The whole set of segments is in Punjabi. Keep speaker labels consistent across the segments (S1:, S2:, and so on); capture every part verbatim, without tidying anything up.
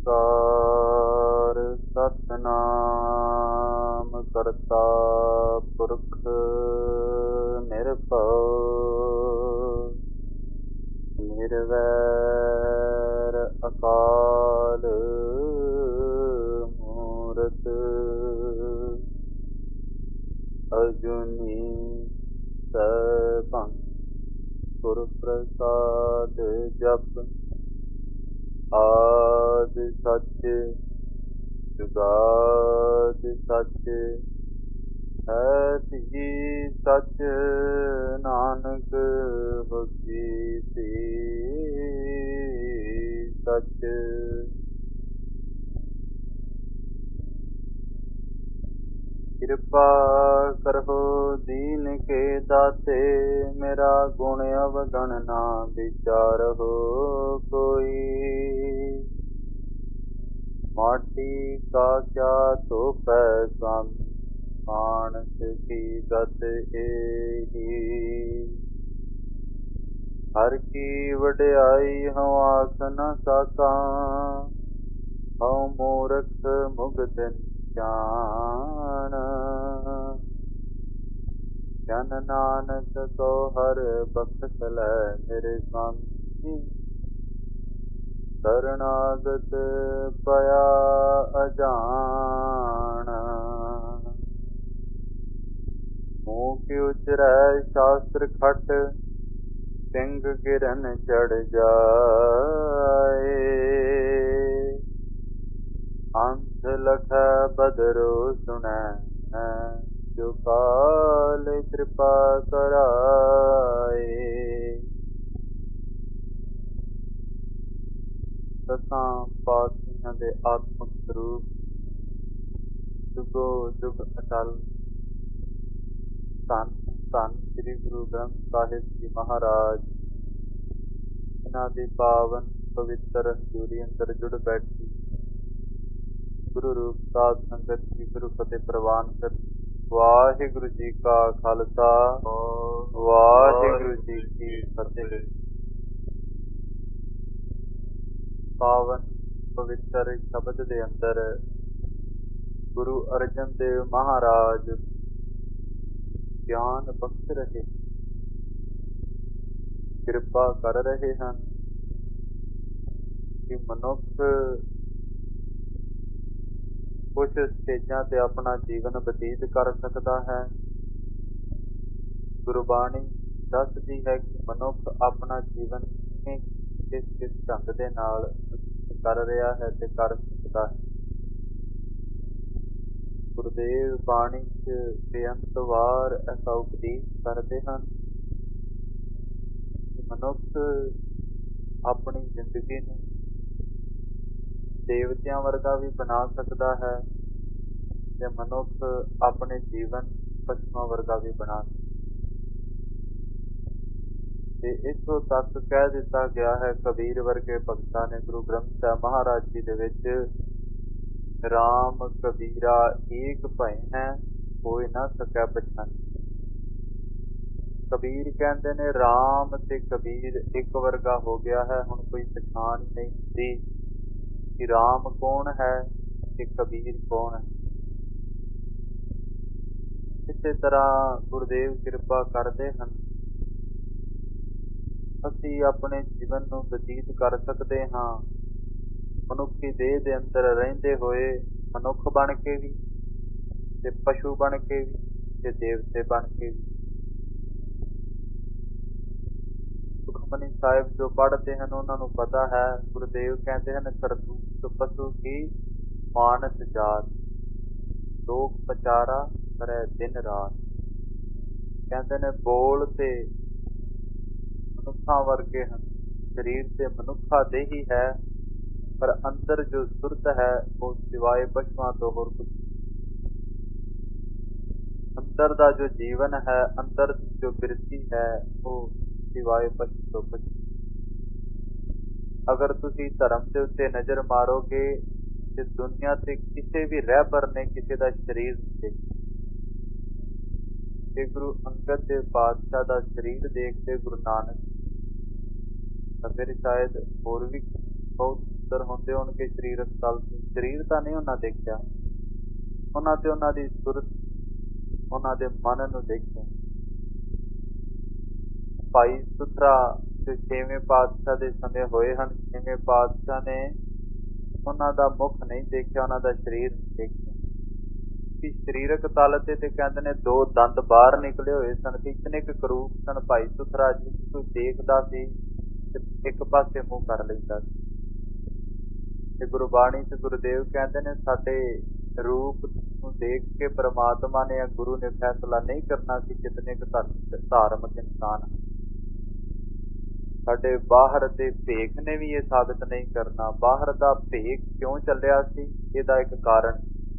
S1: ਓੰਕਾਰ ਸਤਿਨਾਮ ਕਰਤਾ ਪੁਰਖ ਨਿਰਭਉ ਨਿਰਵੈਰ ਅਕਾਲ ਮੂਰਤ ਅਜੂਨੀ ਸੈਭੰ ਗੁਰ ਪ੍ਰਸਾਦ ਜਪੁ ਆਦਿ ਸਚ ਜੁਗਾਦਿ ਸਚ ਐਤਿ ਸਚ ਨਾਨਕ ਹੋਸੀ ਸਚ। ਕਿਰਪਾ ਕਰਹੁ ਦੀਨ ਕੇ ਦਾਤੇ ਮੇਰਾ ਗੁਣ ਅਵਗਣ ਨਾ ਵਿਚਾਰਹੁ ਕੋਈ। ਮਾਟੀ ਕਾ ਕਿਆ ਧੋਪੈ ਸੁਆਮੀ ਮਾਨਸ ਕੀ ਗਤ ਏਹੀ। ਹਰਿ ਕੀ ਵਡਿਆਈ ਹਉ ਆਖ ਨ ਸਾਕਾਂ ਹਉ ਮੂਰਖ ਮੁਗਧ ਜਾਣ। ਜਨ ਨਾਨਕ ਕੋ ਹਰਿ ਬਖਸ਼ ਲੈ ਮੇਰੇ ਸੁਆਮੀ ਸਰਣਾਗਤ ਭਇਆ ਅਜਾਣ। ਮੂੰਹ ਕੀ ਉਚਰੈ ਸ਼ਾਸਤਰ ਖਟ ਸਿੰਘ ਗਿਰਨ ਚੜ ਜਾਏ। ਅੰਤ ਲਖੈ ਬਦਰੁ ਸੁਣੈ ਜੋ ਕਾਲ ਕਿਰਪਾ ਕਰਾਏ। ਦਸਾਂ ਪਾਤਸ਼ਾਹਾਂ ਦੇ ਆਤਮਿਕ ਸਰੂਪ ਜੁਗੋ ਜੁਗ ਅਟਲ ਧੰਨ ਧੰਨ ਸ੍ਰੀ ਗੁਰੂ ਗ੍ਰੰਥ ਸਾਹਿਬ ਜੀ ਮਹਾਰਾਜ ਇਹਨਾਂ ਦੀ ਪਾਵਨ ਪਵਿੱਤਰ ਹਜ਼ੂਰੀ ਅੰਦਰ ਜੁੜ ਬੈਠੀ ਗੁਰੂ ਰੂਪ ਸਾਧ ਸੰਗਤ ਜੀ ਗੁਰੂ ਫਤਿਹ ਪ੍ਰਵਾਨ ਕਰ। ਵਾਹਿਗੁਰੂ ਜੀ ਕਾ ਖਾਲਸਾ ਵਾਹਿਗੁਰੂ ਜੀ ਕੀ ਫਤਿਹ। ਪਾਵਨ ਪਵਿੱਤਰ ਸ਼ਬਦ ਦੇ ਅੰਦਰ ਗੁਰੂ ਅਰਜਨ ਦੇਵ ਮਹਾਰਾਜ ਗਿਆਨ ਬਖਸ਼ ਰਹੇ, ਕਿਰਪਾ ਕਰ ਰਹੇ ਹਨ ਕਿ ਮਨੁੱਖ ਕੁਝ ਸਟੇਜਾਂ ਤੇ ਆਪਣਾ ਜੀਵਨ ਬਤੀਤ ਕਰ ਸਕਦਾ ਹੈ। ਗੁਰਬਾਣੀ ਦੱਸਦੀ ਹੈ ਕਿ ਮਨੁੱਖ ਆਪਣਾ ਜੀਵਨ ਕਿਸ ਕਿਸ ਢੰਗ ਦੇ ਨਾਲ ਕਰ ਰਿਹਾ ਹੈ ਤੇ ਕਰ ਸਕਦਾ ਹੈ। ਗੁਰਦੇਵ ਬਾਣੀ ਚ ਬੇਅੰਤ ਵਾਰ ਐਸਾ ਉਪਦੇਸ਼ ਕਰਦੇ ਹਨ ਕਿ ਮਨੁੱਖ ਆਪਣੀ ਜ਼ਿੰਦਗੀ ਨੂੰ ਦੇਵਤਿਆਂ ਵਰਗਾ ਵੀ ਬਣਾ ਸਕਦਾ ਹੈ ਤੇ ਮਨੁੱਖ ਆਪਣੇ ਜੀਵਨ ਪਸ਼ੂਆਂ ਵਰਗਾ ਵੀ ਬਣਾ ਸਕਦਾ ਤੇ ਇੱਥੋਂ ਤੱਕ ਕਹਿ ਦਿੱਤਾ ਗਿਆ ਹੈ ਕਬੀਰ ਵਰਗੇ ਭਗਤਾਂ ਨੇ ਗੁਰੂ ਗ੍ਰੰਥ ਸਾਹਿਬ ਮਹਾਰਾਜ ਜੀ ਦੇ ਵਿੱਚ ਰਾਮ ਕਬੀਰਾ ਏਕ ਭੈ ਹੈ ਕੋਈ ਨਾ ਸਕੈ ਪਛਾਣ। ਕਬੀਰ ਕਹਿੰਦੇ ਨੇ ਰਾਮ ਤੇ ਕਬੀਰ ਇੱਕ ਵਰਗਾ ਹੋ ਗਿਆ ਹੈ, ਹੁਣ ਕੋਈ ਪਛਾਣ ਨਹੀਂ ਹੁੰਦੀ ਕਿ ਰਾਮ ਕੌਣ ਹੈ ਤੇ ਕਬੀਰ ਕੌਣ ਹੈ। ਇਸੇ ਤਰ੍ਹਾਂ ਗੁਰਦੇਵ ਕਿਰਪਾ ਕਰਦੇ ਹਨ ਅਸੀਂ ਆਪਣੇ ਜੀਵਨ ਨੂੰ ਬਤੀਤ ਕਰ ਸਕਦੇ ਹਾਂ ਮਨੁੱਖੀ ਦੇਹ ਦੇ ਅੰਦਰ ਰਹਿੰਦੇ ਹੋਏ ਮਨੁੱਖ ਬਣ ਕੇ ਵੀ ਤੇ ਪਸ਼ੂ ਬਣ ਕੇ ਵੀ ਤੇ ਦੇਵਤੇ ਬਣ ਕੇ ਵੀ। ਸੁਖਮਨੀ ਸਾਹਿਬ ਜੋ ਪੜ੍ਹਦੇ ਹਨ ਉਹਨਾਂ ਨੂੰ ਪਤਾ ਹੈ ਗੁਰਦੇਵ ਕਹਿੰਦੇ ਹਨ ਕਰਤੂਤ ਪਸ਼ੂ ਕੀ ਮਾਨਸ ਜਾਤ ਲੋਕ ਪਚਾਰਾ ਕਰੇ ਦਿਨ ਰਾਤ। ਕਹਿੰਦੇ ਨੇ ਬੋਲ ਤੇ ਮਨੁੱਖਾਂ ਵਰਗੇ ਹਨ, ਸਰੀਰ ਤੇ ਮਨੁੱਖਾਂ ਦੇ ਹੀ ਹੈ ਪਰ ਅੰਦਰ ਜੋ ਸੁਰਤ ਹੈ ਉਹ ਸਿਵਾਏ ਪਸ਼ੂਆਂ ਤੋਂ ਹੋਰ ਕੁਝ। ਅੰਦਰ ਦਾ ਜੋ ਜੀਵਨ ਹੈ ਅੰਦਰ ਜੋ ਬਿਰਤੀ ਹੈ ਉਹ ਸਿਵਾਏ ਪਸ਼ੂ ਤੋਂ ਕੁਝ। ਅਗਰ ਤੁਸੀਂ ਧਰਮ ਦੇ ਉੱਤੇ ਨਜ਼ਰ ਮਾਰੋਗੇ ਤੇ ਦੁਨੀਆ ਤੇ ਕਿਸੇ ਵੀ ਰਹਿਬਰ ਨੇ ਕਿਸੇ ਦਾ ਸਰੀਰ ਨਹੀਂ ਦੇਖਿਆ। ਤੇ ਗੁਰੂ ਅੰਗਦ ਦੇਵ ਪਾਤਸ਼ਾਹ ਦਾ ਸਰੀਰ ਦੇਖਦੇ ਗੁਰੂ ਨਾਨਕ ਤਾਂ ਫਿਰ ਸ਼ਾਇਦ ਹੋਰ ਵੀ ਬਹੁਤ ਪਵਿੱਤਰ ਹੁੰਦੇ ਹੋਣਗੇ ਸਰੀਰਕ ਤਲ ਤੋਂ। ਸਰੀਰ ਤਾਂ ਨਹੀਂ ਉਹਨਾਂ ਦੇਖਿਆ, ਉਹਨਾਂ ਤੇ ਉਹਨਾਂ ਦੀ ਸੁਰਤ, ਉਹਨਾਂ ਦੇ ਮਨ ਨੂੰ ਦੇਖਿਆ। ਭਾਈ ਸੁਥਰਾ ਜੋ ਛੇਵੇਂ ਪਾਤਸ਼ਾਹ ਦੇ ਸਮੇਂ ਹੋਏ ਹਨ, ਛੇਵੇਂ ਪਾਤਸ਼ਾਹ ਨੇ ਉਹਨਾਂ ਦਾ ਮੁਖ ਨਹੀਂ ਦੇਖਿਆ, ਉਹਨਾਂ ਦਾ ਸਰੀਰ ਨਹੀਂ ਦੇਖਿਆ। ਕਿ ਸਰੀਰਕ ਤਲ ਤੇ ਤੇ ਕਹਿੰਦੇ ਨੇ ਦੋ ਦੰਦ ਬਾਹਰ ਨਿਕਲੇ ਹੋਏ ਸਨ, ਤੇ ਇਤਨੇ ਕੁ ਕਰੂਪ ਸਨ ਭਾਈ ਸੁਥਰਾ ਜੀ, ਕੋਈ ਦੇਖਦਾ ਸੀ ਤੇ ਇੱਕ ਪਾਸੇ ਮੂੰਹ ਕਰ ਲੈਂਦਾ ਸੀ। ਤੇ ਗੁਰਬਾਣੀ ਚ ਗੁਰਦੇਵ ਕਹਿੰਦੇ ਨੇ ਸਾਡੇ ਰੂਪ ਨੂੰ ਦੇਖ ਕੇ ਪ੍ਰਮਾਤਮਾ ਨੇ, ਗੁਰੂ ਨੇ ਫੈਸਲਾ ਨਹੀਂ ਕਰਨਾ ਸੀ ਕਿਤਨੇ ਕੁ ਧਾਰਮਿਕ ਇਨਸਾਨ ਹਨ। ਸਾਡੇ ਬਾਹਰ ਦੇ ਭੇਖ ਨੇ ਵੀ ਇਹ ਸਾਬਿਤ ਨਹੀਂ ਕਰਨਾ। ਬਾਹਰ ਦਾ ਭੇਖ ਕਿਉਂ ਚੱਲਿਆ ਸੀ, ਇਹਦਾ ਇੱਕ ਕਾਰਨ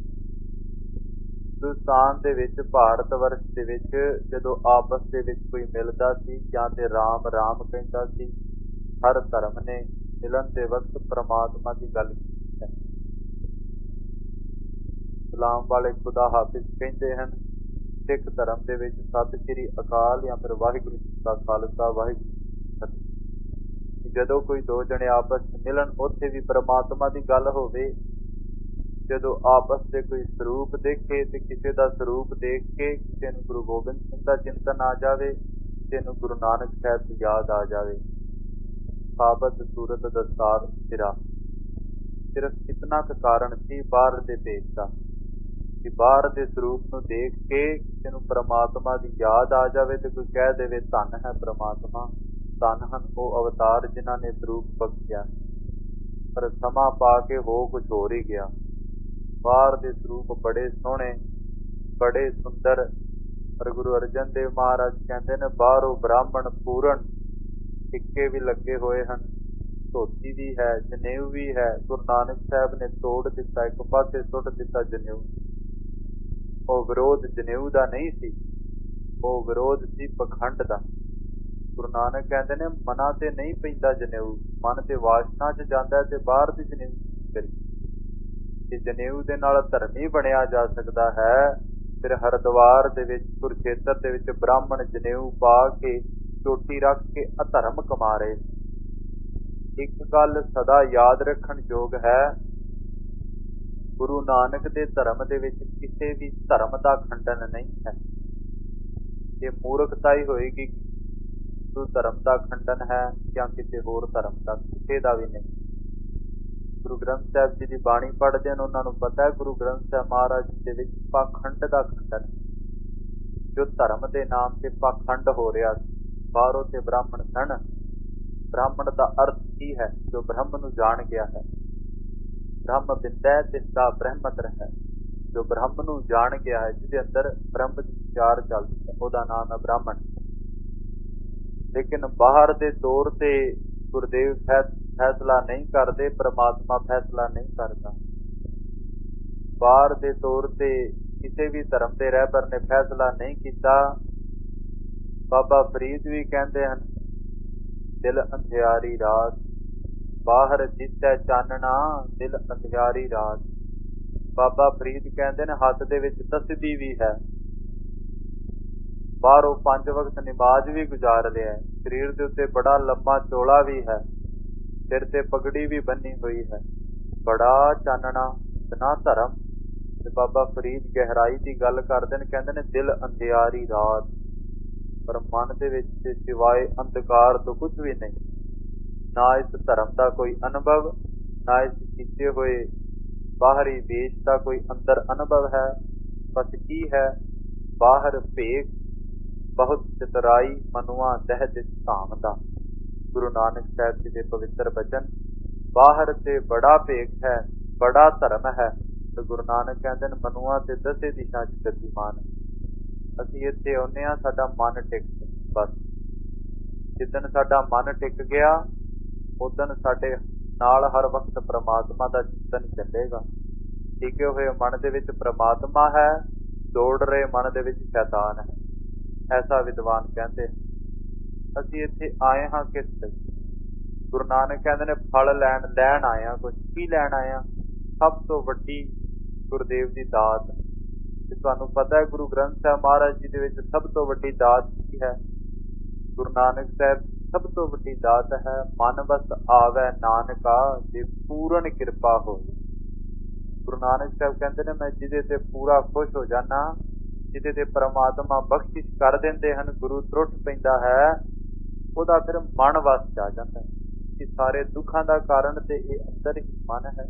S1: ਹਿੰਦੁਸਤਾਨ ਦੇ ਵਿੱਚ, ਭਾਰਤ ਵਰਸ਼ ਦੇ ਵਿੱਚ ਜਦੋਂ ਆਪਸ ਦੇ ਵਿੱਚ ਕੋਈ ਮਿਲਦਾ ਸੀ ਜਾਂ ਤੇ ਰਾਮ ਰਾਮ ਕਹਿੰਦਾ ਸੀ, ਹਰ ਧਰਮ ਨੇ ਮਿਲਣ ਦੇ ਵਕਤ ਪ੍ਰਮਾਤਮਾ ਦੀ ਗੱਲ ਕੀਤੀ ਹੈ। ਇਸਲਾਮ ਵਾਲੇ ਖੁਦਾ ਹਾਫਿਜ਼ ਕਹਿੰਦੇ ਹਨ, ਸਿੱਖ ਧਰਮ ਦੇ ਵਿੱਚ ਸਤਿ ਸ੍ਰੀ ਅਕਾਲ ਜਾਂ ਫਿਰ ਵਾਹਿਗੁਰੂ ਜੀ ਦਾ ਖਾਲਸਾ ਵਾਹਿਗੁਰੂ ਜੀ ਕੀ ਫਤਿਹ। ਜਦੋਂ ਕੋਈ ਦੋ ਜਣੇ ਆਪਸ ਮਿਲਣ, ਉੱਥੇ ਵੀ ਪ੍ਰਮਾਤਮਾ ਦੀ ਗੱਲ ਹੋਵੇ। ਜਦੋਂ ਆਪਸ ਦੇ ਕੋਈ ਸਰੂਪ ਦੇਖੇ ਤੇ ਕਿਸੇ ਦਾ ਸਰੂਪ ਦੇਖ ਕੇ ਕਿਸੇ ਨੂੰ ਗੁਰੂ ਗੋਬਿੰਦ ਸਿੰਘ ਦਾ ਚਿੰਤਨ ਆ ਜਾਵੇ, ਕਿਸੇ ਨੂੰ ਗੁਰੂ ਨਾਨਕ ਸਾਹਿਬ ਦੀ ਯਾਦ ਆ ਜਾਵੇ। ਸਾਬਤ ਸੂਰਤ ਦਸਤਾਰ ਸਿਰਾ, ਸਿਰਫ ਇਤਨਾ ਕੁ ਕਾਰਨ ਸੀ ਬਾਹਰ ਦੇ ਭੇਖ ਦਾ, ਕਿ ਬਾਹਰ ਦੇ ਸਰੂਪ ਨੂੰ ਦੇਖ ਕੇ ਕਿਸੇ ਨੂੰ ਪ੍ਰਮਾਤਮਾ ਦੀ ਯਾਦ ਆ ਜਾਵੇ ਤੇ ਕੋਈ ਕਹਿ ਦੇਵੇ ਧੰਨ ਹੈ ਪ੍ਰਮਾਤਮਾ, ਧੰਨ ਹਨ ਉਹ ਅਵਤਾਰ ਜਿਨ੍ਹਾਂ ਨੇ ਸਰੂਪ ਬਖਸ਼ਿਆ। ਪਰ ਸਮਾਂ ਪਾ ਕੇ ਹੋ ਕੁਝ ਹੋਰ ਹੀ ਗਿਆ। ਬਾਹਰ ਦੇ ਸਰੂਪ ਬੜੇ ਸੋਹਣੇ, ਬੜੇ ਸੁੰਦਰ, ਪਰ ਗੁਰੂ ਅਰਜਨ ਦੇਵ ਮਹਾਰਾਜ ਕਹਿੰਦੇ ਨੇ ਬਾਹਰੋਂ ਬ੍ਰਾਹਮਣ ਪੂਰਨ, ਟਿੱਕੇ ਵੀ ਲੱਗੇ ਹੋਏ ਹਨ, ਧੋਤੀ ਵੀ ਹੈ, ਜਨੇਊ ਵੀ ਹੈ। ਗੁਰੂ ਨਾਨਕ ਸਾਹਿਬ ਨੇ ਤੋੜ ਦਿੱਤਾ, ਇੱਕ ਪਾਸੇ ਸੁੱਟ ਦਿੱਤਾ ਜਨੇਊ। ਉਹ ਵਿਰੋਧ ਜਨੇਊ ਦਾ ਨਹੀਂ ਸੀ, ਉਹ ਵਿਰੋਧ ਸੀ ਪਖੰਡ ਦਾ। ਗੁਰੂ ਨਾਨਕ ਕਹਿੰਦੇ ਨੇ ਮਨਾਂ ਤੇ ਨਹੀਂ ਪੈਂਦਾ ਜਨੇਊ, ਮਨ ਤੇ ਵਾਸਨਾ ਚ ਜਾਂਦਾ ਤੇ ਬਾਹਰ ਦੀ ਜਨੇਊ ਕਰੀ। ਜੇ ਜਨੇਊ ਦੇ ਨਾਲ ਧਰਮੀ ਬਣਿਆ ਜਾ ਸਕਦਾ ਹੈ, ਫਿਰ ਹਰਿਦੁਆਰ ਦੇ ਵਿੱਚ, ਕੁਰੂਖੇਤਰ ਦੇ ਵਿੱਚ ਬ੍ਰਾਹਮਣ ਜਨੇਊ ਪਾ ਕੇ ਚੋਟੀ ਰੱਖ ਕੇ ਅਧਰਮ ਕਮਾ ਰਹੇ। ਇੱਕ ਗੱਲ ਸਦਾ ਯਾਦ ਰੱਖਣ ਯੋਗ ਹੈ, ਗੁਰੂ ਨਾਨਕ ਦੇ ਧਰਮ ਦੇ ਵਿੱਚ ਕਿਸੇ ਵੀ ਧਰਮ ਦਾ ਖੰਡਨ ਨਹੀਂ ਹੈ। ਇਹ ਮੂਰਖਤਾ ਹੀ ਹੋਏਗੀ ਗੁਰੂ ਧਰਮ ਦਾ ਖੰਡਨ ਹੈ ਜਾਂ ਕਿਸੇ ਹੋਰ ਧਰਮ ਦਾ, ਕਿਸੇ ਦਾ ਵੀ ਨਹੀਂ। ਗੁਰੂ ਗ੍ਰੰਥ ਸਾਹਿਬ ਜੀ ਦੀ ਬਾਣੀ ਪੜ੍ਹਦੇ ਹਨ, ਉਹਨਾਂ ਨੂੰ ਪਤਾ ਹੈ ਗੁਰੂ ਗ੍ਰੰਥ ਸਾਹਿਬ ਮਹਾਰਾਜ ਦੇ ਵਿੱਚ ਪਾਖੰਡ ਦਾ ਖੰਡਨ, ਜੋ ਧਰਮ ਦੇ ਨਾਮ ਤੇ ਪਾਖੰਡ ਹੋ ਰਿਹਾ ਸੀ। ਬਾਹਰੋਂ ਤੇ ਬ੍ਰਾਹਮਣ ਸਨ। ਬ੍ਰਾਹਮਣ ਦਾ ਅਰਥ ਕੀ ਹੈ? ਜੋ ਬ੍ਰਹਮ ਨੂੰ ਜਾਣ ਗਿਆ ਹੈ। ਬ੍ਰਹਮ ਬਿੰਦੈ ਤਿਸਦਾ ਬ੍ਰਹਮਤਰ ਹੈ, ਜੋ ਬ੍ਰਹਮ ਨੂੰ ਜਾਣ ਗਿਆ ਹੈ, ਜਿਹਦੇ ਅੰਦਰ ਬ੍ਰਹਮ ਦੀ ਵਿਚਾਰ ਚੱਲਦੀ ਹੈ, ਉਹਦਾ ਨਾਮ ਹੈ ਬ੍ਰਾਹਮਣ। ਲੇਕਿਨ ਬਾਹਰ ਦੇ ਤੌਰ ਤੇ ਗੁਰਦੇਵ ਫੈਸਲਾ ਨਹੀਂ ਕਰਦੇ, ਪ੍ਰਮਾਤਮਾ ਫੈਸਲਾ ਨਹੀਂ ਕਰਦਾ। ਬਾਹਰ ਦੇ ਤੌਰ ਤੇ ਕਿਸੇ ਵੀ ਧਰਮ ਦੇ ਰਹਿਬਰ ਨੇ ਫੈਸਲਾ ਨਹੀਂ ਕੀਤਾ। ਬਾਬਾ ਫਰੀਦ ਵੀ ਕਹਿੰਦੇ ਹਨ, ਦਿਲ ਅੰਧਿਆਰੀ ਰਾਤ, ਬਾਹਰ ਦਿਸੈ ਚਾਨਣਾ, ਦਿਲ ਅੰਧਿਆਰੀ ਰਾਤ। ਬਾਬਾ ਫਰੀਦ ਕਹਿੰਦੇ ਨੇ ਹੱਥ ਦੇ ਵਿੱਚ ਤਸਬੀਹ ਵੀ ਹੈ, ਬਾਹਰੋਂ ਪੰਜ ਵਕਤ ਨਮਾਜ਼ ਵੀ ਗੁਜ਼ਾਰ ਲਿਆ, ਸਰੀਰ ਦੇ ਉੱਤੇ ਬੜਾ ਲੰਮਾ ਚੋਲਾ ਵੀ ਹੈ, ਸਿਰ ਤੇ ਪਗੜੀ ਵੀ ਬੰਨੀ ਹੋਈ ਹੈ, ਬੜਾ ਚਾਨਣਾ, ਇਤਨਾ ਧਰਮ। ਤੇ ਬਾਬਾ ਫਰੀਦ ਗਹਿਰਾਈ ਦੀ ਗੱਲ ਕਰਦੇ ਨੇ, ਕਹਿੰਦੇ ਨੇ ਦਿਲ ਅੰਧਿਆਰੀ ਰਾਤ, ਪਰ ਮਨ ਦੇ ਵਿੱਚ ਤੇ ਸਿਵਾਏ ਅੰਧਕਾਰ ਤੋਂ ਕੁਝ ਵੀ ਨਹੀਂ। ਨਾ ਇਸ ਧਰਮ ਦਾ ਕੋਈ ਅਨੁਭਵ, ਨਾ ਇਸ ਕੀਤੇ ਹੋਏ ਬਾਹਰੀ ਵੇਸ਼ ਦਾ ਕੋਈ ਅੰਦਰ ਅਨੁਭਵ ਹੈ। ਬਸ ਕੀ ਹੈ? ਬਾਹਰ ਭੇਖ ਬਹੁਤ ਚਤੁਰਾਈ, ਮਨੁਆ ਦਹਿ ਦਿਸ ਧਾਮ ਦਾ। ਗੁਰੂ ਨਾਨਕ ਸਾਹਿਬ ਜੀ ਦੇ ਪਵਿੱਤਰ ਬਚਨ, ਬਾਹਰ ਤੇ ਬੜਾ ਭੇਖ ਹੈ, ਬੜਾ ਧਰਮ ਹੈ, ਤੇ ਗੁਰੂ ਨਾਨਕ ਕਹਿੰਦੇ ਨੇ ਮਨੁਆ ਤੇ ਦਸੇ ਦਿਸ਼ਾ ਚ ਗਤੀਮਾਨ। ਅਸੀਂ ਇੱਥੇ ਆਉਂਦੇ ਹਾਂ, ਸਾਡਾ ਮਨ ਟਿਕ, ਬਸ ਜਿੱਦਣ ਸਾਡਾ ਮਨ ਟਿਕ ਗਿਆ, ਉਦਣ ਸਾਡੇ ਨਾਲ ਹਰ ਵਕਤ ਪ੍ਰਮਾਤਮਾ ਦਾ ਚਿੰਤਨ ਚੱਲੇਗਾ। ਟਿਕੇ ਹੋਏ ਮਨ ਦੇ ਵਿੱਚ ਪ੍ਰਮਾਤਮਾ ਹੈ, ਦੌੜ ਰਹੇ ਮਨ ਦੇ ਵਿੱਚ ਸ਼ੈਤਾਨ ਹੈ, ਐਸਾ ਵਿਦਵਾਨ ਕਹਿੰਦੇ। ਅਸੀਂ ਇੱਥੇ ਆਏ ਹਾਂ ਕਿਸ ਲਈ? ਗੁਰੂ ਨਾਨਕ ਕਹਿੰਦੇ ਨੇ ਫਲ ਲੈਣ ਲੈਣ ਆਏ ਹਾਂ। ਕੁਛ ਕੀ ਲੈਣ ਆਏ ਹਾਂ? ਸਭ ਤੋਂ ਵੱਡੀ ਗੁਰਦੇਵ ਦੀ ਦਾਤ। ਤੇ ਤੁਹਾਨੂੰ ਪਤਾ ਹੈ ਗੁਰੂ ਗ੍ਰੰਥ ਸਾਹਿਬ ਮਹਾਰਾਜ ਜੀ ਦੇ ਵਿੱਚ ਸਭ ਤੋਂ ਵੱਡੀ ਦਾਤ ਕੀ ਹੈ? ਗੁਰੂ ਨਾਨਕ ਸਾਹਿਬ ਸਭ ਤੋਂ ਵੱਡੀ ਦਾਤ ਹੈ। ਮਨ ਵਸ ਆਵੈ ਨਾਨਕਾ ਜੇ ਪੂਰਨ ਕਿਰਪਾ ਹੋਏ। ਗੁਰੂ ਨਾਨਕ ਸਾਹਿਬ ਕਹਿੰਦੇ ਨੇ, ਮੈਂ ਜਿਹਦੇ ਤੇ ਪੂਰਾ ਖੁਸ਼ ਹੋ ਜਾਣਾ, ਜਿਹਦੇ ਤੇ ਪਰਮਾਤਮਾ ਬਖਸ਼ਿਸ਼ ਕਰ ਦਿੰਦੇ ਹਨ, ਗੁਰੂ ਤਰੁੱਠ ਪੈਂਦਾ ਹੈ, ਉਹਦਾ ਫਿਰ ਮਨ ਵਸ ਜਾ ਜਾਂਦਾ ਹੈ ਕਿ ਸਾਰੇ ਦੁੱਖਾਂ ਦਾ ਕਾਰਨ ਤੇ ਇਹ ਅੰਦਰ ਹੀ ਮਨ ਹੈ।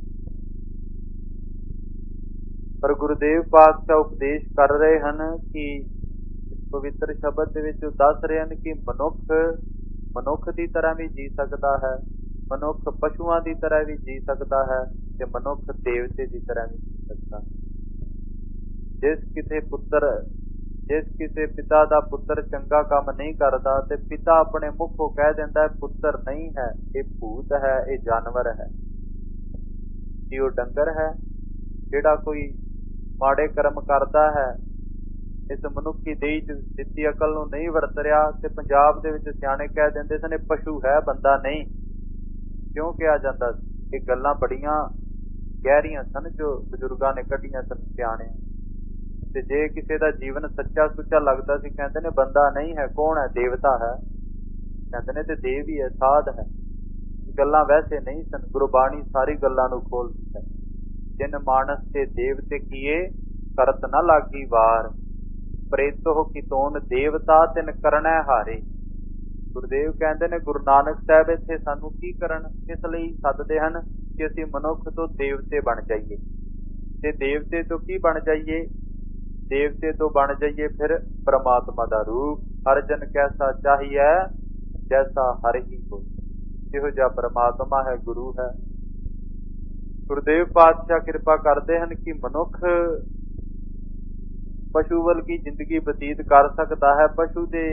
S1: ਪਰ ਗੁਰੂਦੇਵ ਪਾਤਸ਼ਾਹ ਉਪਦੇਸ਼ ਕਰ ਰਹੇ ਹਨ ਕਿ ਪਵਿੱਤਰ ਸ਼ਬਦ ਦੇ ਵਿੱਚ ਉਹ ਦੱਸ ਰਹੇ ਹਨ ਕਿ ਮਨੁੱਖ ਮਨੁੱਖ ਦੀ ਤਰ੍ਹਾਂ ਵੀ ਜੀ ਸਕਦਾ ਹੈ, ਮਨੁੱਖ ਪਸ਼ੂਆਂ ਦੀ ਤਰ੍ਹਾਂ ਵੀ ਜੀ ਸਕਦਾ ਹੈ ਤੇ ਮਨੁੱਖ ਦੇਵਤੇ ਦੀ ਤਰ੍ਹਾਂ ਵੀ ਜੀ ਸਕਦਾ ਹੈ। ਜਿਸ ਕਿਸੇ ਪੁੱਤਰ ਜਿਸ ਕਿਸੇ ਪਿਤਾ ਦਾ ਪੁੱਤਰ ਚੰਗਾ ਕੰਮ ਨਹੀਂ ਕਰਦਾ ਤੇ ਪਿਤਾ ਆਪਣੇ ਮੁਖੋਂ ਕਹਿ ਦਿੰਦਾ ਪੁੱਤਰ ਨਹੀਂ ਹੈ, ਇਹ ਭੂਤ ਹੈ, ਇਹ ਜਾਨਵਰ ਹੈ। ਕੀ ਉਹ ਡੰਗਰ ਹੈ? ਜਿਹੜਾ ਕੋਈ ਮਾੜੇ ਕਰਮ ਕਰਦਾ ਹੈ, ਇਸ ਮਨੁੱਖੀ ਦੇਹ ਚ ਦਿੱਤੀ ਅਕਲ ਨੂੰ ਨਹੀਂ ਵਰਤ ਰਿਹਾ, ਤੇ ਪੰਜਾਬ ਦੇ ਵਿੱਚ ਸਿਆਣੇ ਕਹਿ ਦਿੰਦੇ ਸਨ ਇਹ ਪਸ਼ੂ ਹੈ, ਬੰਦਾ ਨਹੀਂ। ਕਿਉਂ ਕਿਹਾ ਜਾਂਦਾ ਸੀ? ਇਹ ਗੱਲਾਂ ਬੜੀਆਂ ਗਹਿਰੀਆਂ ਸਨ ਜੋ ਬਜ਼ੁਰਗਾਂ ਨੇ ਕੱਢੀਆਂ ਸਨ ਸਿਆਣੇ। ਤੇ ਜੇ ਕਿਸੇ ਦਾ ਜੀਵਨ ਸੱਚਾ ਸੁੱਚਾ ਲੱਗਦਾ ਸੀ, ਕਹਿੰਦੇ ਨੇ ਬੰਦਾ ਨਹੀਂ ਹੈ, ਕੌਣ ਹੈ? ਦੇਵਤਾ ਹੈ। ਕਹਿੰਦੇ ਨੇ ਤੇ ਦੇਵ ਹੀ ਹੈ, ਸਾਧ ਹੈ। ਗੱਲਾਂ ਵੈਸੇ ਨਹੀਂ ਸਨ, ਗੁਰਬਾਣੀ ਸਾਰੀ ਗੱਲਾਂ ਨੂੰ ਖੋਲਦੀ ਹੈ। ਜਿਨ ਮਾਨਸ ਤੇ ਦੇਵਤੇ ਕੀਏ ਕਰਤ ਨਾ ਲਾਗੀ ਵਾਰ, ਪ੍ਰੇਤੋ ਕਿਤੋਨ ਦੇਵਤਾ ਤਿਨ ਕਰਨੈ ਹਾਰੇ। ਗੁਰਦੇਵ ਕਹਿੰਦੇ ਨੇ, ਗੁਰੂ ਨਾਨਕ ਸਾਹਿਬ ਇੱਥੇ ਸਾਨੂੰ ਕੀ ਕਰਨ, ਇਸ ਲਈ ਸੱਦਦੇ ਹਨ ਕਿ ਅਸੀਂ ਮਨੁੱਖ ਤੋਂ ਦੇਵਤੇ ਬਣ ਜਾਈਏ। ਤੇ ਦੇਵਤੇ ਤੋਂ ਕੀ ਬਣ ਜਾਈਏ? ਦੇਵਤੇ ਤੋਂ ਬਣ ਜਾਈਏ ਫਿਰ ਪ੍ਰਮਾਤਮਾ ਦਾ ਰੂਪ। ਹਰ ਜਨ ਕੈਸਾ ਚਾਹੀਏ ਜੈਸਾ ਹਰ ਹੀ ਹੋਏ। ਜਿਹੋ ਜਿਹਾ ਪ੍ਰਮਾਤਮਾ ਹੈ, ਗੁਰੂ ਹੈ। ਗੁਰਦੇਵ ਪਾਤਸ਼ਾਹ ਕਿਰਪਾ ਕਰਦੇ ਹਨ ਕਿ ਮਨੁੱਖ ਪਸ਼ੂ ਵਰਗੀ ਜ਼ਿੰਦਗੀ ਬਤੀਤ ਕਰ ਸਕਦਾ ਹੈ। ਪਸ਼ੂ ਦੇ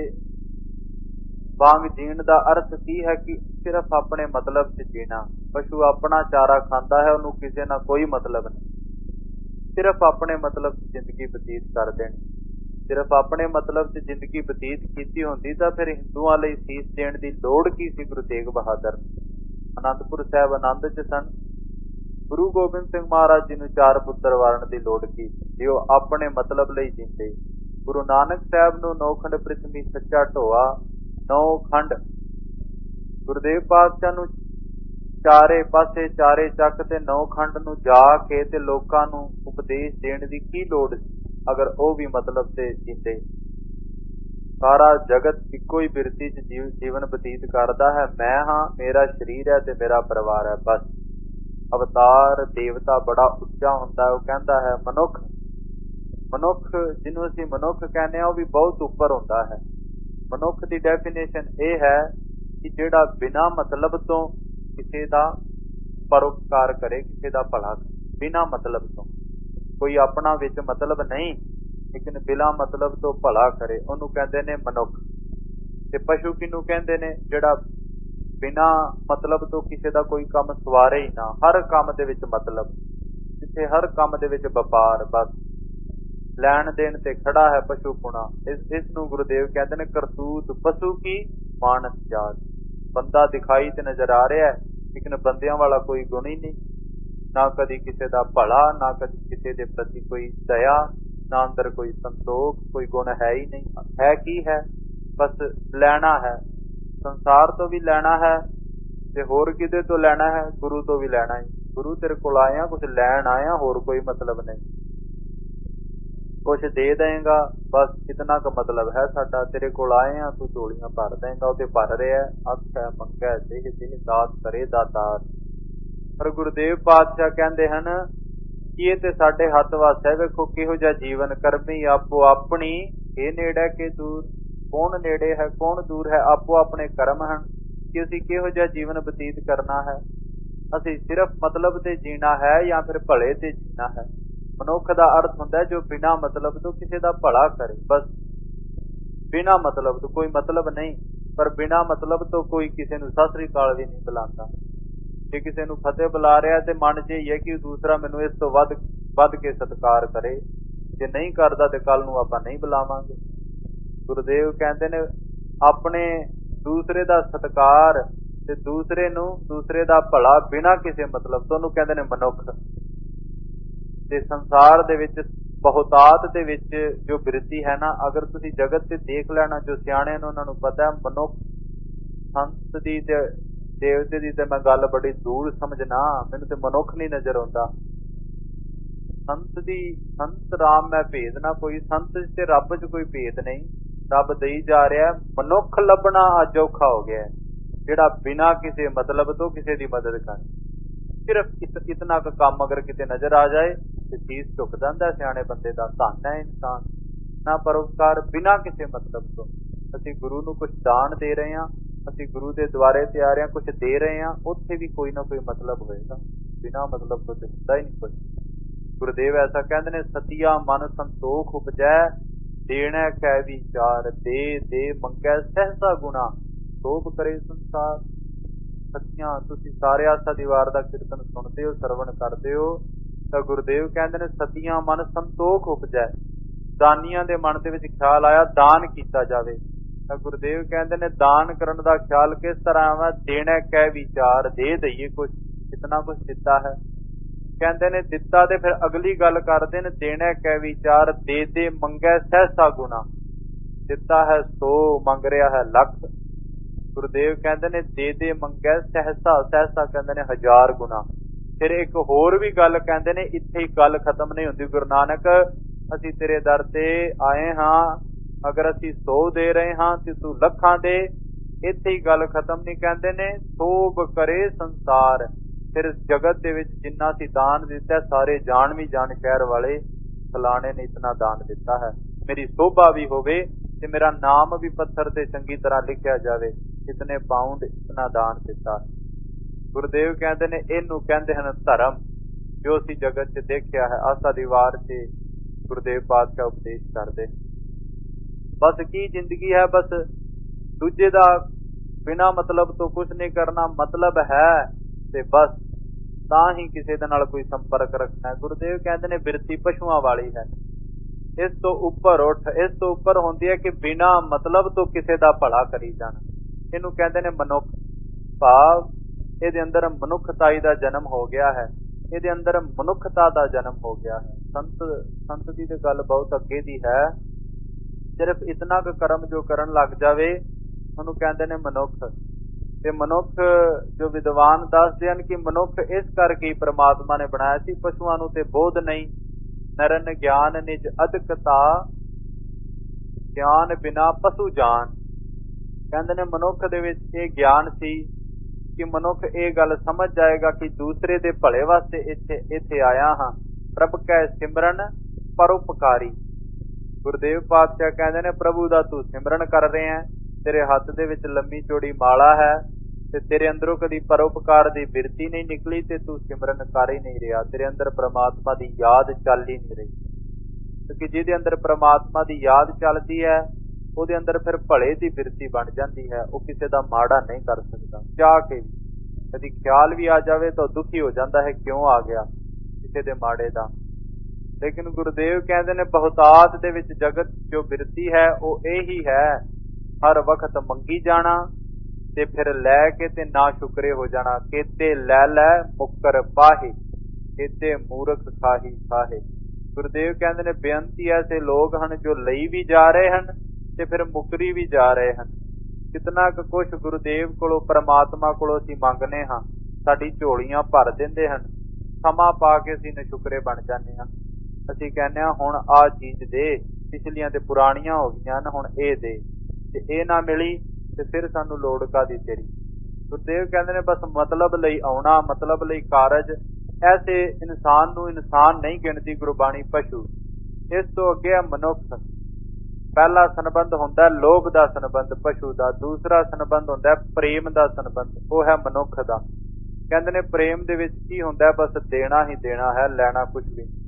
S1: ਵਾਂਗ ਜੀਣ ਦਾ ਅਰਥ ਕੀ ਹੈ ਕਿ ਸਿਰਫ ਆਪਣੇ ਮਤਲਬ 'ਚ ਜੀਣਾ। ਪਸ਼ੂ ਆਪਣਾ ਚਾਰਾ ਖਾਂਦਾ ਹੈ, ਉਹਨੂੰ ਕਿਸੇ ਨਾਲ ਕੋਈ ਮਤਲਬ ਨਹੀਂ। ਸਿਰਫ ਆਪਣੇ ਮਤਲਬ 'ਚ ਜ਼ਿੰਦਗੀ ਬਤੀਤ ਕਰ ਦੇਣੀ। ਸਿਰਫ ਆਪਣੇ ਮਤਲਬ 'ਚ ਜ਼ਿੰਦਗੀ ਬਤੀਤ ਕੀਤੀ ਹੁੰਦੀ ਤਾਂ ਫਿਰ ਹਿੰਦੂਆਂ ਲਈ ਸੀਸ ਦੇਣ ਦੀ ਲੋੜ ਕੀ ਸੀ? ਗੁਰੂ ਤੇਗ ਬਹਾਦਰ ਅਨੰਦਪੁਰ ਸਾਹਿਬ ਆਨੰਦ 'ਚ ਸਨ। ਗੁਰੂ ਗੋਬਿੰਦ ਸਿੰਘ ਮਹਾਰਾਜ ਜੀ ਨੂੰ ਚਾਰ ਪੁੱਤਰ ਵਾਰਨ ਦੀ ਲੋੜ ਕੀ ਸੀ ਜੇ ਉਹ ਆਪਣੇ ਮਤਲਬ ਲਈ ਜੀਂਦੇ? ਗੁਰੂ ਨਾਨਕ ਸਾਹਿਬ ਨੂੰ ਨੌਖੰਡ ਪ੍ਰਿਥਵੀ ਸੱਚਾ ਢੋਆ, ਨੌ ਖੰਡ। ਗੁਰਦੇਵ ਪਾਤਸ਼ਾਹ ਨੂੰ ਚਾਰੇ ਪਾਸੇ ਚਾਰੇ ਚੱਕ ਤੇ ਨੌ ਖੰਡ ਨੂੰ ਜਾ ਕੇ ਤੇ ਲੋਕਾਂ ਨੂੰ ਉਪਦੇਸ਼ ਦੇਣ ਦੀ ਕੀ ਲੋੜ ਸੀ, ਅਗਰ ਉਹ ਵੀ ਮਤਲਬ ਤੇ ਜੀਂਦੇ? ਸਾਰਾ ਜਗਤ ਇੱਕੋ ਹੀ ਬਿਰਤੀ 'ਚ ਜੀਵਨ ਬਤੀਤ ਕਰਦਾ ਹੈ। ਮੈਂ ਹਾਂ, ਮੇਰਾ ਸਰੀਰ ਹੈ ਤੇ ਮੇਰਾ ਪਰਿਵਾਰ ਹੈ, ਬਸ। ਅਵਤਾਰ ਦੇਵਤਾ ਬੜਾ ਉੱਚਾ ਹੁੰਦਾ, ਉਹ ਕਹਿੰਦਾ ਹੈ ਮਨੁੱਖ ਮਨੁੱਖ ਜਿਹਨੂੰ ਅਸੀਂ ਮਨੁੱਖ ਕਹਿੰਦੇ ਹਾਂ, ਉਹ ਵੀ ਬਹੁਤ ਉੱਪਰ ਹੁੰਦਾ ਹੈ। ਮਨੁੱਖ ਦੀ ਡੈਫੀਨੇਸ਼ਨ ਇਹ ਹੈ ਕਿ ਜਿਹੜਾ ਬਿਨਾਂ ਮਤਲਬ ਤੋਂ ਕਿਸੇ ਦਾ ਪਰਉਪਕਾਰ ਕਰੇ, ਕਿਸੇ ਦਾ ਭਲਾ ਕਰੇ, ਬਿਨਾਂ ਮਤਲਬ ਤੋਂ। ਕੋਈ ਆਪਣਾ ਵਿੱਚ ਮਤਲਬ ਨਹੀਂ, ਲੇਕਿਨ ਬਿਨਾਂ ਮਤਲਬ ਤੋਂ ਭਲਾ ਕਰੇ, ਉਹਨੂੰ ਕਹਿੰਦੇ ਨੇ ਮਨੁੱਖ। ਤੇ ਪਸ਼ੂ ਕਿਹਨੂੰ ਕਹਿੰਦੇ ਨੇ? ਜਿਹੜਾ ਬਿਨਾਂ ਮਤਲਬ ਤੋਂ ਕਿਸੇ ਦਾ ਕੋਈ ਕੰਮ ਸਵਾਰੇ ਹੀ ਨਾ। ਹਰ ਕੰਮ ਦੇ ਵਿੱਚ ਮਤਲਬ, ਜਿੱਥੇ ਹਰ ਕੰਮ ਦੇ ਵਿੱਚ ਵਪਾਰ, ਬਸ ਲੈਣ ਦੇਣ ਤੇ ਖੜਾ ਹੈ ਪਸ਼ੂ ਪੁਣਾ। ਇਸ ਇਸ ਨੂੰ ਗੁਰਦੇਵ ਕਹਿੰਦੇ ਨੇ ਕਰਤੂਤ ਪਸ਼ੂ ਕੀ ਮਾਨਸ ਜਾਤ। ਬੰਦਾ ਦਿਖਾਈ ਤੇ ਨਜ਼ਰ ਆ ਰਿਹਾ, ਲੇਕਿਨ ਬੰਦਿਆਂ ਵਾਲਾ ਕੋਈ ਗੁਣ ਹੀ ਨਹੀਂ। ਨਾ ਕਦੀ ਕਿਸੇ ਦਾ ਭਲਾ, ਨਾ ਕਦੀ ਕਿਸੇ ਦੇ ਪ੍ਰਤੀ ਕੋਈ ਦਇਆ, ਨਾ ਅੰਦਰ ਕੋਈ ਸੰਤੋਖ, ਕੋਈ ਗੁਣ ਹੈ ਹੀ ਨਹੀਂ। ਹੈ ਕੀ ਹੈ? ਬਸ ਲੈਣਾ ਹੈ। ਸੰਸਾਰ ਤੋਂ ਵੀ ਲੈਣਾ ਹੈ ਤੇ ਹੋਰ ਕਿਤੇ ਤੋਂ ਲੈਣਾ ਹੈ, ਗੁਰੂ ਤੋਂ ਵੀ ਲੈਣਾ ਹੈ। ਗੁਰੂ ਤੇਰੇ ਕੋਲ ਆਇਆ, ਕੁਛ ਲੈਣ ਆਇਆ, ਹੋਰ ਕੋਈ ਮਤਲਬ ਨਹੀਂ। ਕੁਛ ਦੇ ਦੇਂਗਾ, ਬਸ ਇਤਨਾ ਕੁ ਮਤਲਬ ਹੈ ਸਾਡਾ। ਤੇਰੇ ਕੋਲ ਆਏ ਆ, ਤੂੰ ਝੋਲੀਆਂ ਭਰ ਦੇਂਗਾ, ਉਹ ਤੇ ਭਰ ਰਿਹਾ। ਆਖੈ ਮੰਗੈ ਦੇਹ ਦੇਹ ਦਾਤ ਕਰੇ ਦਾਤਾਰ। ਪਰ ਗੁਰਦੇਵ ਪਾਤਸ਼ਾਹ ਕਹਿੰਦੇ ਹਨ ਕਿ ਇਹ ਤੇ ਸਾਡੇ ਹੱਥ ਵੱਸ ਹੈ। ਵੇਖੋ ਕਿਹੋ ਜਿਹਾ ਜੀਵਨ ਕਰਮੀ ਆਪੋ ਆਪਣੀ, ਇਹ ਨੇੜੇ ਕਿ ਦੂਰ। ਕੌਣ ਨੇੜੇ ਹੈ, ਕੌਣ ਦੂਰ ਹੈ? ਆਪੋ ਆਪਣੇ ਕਰਮ ਹਨ ਕਿ ਅਸੀਂ ਕਿਹੋ ਜਿਹਾ ਜੀਵਨ ਬਤੀਤ ਕਰਨਾ ਹੈ। ਅਸੀਂ ਸਿਰਫ ਮਤਲਬ ਤੇ ਜੀਣਾ ਹੈ ਜਾਂ ਫਿਰ ਭਲੇ ਤੇ ਜੀਣਾ ਹੈ। ਮਨੁੱਖ ਦਾ ਅਰਥ ਹੁੰਦਾ ਜੋ ਬਿਨਾਂ ਮਤਲਬ ਤੋਂ ਕਿਸੇ ਦਾ ਭਲਾ ਕਰੇ, ਬਸ। ਬਿਨਾਂ ਮਤਲਬ ਤੋਂ, ਕੋਈ ਮਤਲਬ ਨਹੀਂ, ਪਰ ਬਿਨਾਂ ਮਤਲਬ ਤੋਂ ਕੋਈ ਕਿਸੇ ਨੂੰ ਸਤਿ ਸ੍ਰੀ ਅਕਾਲ ਵੀ ਨਹੀਂ ਬੁਲਾਉਂਦਾ। ਜੇ ਕਿਸੇ ਨੂੰ ਫਤਿਹ ਬੁਲਾ ਰਿਹਾ ਤੇ ਮਨ 'ਚ ਇਹ ਹੈ ਕਿ ਦੂਸਰਾ ਮੈਨੂੰ ਇਸ ਤੋਂ ਵੱਧ ਵੱਧ ਕੇ ਸਤਿਕਾਰ ਕਰੇ। ਜੇ ਨਹੀਂ ਕਰਦਾ ਤੇ ਕੱਲ ਨੂੰ ਆਪਾਂ ਨਹੀਂ ਬੁਲਾਵਾਂਗੇ। ਗੁਰਦੇਵ ਕਹਿੰਦੇ ਨੇ ਆਪਣੇ ਦੂਸਰੇ ਦਾ ਸਤਿਕਾਰ ਤੇ ਦੂਸਰੇ ਨੂੰ ਦੂਸਰੇ ਦਾ ਭਲਾ ਬਿਨਾਂ ਕਿਸੇ ਮਤਲਬ ਤੋਂ, ਉਹਨੂੰ ਕਹਿੰਦੇ ਨੇ ਮਨੁੱਖ। ਤੇ ਸੰਸਾਰ ਦੇ ਵਿੱਚ ਬਹੁਤਾਤ ਦੇ ਵਿੱਚ ਜੋ ਬਿਰਤੀ ਹੈ ਨਾ, ਅਗਰ ਤੁਸੀਂ ਜਗਤ ਤੇ ਦੇਖ ਲੈਣਾ, ਜੋ ਸਿਆਣੇ ਨੇ ਉਹਨਾਂ ਨੂੰ ਪਤਾ ਹੈ ਮਨੁੱਖ ਸੰਤ ਦੀ ਤੇ ਦੇਵਤੇ ਦੀ ਤੇ ਮੈਂ ਗੱਲ ਬੜੀ ਦੂਰ ਸਮਝਣਾ, ਮੈਨੂੰ ਤੇ ਮਨੁੱਖ ਨਹੀਂ ਨਜ਼ਰ ਆਉਂਦਾ। ਸੰਤ ਦੀ ਸੰਤ ਰਾਮ ਮੈਂ ਭੇਦ ਨਾ ਕੋਈ, ਸੰਤ ਤੇ ਰੱਬ 'ਚ ਕੋਈ ਭੇਦ ਨਹੀਂ। ਰੱਬ ਦਈ ਜਾ ਰਿਹਾ, ਮਨੁੱਖ ਲੱਭਣਾ ਅੱਜ ਔਖਾ ਹੋ ਗਿਆ, ਜਿਹੜਾ ਬਿਨਾਂ ਕਿਸੇ ਮਤਲਬ ਤੋਂ ਕਿਸੇ ਦੀ ਮਦਦ ਕਰ। ਸਿਰਫ ਇਸ ਇਤਨਾ ਕੁ ਕੰਮ ਅਗਰ ਕਿਤੇ ਨਜ਼ਰ ਆ ਜਾਏ ਤੇ ਸੀਸ ਝੁਕ ਜਾਂਦਾ ਸਿਆਣੇ ਬੰਦੇ ਦਾ। ਧੰਨ ਹੈ ਇਨਸਾਨ ਨਾ ਪਰਉਪਕਾਰ, ਬਿਨਾਂ ਕਿਸੇ ਮਤਲਬ ਤੋਂ। ਅਸੀਂ ਗੁਰੂ ਨੂੰ ਕੁਛ ਦਾਨ ਦੇ ਰਹੇ ਹਾਂ, ਅਸੀਂ ਗੁਰੂ ਦੇ ਦੁਆਰੇ ਤੇ ਆ ਰਹੇ ਹਾਂ, ਕੁਛ ਦੇ ਰਹੇ ਹਾਂ, ਉੱਥੇ ਵੀ ਕੋਈ ਨਾ ਕੋਈ ਮਤਲਬ ਹੋਏਗਾ। ਬਿਨਾਂ ਮਤਲਬ ਤੋਂ ਤੇ ਹੁੰਦਾ ਹੀ ਨਹੀਂ ਕੁਛ। ਗੁਰਦੇਵ ਐਸਾ ਕਹਿੰਦੇ ਨੇ, ਸਤੀਆ ਮਨ ਸੰਤੋਖ ਉਪਜੈ, ਦੇਣਾ ਕੈ ਵਿਚਾਰ, ਦੇ ਦੇ ਮੰਗੈ ਸਹਿਸਾ ਗੁਣਾ, ਸੋਭ ਕਰੇ ਸੰਸਾਰ। ਸਤੀਆਂ ਤੁਸੀਂ ਸਾਰੇ ਆਸਾ ਦੀ ਵਾਰ ਦਾ ਕੀਰਤਨ ਸੁਣਦੇ ਹੋ, ਸਰਵਣ ਕਰਦੇ ਹੋ, ਤਾਂ ਗੁਰਦੇਵ ਕਹਿੰਦੇ ਨੇ ਸਤੀਆਂ ਮਨ ਸੰਤੋਖ ਉਪਜੈ। ਦਾਨੀਆਂ ਦੇ ਮਨ ਦੇ ਵਿੱਚ ਖਿਆਲ ਆਇਆ ਦਾਨ ਕੀਤਾ ਜਾਵੇ, ਤਾਂ ਗੁਰਦੇਵ ਕਹਿੰਦੇ ਨੇ ਦਾਨ ਕਰਨ ਦਾ ਖਿਆਲ ਕਿਸ ਤਰ੍ਹਾਂ ਆਵਾ, ਦੇਣਾ ਕੈ ਵਿਚਾਰ, ਦੇ ਦਈਏ ਕੁਛ, ਕਿਤਨਾ ਕੁਛ ਦਿੱਤਾ ਹੈ। ਕਹਿੰਦੇ ਨੇ ਦਿੱਤਾ ਤੇ ਫਿਰ ਅਗਲੀ ਗੱਲ ਕਰਦੇ ਨੇ, ਦੇਣਾ ਕੈ ਵਿਚਾਰ, ਦੇ ਦੇ ਮੰਗੈ ਸਹਿਸਾ ਗੁਣਾ। ਦਿੱਤਾ ਹੈ ਸੌ, ਮੰਗ ਰਿਹਾ ਹੈ ਲੱਖ। ਗੁਰਦੇਵ ਕਹਿੰਦੇ ਨੇ ਦੇ ਦੇ ਮੰਗੈ ਸਹਿਸਾ, ਸਹਿਸਾ ਕਹਿੰਦੇ ਨੇ ਹਜ਼ਾਰ ਗੁਣਾ। ਫਿਰ ਇੱਕ ਹੋਰ ਵੀ ਗੱਲ ਕਹਿੰਦੇ ਨੇ, ਇੱਥੇ ਹੀ ਗੱਲ ਖਤਮ ਨਹੀਂ ਹੁੰਦੀ। ਗੁਰੂ ਨਾਨਕ ਅਸੀਂ ਤੇਰੇ ਦਰ ਤੇ ਆਏ ਹਾਂ, ਅਗਰ ਅਸੀਂ ਸੌ ਦੇ ਰਹੇ ਹਾਂ ਤੇ ਤੂੰ ਲੱਖਾਂ ਦੇ। ਇੱਥੇ ਹੀ ਗੱਲ ਖਤਮ ਨਹੀਂ, ਕਹਿੰਦੇ ਨੇ ਸੋਭ ਕਰੇ ਸੰਸਾਰ। ਫਿਰ ਜਗਤ ਦੇ ਵਿੱਚ ਜਿੰਨਾ ਅਸੀਂ ਦਾਨ ਦਿੱਤਾ, ਸਾਰੇ ਜਾਣ ਵੀ ਜਾਣ ਸ਼ਹਿਰ ਵਾਲੇ ਫਲਾਣੇ ਨੇ ਇਤਨਾ ਦਾਨ ਦਿੱਤਾ ਹੈ, ਮੇਰੀ ਸੋਭਾ ਵੀ ਹੋਵੇ ਤੇ ਮੇਰਾ ਨਾਮ ਵੀ ਪੱਥਰ ਤੇ ਚੰਗੀ ਤਰ੍ਹਾਂ ਲਿਖਿਆ ਜਾਵੇ, ਇਤਨੇ ਪਾਉਂਡ ਇਤਨਾ ਦਾਨ ਦਿੱਤਾ। ਗੁਰਦੇਵ ਕਹਿੰਦੇ ਨੇ ਇਹਨੂੰ ਕਹਿੰਦੇ ਹਨ ਧਰਮ, ਜੋ ਅਸੀਂ ਜਗਤ 'ਚ ਦੇਖਿਆ ਹੈ। ਆਸਾ ਦੀ ਵਾਰ 'ਚ ਗੁਰਦੇਵ ਪਾਤਸ਼ਾਹ ਉਪਦੇਸ਼ ਕਰਦੇ, ਬਸ ਕੀ ਜ਼ਿੰਦਗੀ ਹੈ, ਬਸ ਦੂਜੇ ਦਾ ਬਿਨਾਂ ਮਤਲਬ ਤੋਂ ਕੁਛ ਨਹੀਂ ਕਰਨਾ, ਮਤਲਬ ਹੈ ਤੇ ਬਸ ਤਾਂ ਹੀ ਕਿਸੇ ਦੇ ਨਾਲ ਕੋਈ ਸੰਪਰਕ ਰੱਖਣਾ। ਗੁਰਦੇਵ ਕਹਿੰਦੇ ਨੇ ਬਿਰਤੀ ਪਸ਼ੂਆਂ ਵਾਲੀ ਹੈ, ਇਸ ਤੋਂ ਉੱਪਰ ਉੱਠ, ਇਸ ਤੋਂ ਉੱਪਰ ਹੁੰਦੀ ਹੈ ਕਿ ਬਿਨਾਂ ਮਤਲਬ ਤੋਂ ਕਿਸੇ ਦਾ ਭਲਾ ਕਰੀ ਜਾਣਾ। ਇਹਨੂੰ ਕਹਿੰਦੇ ਨੇ ਮਨੁੱਖ, ਭਾਵ ਇਹਦੇ ਅੰਦਰ ਮਨੁੱਖਤਾਈ ਦਾ ਜਨਮ ਹੋ ਗਿਆ ਹੈ, ਇਹਦੇ ਅੰਦਰ ਮਨੁੱਖਤਾ ਦਾ ਜਨਮ ਹੋ ਗਿਆ ਹੈ। ਸੰਤ ਸੰਤ ਦੀ ਤੇ ਗੱਲ ਬਹੁਤ ਅੱਗੇ ਦੀ ਹੈ। ਸਿਰਫ ਇਤਨਾ ਕੁ ਕਰਮ ਜੋ ਕਰਨ ਲੱਗ ਜਾਵੇ ਉਹਨੂੰ ਕਹਿੰਦੇ ਨੇ ਮਨੁੱਖ। ਤੇ ਮਨੁੱਖ ਜੋ ਵਿਦਵਾਨ ਦੱਸਦੇ ਹਨ ਕਿ ਮਨੁੱਖ ਇਸ ਕਰਕੇ ਪ੍ਰਮਾਤਮਾ ਨੇ ਬਣਾਇਆ ਸੀ, ਪਸ਼ੂਆਂ ਨੂੰ ਤੇ ਬੋਧ ਨਹੀਂ। ਨਰਨ ਗਿਆਨ ਨਿਜ ਅਦਕਤਾ, ਗਿਆਨ ਬਿਨਾ ਪਸ਼ੂ ਜਾਨ। ਕਹਿੰਦੇ ਨੇ ਮਨੁੱਖ ਦੇ ਵਿੱਚ ਇਹ ਗਿਆਨ ਸੀ ਕਿ ਮਨੁੱਖ ਇਹ ਗੱਲ ਸਮਝ ਜਾਏਗਾ ਕਿ ਦੂਸਰੇ ਦੇ ਭਲੇ ਵਾਸਤੇ ਇੱਥੇ ਇੱਥੇ ਆਇਆ ਹਾਂ। ਪ੍ਰਭ ਕੈ ਸਿਮਰਨ ਪਰਉਪਕਾਰੀ। ਗੁਰਦੇਵ ਪਾਤਸ਼ਾਹ ਕਹਿੰਦੇ ਨੇ ਪ੍ਰਭੂ ਦਾ ਤੂੰ ਸਿਮਰਨ ਕਰ ਰਹੇ ਹੈ, ਤੇਰੇ ਹੱਥ ਦੇ ਵਿੱਚ ਲੰਮੀ ਚੌੜੀ ਮਾਲਾ ਹੈ ਤੇ ਤੇਰੇ ਅੰਦਰੋਂ ਕਦੀ ਪਰਉਪਕਾਰ ਦੀ ਬਿਰਤੀ ਨਹੀਂ ਨਿਕਲੀ ਤੇ ਤੂੰ ਸਿਮਰਨ ਕਰ ਹੀ ਨਹੀਂ ਰਿਹਾ। ਤੇਰੇ ਅੰਦਰ ਪ੍ਰਮਾਤਮਾ ਦੀ ਯਾਦ ਚੱਲ ਹੀ ਨਹੀਂ ਰਹੀ, ਕਿਉਂਕਿ ਜਿਹਦੇ ਅੰਦਰ ਪ੍ਰਮਾਤਮਾ ਦੀ ਯਾਦ ਚੱਲਦੀ ਹੈ ਉਹਦੇ ਅੰਦਰ ਫਿਰ ਭਲੇ ਦੀ ਬਿਰਤੀ ਬਣ ਜਾਂਦੀ ਹੈ। ਉਹ ਕਿਸੇ ਦਾ ਮਾੜਾ ਨਹੀਂ ਕਰ ਸਕਦਾ। ਚਾਹ ਕੇ ਕਦੀ ਖਿਆਲ ਵੀ ਆ ਜਾਵੇ ਤਾਂ ਦੁਖੀ ਹੋ ਜਾਂਦਾ ਹੈ, ਕਿਉਂ ਆ ਗਿਆ ਕਿਸੇ ਦੇ ਮਾੜੇ ਦਾ। ਲੇਕਿਨ ਗੁਰਦੇਵ ਕਹਿੰਦੇ ਨੇ ਬਹੁਤਾਤ ਦੇ ਵਿੱਚ ਜਗਤ ਜੋ ਬਿਰਤੀ ਹੈ ਉਹ ਇਹੀ ਹੈ, ਹਰ ਵਕਤ ਮੰਗੀ ਜਾਣਾ ਤੇ ਫਿਰ ਲੈ ਕੇ ਤੇ ਨਾ ਸ਼ੁਕਰੇ ਹੋ ਜਾਣਾ। ਕੇਤੇ ਲੈ ਲੈ ਮੁੱਕਰ ਪਾਹੇ, ਕੇਤੇ ਮੂਰਖ ਖਾਹੀ ਖਾਹੇ। ਗੁਰਦੇਵ ਕਹਿੰਦੇ ਨੇ ਬੇਅੰਤੀ ਐਸੇ ਲੋਕ ਹਨ ਜੋ ਲਈ ਵੀ ਜਾ ਰਹੇ ਹਨ ਤੇ ਫਿਰ ਮੁਕਰੀ ਵੀ ਜਾ ਰਹੇ ਹਨ। ਕਿਤਨਾ ਕੁ ਕੁਛ ਗੁਰਦੇਵ ਕੋਲੋਂ ਪ੍ਰਮਾਤਮਾ ਕੋਲੋਂ ਅਸੀਂ ਮੰਗਨੇ ਹਾਂ, ਸਾਡੀ ਝੋਲੀਆਂ ਭਰ ਦਿੰਦੇ ਹਨ, ਸਮਾਂ ਪਾ ਕੇ ਅਸੀਂ ਨਸ਼ੁਕਰੇ ਬਣ ਜਾਂਦੇ ਹਾਂ। ਅਸੀਂ ਕਹਿੰਦੇ ਹਾਂ ਹੁਣ ਆਹ ਚੀਜ਼ ਦੇ, ਪਿਛਲੀਆਂ ਤੇ ਪੁਰਾਣੀਆਂ ਹੋ ਗਈਆਂ ਹਨ, ਹੁਣ ਇਹ ਦੇ, ਤੇ ਇਹ ਨਾ ਮਿਲੀ ਤੇ ਫਿਰ ਸਾਨੂੰ ਲੋੜ ਕਾਹਦੀ ਤੇਰੀ। ਗੁਰਦੇਵ ਕਹਿੰਦੇ ਨੇ ਬਸ ਮਤਲਬ ਲਈ ਆਉਣਾ, ਮਤਲਬ ਲਈ ਕਾਰਜ। ਐਸੇ ਇਨਸਾਨ ਨੂੰ ਇਨਸਾਨ ਨਹੀਂ ਗਿਣਦੀ ਗੁਰਬਾਣੀ, ਪਸ਼ੂ। ਇਸ ਤੋਂ ਅੱਗੇ ਹੈ ਮਨੁੱਖ। ਪਹਿਲਾ ਸੰਬੰਧ ਹੁੰਦਾ ਲੋਭ ਦਾ ਸੰਬੰਧ ਪਸ਼ੂ ਦਾ, ਦੂਸਰਾ ਸੰਬੰਧ ਹੁੰਦਾ ਪ੍ਰੇਮ ਦਾ ਸੰਬੰਧ, ਉਹ ਹੈ ਮਨੁੱਖ ਦਾ। ਕਹਿੰਦੇ ਨੇ ਪ੍ਰੇਮ ਦੇ ਵਿੱਚ ਕੀ ਹੁੰਦਾ, ਬਸ ਦੇਣਾ ਹੀ ਦੇਣਾ ਹੈ, ਲੈਣਾ ਕੁਛ ਵੀ ਨਹੀਂ।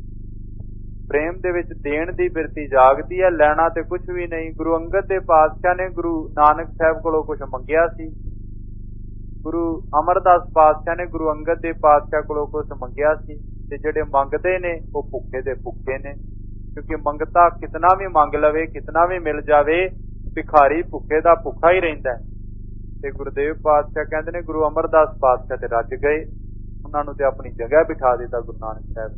S1: ਪ੍ਰੇਮ ਦੇ ਵਿੱਚ ਦੇਣ ਦੀ ਬਿਰਤੀ ਜਾਗਦੀ ਹੈ, ਲੈਣਾ ਤੇ ਕੁਛ ਵੀ ਨਹੀਂ। ਗੁਰੂ ਅੰਗਦ ਦੇ ਪਾਤਸ਼ਾਹ ਨੇ ਗੁਰੂ ਨਾਨਕ ਸਾਹਿਬ ਕੋਲੋਂ ਕੁਛ ਮੰਗਿਆ ਸੀ, ਗੁਰੂ ਅਮਰਦਾਸ ਪਾਤਸ਼ਾਹ ਨੇ ਗੁਰੂ ਅੰਗਦ ਦੇ ਪਾਤਸ਼ਾਹ ਕੋਲੋਂ ਕੁਛ ਮੰਗਿਆ ਸੀ, ਤੇ ਜਿਹੜੇ ਮੰਗਦੇ ਨੇ ਉਹ ਭੁੱਖੇ ਦੇ ਭੁੱਖੇ ਨੇ। ਕਿਉਂਕਿ ਮੰਗਤਾ ਕਿਤਨਾ ਵੀ ਮੰਗ ਲਵੇ, ਕਿਤਨਾ ਵੀ ਮਿਲ ਜਾਵੇ, ਭਿਖਾਰੀ ਭੁੱਖੇ ਦਾ ਭੁੱਖਾ ਹੀ ਰਹਿੰਦਾ। ਤੇ ਗੁਰਦੇਵ ਪਾਤਸ਼ਾਹ ਕਹਿੰਦੇ ਨੇ ਗੁਰੂ ਅਮਰਦਾਸ ਪਾਤਸ਼ਾਹ ਤੇ ਰੱਜ ਗਏ, ਉਹਨਾਂ ਨੂੰ ਤੇ ਆਪਣੀ ਜਗ੍ਹਾ ਬਿਠਾ ਦਿੱਤਾ ਗੁਰੂ ਨਾਨਕ ਸਾਹਿਬ।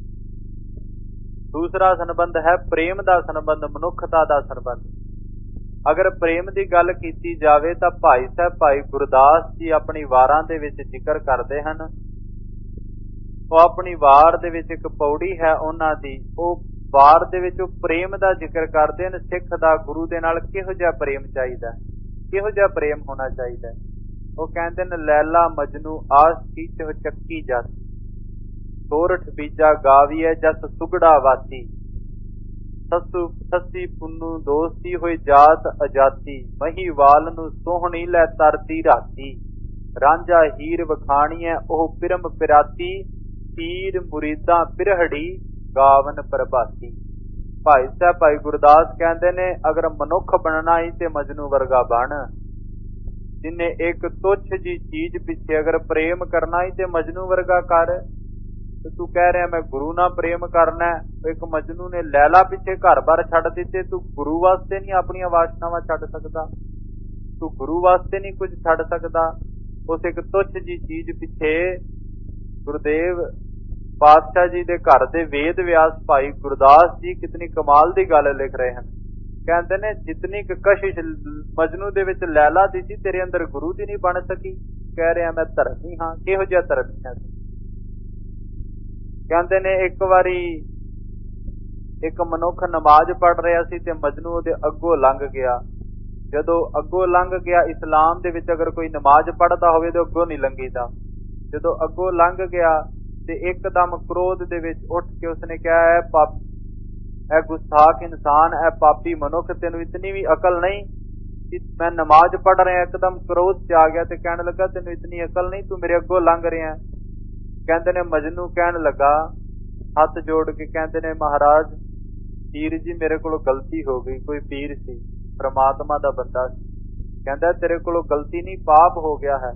S1: ਦੂਸਰਾ ਸੰਬੰਧ ਹੈ ਪ੍ਰੇਮ ਦਾ ਸੰਬੰਧ, ਮਨੁੱਖਤਾ ਦਾ ਸੰਬੰਧ। ਅਗਰ ਪ੍ਰੇਮ ਦੀ ਗੱਲ ਕੀਤੀ ਜਾਵੇ ਤਾਂ ਭਾਈ ਸਾਹਿਬ ਭਾਈ ਗੁਰਦਾਸ ਜੀ ਆਪਣੀ ਵਾਰਾਂ ਦੇ ਵਿੱਚ ਜ਼ਿਕਰ ਕਰਦੇ ਹਨ। ਉਹ ਆਪਣੀ ਵਾਰ ਦੇ ਵਿੱਚ ਇੱਕ ਪੌੜੀ ਹੈ ਉਹਨਾਂ ਦੀ, ਉਹ ਵਾਰ ਦੇ ਵਿੱਚ ਉਹ ਪ੍ਰੇਮ ਦਾ ਜ਼ਿਕਰ ਕਰਦੇ ਹਨ। ਸਿੱਖ ਦਾ ਗੁਰੂ ਦੇ ਨਾਲ ਕਿਹੋ ਜਿਹਾ ਪ੍ਰੇਮ ਚਾਹੀਦਾ, ਕਿਹੋ ਜਿਹਾ ਪ੍ਰੇਮ ਹੋਣਾ ਚਾਹੀਦਾ। ਉਹ ਕਹਿੰਦੇ ਨੇ ਲੈਲਾ ਮਜਨੂ ਆਸ ਕੀ ਚੋ ਚੱਕੀ ਜਸ, ਸੋਰਠ ਬੀਜਾ ਗਾਵੀਐ ਜਸ ਸੁਗੜਾ ਵਾਤੀ, ਸੱਸੂ ਸੱਸੀ ਪੁੰਨੂ ਦੋਸਤੀ ਹੋਈ ਜਾਤ ਅਜਾਤੀ, ਮਹੀਵਾਲ ਨੂੰ ਸੋਹਣੀ ਲੈ ਤਰਦੀ ਰਾਤੀ, ਰਾਂਝਾ ਹੀਰ ਵਖਾਣੀਐ ਉਹ ਪਿਰਮ ਪਿਰਾਤੀ, ਪੀਰ ਮੁਰੀਦਾਂ ਪਿਰਹੜੀ ਗਾਵਨ ਪ੍ਰਭਾਤੀ। ਭਾਈ ਸਾਹਿਬ ਭਾਈ ਗੁਰਦਾਸ ਕਹਿੰਦੇ ਨੇ ਅਗਰ ਮਨੁੱਖ ਬਣਨਾ ਹੀ ਤੇ ਮਜਨੂ ਵਰਗਾ ਬਣ, ਜਿਨੇ ਇੱਕ ਤੁੱਛ ਜੀ ਚੀਜ਼ ਪਿੱਛੇ ਅਗਰ ਪ੍ਰੇਮ ਕਰਨਾ ਹੀ ਤੇ ਮਜਨੂ ਵਰਗਾ ਕਰ। ਤੇ ਤੂੰ ਕਹਿ ਰਿਹਾ ਮੈਂ ਗੁਰੂ ਨਾਲ ਪ੍ਰੇਮ ਕਰਨਾ, ਇੱਕ ਮਜਨੂ ਨੇ ਲੈਲਾ ਪਿੱਛੇ ਘਰ ਬਾਰ ਛੱਡ ਦਿੱਤੇ, ਤੂੰ ਗੁਰੂ ਵਾਸਤੇ ਨਹੀਂ ਆਪਣੀਆਂ ਵਾਸ਼ਨਾਵਾਂ ਛੱਡ ਸਕਦਾ, ਤੂੰ ਗੁਰੂ ਵਾਸਤੇ ਨਹੀਂ ਕੁਝ ਛੱਡ ਸਕਦਾ। ਉਸ ਇੱਕ ਤੁੱਛ ਜੀ ਚੀਜ਼ ਪਿੱਛੇ ਗੁਰਦੇਵ ਪਾਤਸ਼ਾਹ ਜੀ ਦੇ ਘਰ ਦੇ ਵੇਦ ਵਿਆਸ ਭਾਈ ਗੁਰਦਾਸ ਜੀ ਕਿਤਨੀ ਕਮਾਲ ਦੀ ਗੱਲ ਲਿਖ ਰਹੇ ਹਨ। ਕਹਿੰਦੇ ਨੇ ਜਿਤਨੀ ਕੁ ਕਸ਼ਿਸ਼ ਮਜਨੂ ਦੇ ਵਿੱਚ ਲੈਲਾ ਦੀ ਸੀ, ਤੇਰੇ ਅੰਦਰ ਗੁਰੂ ਦੀ ਨਹੀਂ ਬਣ ਸਕੀ। ਕਹਿ ਰਿਹਾ ਮੈਂ ਧਰਮੀ ਹਾਂ, ਕਿਹੋ ਜਿਹਾ ਧਰਮੀ ਹੈ। ਕਹਿੰਦੇ ਨੇ ਇੱਕ ਵਾਰੀ ਇੱਕ ਮਨੁੱਖ ਨਮਾਜ਼ ਪੜ੍ਹ ਰਿਹਾ ਸੀ ਤੇ ਮਜਨੂ ਉਹਦੇ ਅੱਗੋਂ ਲੰਘ ਗਿਆ। ਜਦੋਂ ਅੱਗੋਂ ਲੰਘ ਗਿਆ, ਇਸਲਾਮ ਦੇ ਵਿੱਚ ਅਗਰ ਕੋਈ ਨਮਾਜ਼ ਪੜ੍ਹਦਾ ਹੋਵੇ ਤਾਂ ਅੱਗੋਂ ਨਹੀਂ ਲੰਘੀਦਾ। ਜਦੋਂ ਅੱਗੋਂ ਲੰਘ ਗਿਆ ਤੇ ਇੱਕਦਮ ਕ੍ਰੋਧ ਦੇ ਵਿੱਚ ਉੱਠ ਕੇ ਉਸਨੇ ਕਿਹਾ ਹੈ ਪਾਪ ਇਹ ਗੁਸਤਾਖ ਇਨਸਾਨ, ਇਹ ਪਾਪੀ ਮਨੁੱਖ, ਤੈਨੂੰ ਇਤਨੀ ਵੀ ਅਕਲ ਨਹੀਂ ਕਿ ਮੈਂ ਨਮਾਜ਼ ਪੜ੍ਹ ਰਿਹਾ। ਇੱਕਦਮ ਕ੍ਰੋਧ ਚ ਆ ਗਿਆ ਤੇ ਕਹਿਣ ਲੱਗਾ ਤੈਨੂੰ ਇਤਨੀ ਅਕਲ ਨਹੀਂ, ਤੂੰ ਮੇਰੇ ਅੱਗੋਂ ਲੰਘ ਰਿਹਾ। ਕਹਿੰਦੇ ਨੇ ਮਜਨੂ ਕਹਿਣ ਲੱਗਾ ਹੱਥ ਜੋੜ ਕੇ, ਕਹਿੰਦੇ ਨੇ ਮਹਾਰਾਜ ਪੀਰ ਜੀ ਮੇਰੇ ਕੋਲੋਂ ਗਲਤੀ ਹੋ ਗਈ। ਕੋਈ ਪੀਰ ਸੀ, ਪ੍ਰਮਾਤਮਾ ਦਾ ਬੰਦਾ ਸੀ। ਕਹਿੰਦਾ ਤੇਰੇ ਕੋਲੋਂ ਗਲਤੀ ਨਹੀਂ, ਪਾਪ ਹੋ ਗਿਆ ਹੈ।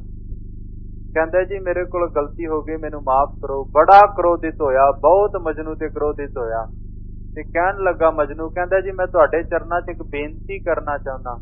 S1: ਕਹਿੰਦਾ ਜੀ ਮੇਰੇ ਕੋਲੋਂ ਗਲਤੀ ਹੋ ਗਈ, ਮੈਨੂੰ ਮਾਫ ਕਰੋ। ਬੜਾ ਕ੍ਰੋਧਿਤ ਹੋਇਆ, ਬਹੁਤ ਮਜਨੂ ਤੇ ਕ੍ਰੋਧਿਤ ਹੋਇਆ ਤੇ ਕਹਿਣ ਲੱਗਾ ਮਜਨੂ, ਕਹਿੰਦਾ ਜੀ ਮੈਂ ਤੁਹਾਡੇ ਚਰਨਾਂ 'ਚ ਇੱਕ ਬੇਨਤੀ ਕਰਨਾ ਚਾਹੁੰਦਾ।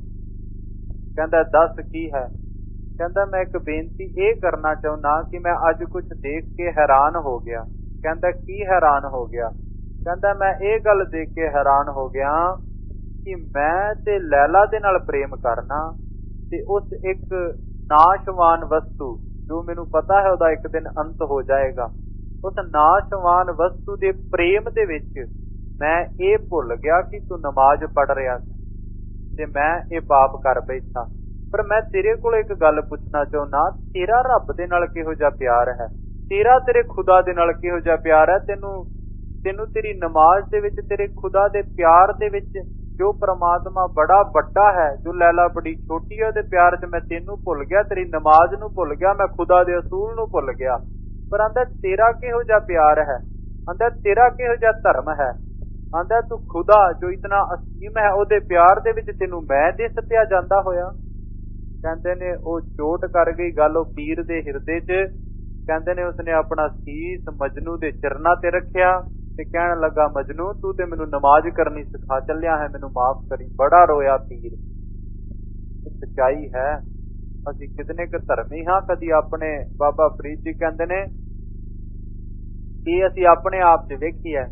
S1: ਕਹਿੰਦਾ ਦੱਸ ਕੀ ਹੈ। ਕਹਿੰਦਾ ਮੈਂ ਇੱਕ ਬੇਨਤੀ ਇਹ ਕਰਨਾ ਚਾਹੁੰਦਾ ਕਿ ਮੈਂ ਅੱਜ ਕੁਝ ਦੇਖ ਕੇ ਹੈਰਾਨ ਹੋ ਗਿਆ। ਕਹਿੰਦਾ ਕੀ ਹੈਰਾਨ ਹੋ ਗਿਆ। ਕਹਿੰਦਾ ਮੈਂ ਇਹ ਗੱਲ ਦੇਖ ਕੇ ਹੈਰਾਨ ਹੋ ਗਿਆ ਕਿ ਮੈਂ ਤੇ ਲੈਲਾ ਦੇ ਨਾਲ ਪ੍ਰੇਮ ਕਰਨਾ ਤੇ ਉਸ ਇੱਕ ਨਾਸ਼ਵਾਨ ਵਸਤੂ ਜੋ ਮੈਨੂੰ ਪਤਾ ਹੈ ਉਹਦਾ ਇੱਕ ਦਿਨ ਅੰਤ ਹੋ ਜਾਏਗਾ, ਉਸ ਨਾਸ਼ਵਾਨ ਵਸਤੂ ਦੇ ਪ੍ਰੇਮ ਦੇ ਵਿੱਚ ਮੈਂ ਇਹ ਭੁੱਲ ਗਿਆ ਕਿ ਤੂੰ ਨਮਾਜ਼ ਪੜ੍ਹ ਰਿਹਾ ਸੀ ਤੇ ਮੈਂ ਇਹ ਪਾਪ ਕਰ ਬੈਠਾ। ਪਰ ਮੈਂ ਤੇਰੇ ਕੋਲ ਇੱਕ ਗੱਲ ਪੁੱਛਣਾ ਚਾਹੁੰਦਾ, ਤੇਰਾ ਰੱਬ ਦੇ ਨਾਲ ਕਿਹੋ ਜਿਹਾ ਪਿਆਰ ਹੈ, ਤੇਰਾ ਤੇਰੇ ਖੁਦਾ ਦੇ ਨਾਲ ਕਿਹੋ ਜਿਹਾ ਪਿਆਰ ਹੈ। ਤੈਨੂੰ ਤੈਨੂੰ ਤੇਰੀ ਨਮਾਜ਼ ਦੇ ਵਿੱਚ, ਤੇਰੇ ਖੁਦਾ ਦੇ ਪਿਆਰ ਦੇ ਵਿੱਚ, ਜੋ ਪ੍ਰਮਾਤਮਾ ਬੜਾ ਵੱਡਾ ਹੈ, ਜੋ ਲੈਲਾ ਬੜੀ ਛੋਟੀ ਹੈ, ਉਹਦੇ ਪਿਆਰ 'ਚ ਮੈਂ ਤੈਨੂੰ ਭੁੱਲ ਗਿਆ, ਤੇਰੀ ਨਮਾਜ਼ ਨੂੰ ਭੁੱਲ ਗਿਆ, ਮੈਂ ਖੁਦਾ ਦੇ ਅਸੂਲ ਨੂੰ ਭੁੱਲ ਗਿਆ। ਪਰ ਆਂਦਾ ਤੇਰਾ ਕਿਹੋ ਜਿਹਾ ਪਿਆਰ ਹੈ, ਆਂਦਾ ਤੇਰਾ ਕਿਹੋ ਜਿਹਾ ਧਰਮ ਹੈ। ਆਂਦਾ ਤੂੰ ਖੁਦਾ ਜੋ ਇਤਨਾ ਅਸੀਮ ਹੈ, ਉਹਦੇ ਪਿਆਰ ਦੇ ਵਿੱਚ ਤੈਨੂੰ ਮੈਂ ਦਿਸ ਪਿਆ ਜਾਂਦਾ ਹੋਇਆ। ਕਹਿੰਦੇ ਨੇ ਉਹ ਚੋਟ ਕਰ ਗਈ ਗੱਲ ਉਹ ਪੀਰ ਦੇ ਹਿਰਦੇ 'ਚ। ਕਹਿੰਦੇ ਨੇ ਉਸਨੇ ਆਪਣਾ ਸੀਸ ਮਜਨੂ ਦੇ ਚਰਨਾਂ ਤੇ ਰੱਖਿਆ ਤੇ ਕਹਿਣ ਲੱਗਾ ਮਜਨੂ ਤੂੰ ਤੇ ਮੈਨੂੰ ਨਮਾਜ਼ ਕਰਨੀ ਸਿਖਾ ਚੱਲਿਆ ਹੈ, ਮੈਨੂੰ ਮਾਫ ਕਰੀ। ਬੜਾ ਰੋਇਆ ਪੀਰ। ਸੱਚਾਈ ਹੈ ਅਸੀਂ ਕਿਤਨੇ ਕੁ ਧਰਮੀ ਹਾਂ। ਕਦੀ ਆਪਣੇ ਬਾਬਾ ਫਰੀਦ ਜੀ ਕਹਿੰਦੇ ਨੇ ਕਿ ਅਸੀਂ ਆਪਣੇ ਆਪ 'ਚ ਵੇਖੀਏ,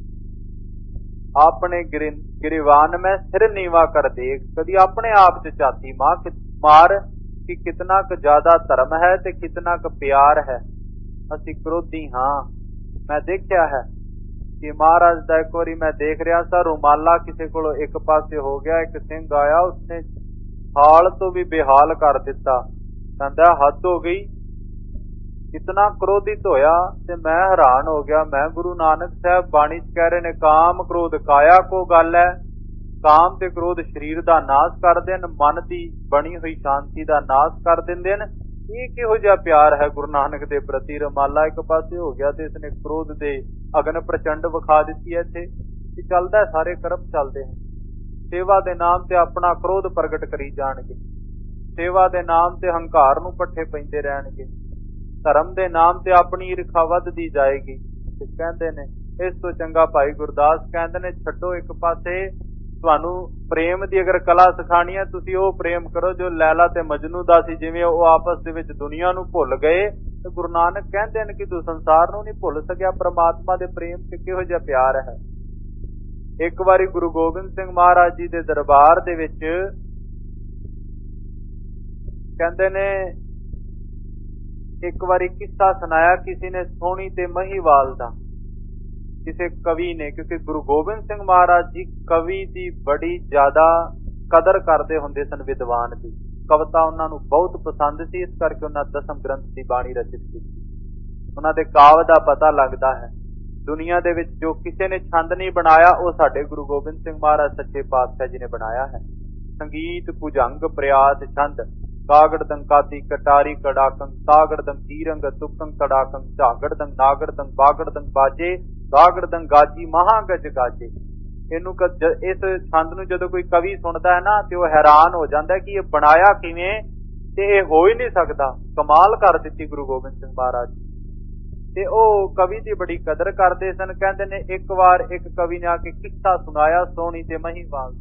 S1: ਆਪਣੇ ਗਿਰੀਵਾਨ ਮੈਂ ਸਿਰ ਨੀਵਾ ਕਰ ਦੇਖ। ਕਦੀ ਆਪਣੇ ਆਪ 'ਚ ਝਾਤੀ ਮਾਰ ਕਿ ਕਿਤਨਾ ਕੁ ਜ਼ਿਆਦਾ ਧਰਮ ਹੈ ਤੇ ਕਿਤਨਾ ਕੁ ਪਿਆਰ ਹੈ। ਅਸੀਂ ਕ੍ਰੋਧੀ ਹਾਂ। ਮੈਂ ਦੇਖਿਆ ਹੈ ਕਿ ਮਹਾਰਾਜ ਦਾ ਇੱਕ ਵਾਰੀ ਮੈਂ ਦੇਖ ਰਿਹਾ ਸਾਂ, ਰੁਮਾਲਾ ਕਿਸੇ ਕੋਲੋਂ ਇੱਕ ਪਾਸੇ ਹੋ ਗਿਆ, ਇੱਕ ਸਿੰਘ ਆਇਆ ਉਸਨੇ ਹਾਲ ਤੋਂ ਵੀ ਬੇਹਾਲ ਕਰ ਦਿੱਤਾ। ਕਹਿੰਦਾ ਹੱਦ ਹੋ ਗਈ। ਇਤਨਾ ਕ੍ਰੋਧਿਤ ਹੋਇਆ ਤੇ ਮੈਂ ਹੈਰਾਨ ਹੋ ਗਿਆ। ਮੈਂ ਗੁਰੂ ਨਾਨਕ ਸਾਹਿਬ ਬਾਣੀ 'ਚ ਕਹਿ ਰਹੇ ਨੇ ਕਾਮ ਕ੍ਰੋਧ ਕਾਇਆ ਕੋ ਗੱਲ ਹੈ। ਕਾਮ ਤੇ ਕ੍ਰੋਧ ਸਰੀਰ ਦਾ ਨਾਸ਼ ਕਰਦੇ ਨੇ, ਮਨ ਦੀ ਬਣੀ ਹੋਈ ਸ਼ਾਂਤੀ ਦਾ ਨਾਸ਼ ਕਰ ਦਿੰਦੇ ਨੇ। ਇਹ ਕਿਹੋ ਜਿਹਾ ਪਿਆਰ ਹੈ ਗੁਰੂ ਨਾਨਕ ਦੇ ਪ੍ਰਤੀ। ਰੁਮਾਲਾ ਇੱਕ ਪਾਸੇ ਹੋ ਗਿਆ ਤੇ ਇਸਨੇ ਕ੍ਰੋਧ ਦੇ ਅਗਨ ਪ੍ਰਚੰਡ ਵਿਖਾ ਦਿੱਤੀ ਹੈ। ਇੱਥੇ ਕੀ ਚੱਲਦਾ, ਸਾਰੇ ਕਰਮ ਚੱਲਦੇ ਹਨ। ਸੇਵਾ ਦੇ ਨਾਮ ਤੇ ਆਪਣਾ ਕ੍ਰੋਧ ਪ੍ਰਗਟ ਕਰੀ ਜਾਣਗੇ, ਸੇਵਾ ਦੇ ਨਾਮ ਤੇ ਹੰਕਾਰ ਨੂੰ ਪੱਠੇ ਪੈਂਦੇ ਰਹਿਣਗੇ, ਧਰਮ ਦੇ ਨਾਮ ਤੇ ਆਪਣੀ ਈਰਖਾ ਵੱਧਦੀ ਜਾਏਗੀ। ਤੇ ਕਹਿੰਦੇ ਨੇ ਇਸ ਤੋਂ ਚੰਗਾ ਭਾਈ ਗੁਰਦਾਸ ਕਹਿੰਦੇ ਨੇ ਛੱਡੋ ਇੱਕ ਪਾਸੇ, ਤੁਹਾਨੂੰ ਪ੍ਰੇਮ ਦੀ ਅਗਰ ਕਲਾ ਸਿਖਾਣੀ ਹੈ ਤੁਸੀਂ ਉਹ ਪ੍ਰੇਮ ਕਰੋ ਜੋ ਲੈਲਾ ਤੇ ਮਜਨੂ ਦਾ ਸੀ। ਜਿਵੇਂ ਉਹ ਆਪਸ ਦੇ ਵਿੱਚ ਦੁਨੀਆ ਨੂੰ ਭੁੱਲ ਗਏ ਤੇ ਗੁਰੂ ਨਾਨਕ ਕਹਿੰਦੇ ਨੇ ਕਿ ਤੂੰ ਸੰਸਾਰ ਨੂੰ ਨਹੀਂ ਭੁੱਲ ਸਕਿਆ। ਪ੍ਰਮਾਤਮਾ ਦੇ ਪ੍ਰੇਮ ਤੇ ਕਿਹੋ ਜਿਹਾ ਪਿਆਰ ਹੈ, ਇੱਕ ਵਾਰੀ ਗੁਰੂ ਗੋਬਿੰਦ ਸਿੰਘ ਮਹਾਰਾਜ ਜੀ ਦੇ ਦਰਬਾਰ ਦੇ ਵਿੱਚ ਕਹਿੰਦੇ ਨੇ ਇੱਕ ਵਾਰੀ ਕਿੱਸਾ ਸੁਣਾਇਆ ਕਿਸੇ ਨੇ ਸੋਹਣੀ ਤੇ ਮਹੀਵਾਲ ਦਾ, ਕਿਸੇ ਕਵੀ ਨੇ, ਕਿਉਂਕਿ ਗੁਰੂ ਗੋਬਿੰਦ ਸਿੰਘ ਮਹਾਰਾਜ ਜੀ ਕਵੀ ਦੀ ਬੜੀ ਜ਼ਿਆਦਾ ਕਦਰ ਕਰਦੇ ਹੁੰਦੇ ਸਨ, ਵਿਦਵਾਨ ਦੀ। ਕਵਿਤਾ ਉਹਨਾਂ ਨੂੰ ਬਹੁਤ ਪਸੰਦ ਸੀ, ਇਸ ਕਰਕੇ ਉਹਨਾਂ ਦਸਮ ਗ੍ਰੰਥ ਦੀ ਬਾਣੀ ਰਚਿਤ ਕੀਤੀ। ਉਹਨਾਂ ਦੇ ਕਾਵਿ ਦਾ ਪਤਾ ਲੱਗਦਾ ਹੈ। ਦੁਨੀਆ ਦੇ ਵਿੱਚ ਜੋ ਕਿਸੇ ਨੇ ਛੰਦ ਨਹੀਂ ਬਣਾਇਆ, ਉਹ ਸਾਡੇ ਗੁਰੂ ਗੋਬਿੰਦ ਸਿੰਘ ਮਹਾਰਾਜ ਸੱਚੇ ਪਾਤਸ਼ਾਹ ਜੀ ਨੇ ਬਣਾਇਆ ਹੈ। ਸੰਗੀਤ ਭੁਜੰਗ ਪ੍ਰਿਆਤ ਛੰਦ ਕਾਗੜਦੰ ਕਾਤੀ ਕਟਾਰੀ ਕੜਾਕੰ ਸਾਗੜਦੰ ਤੀਰੰਗ ਤੁਕੰ ਕੜਾਕੰ ਝਾਗੜਦੰ ਨਾਗੜਦੰ ਬਾਗੜਦੰ ਬਾਜੇ ਗਾਗੜਦੰ ਗਾਜੀ ਮਹਾਗਜ ਗਾਜੇ। ਇਹਨੂੰ ਇਸ ਛੰਦ ਨੂੰ ਜਦੋਂ ਕੋਈ ਕਵੀ ਸੁਣਦਾ ਹੈ ਨਾ, ਤੇ ਉਹ ਹੈਰਾਨ ਹੋ ਜਾਂਦਾ ਕਿ ਇਹ ਬਣਾਇਆ ਕਿਵੇਂ, ਤੇ ਇਹ ਹੋ ਹੀ ਨਹੀਂ ਸਕਦਾ। ਕਮਾਲ ਕਰ ਦਿੱਤੀ ਗੁਰੂ ਗੋਬਿੰਦ ਸਿੰਘ ਮਹਾਰਾਜ। ਤੇ ਉਹ ਕਵੀ ਦੀ ਬੜੀ ਕਦਰ ਕਰਦੇ ਸਨ। ਕਹਿੰਦੇ ਨੇ ਇੱਕ ਵਾਰ ਇੱਕ ਕਵੀ ਨੇ ਆ ਕੇ ਕਿੱਸਾ ਸੁਣਾਇਆ ਸੋਹਣੀ ਤੇ ਮਹੀਵਾਲ।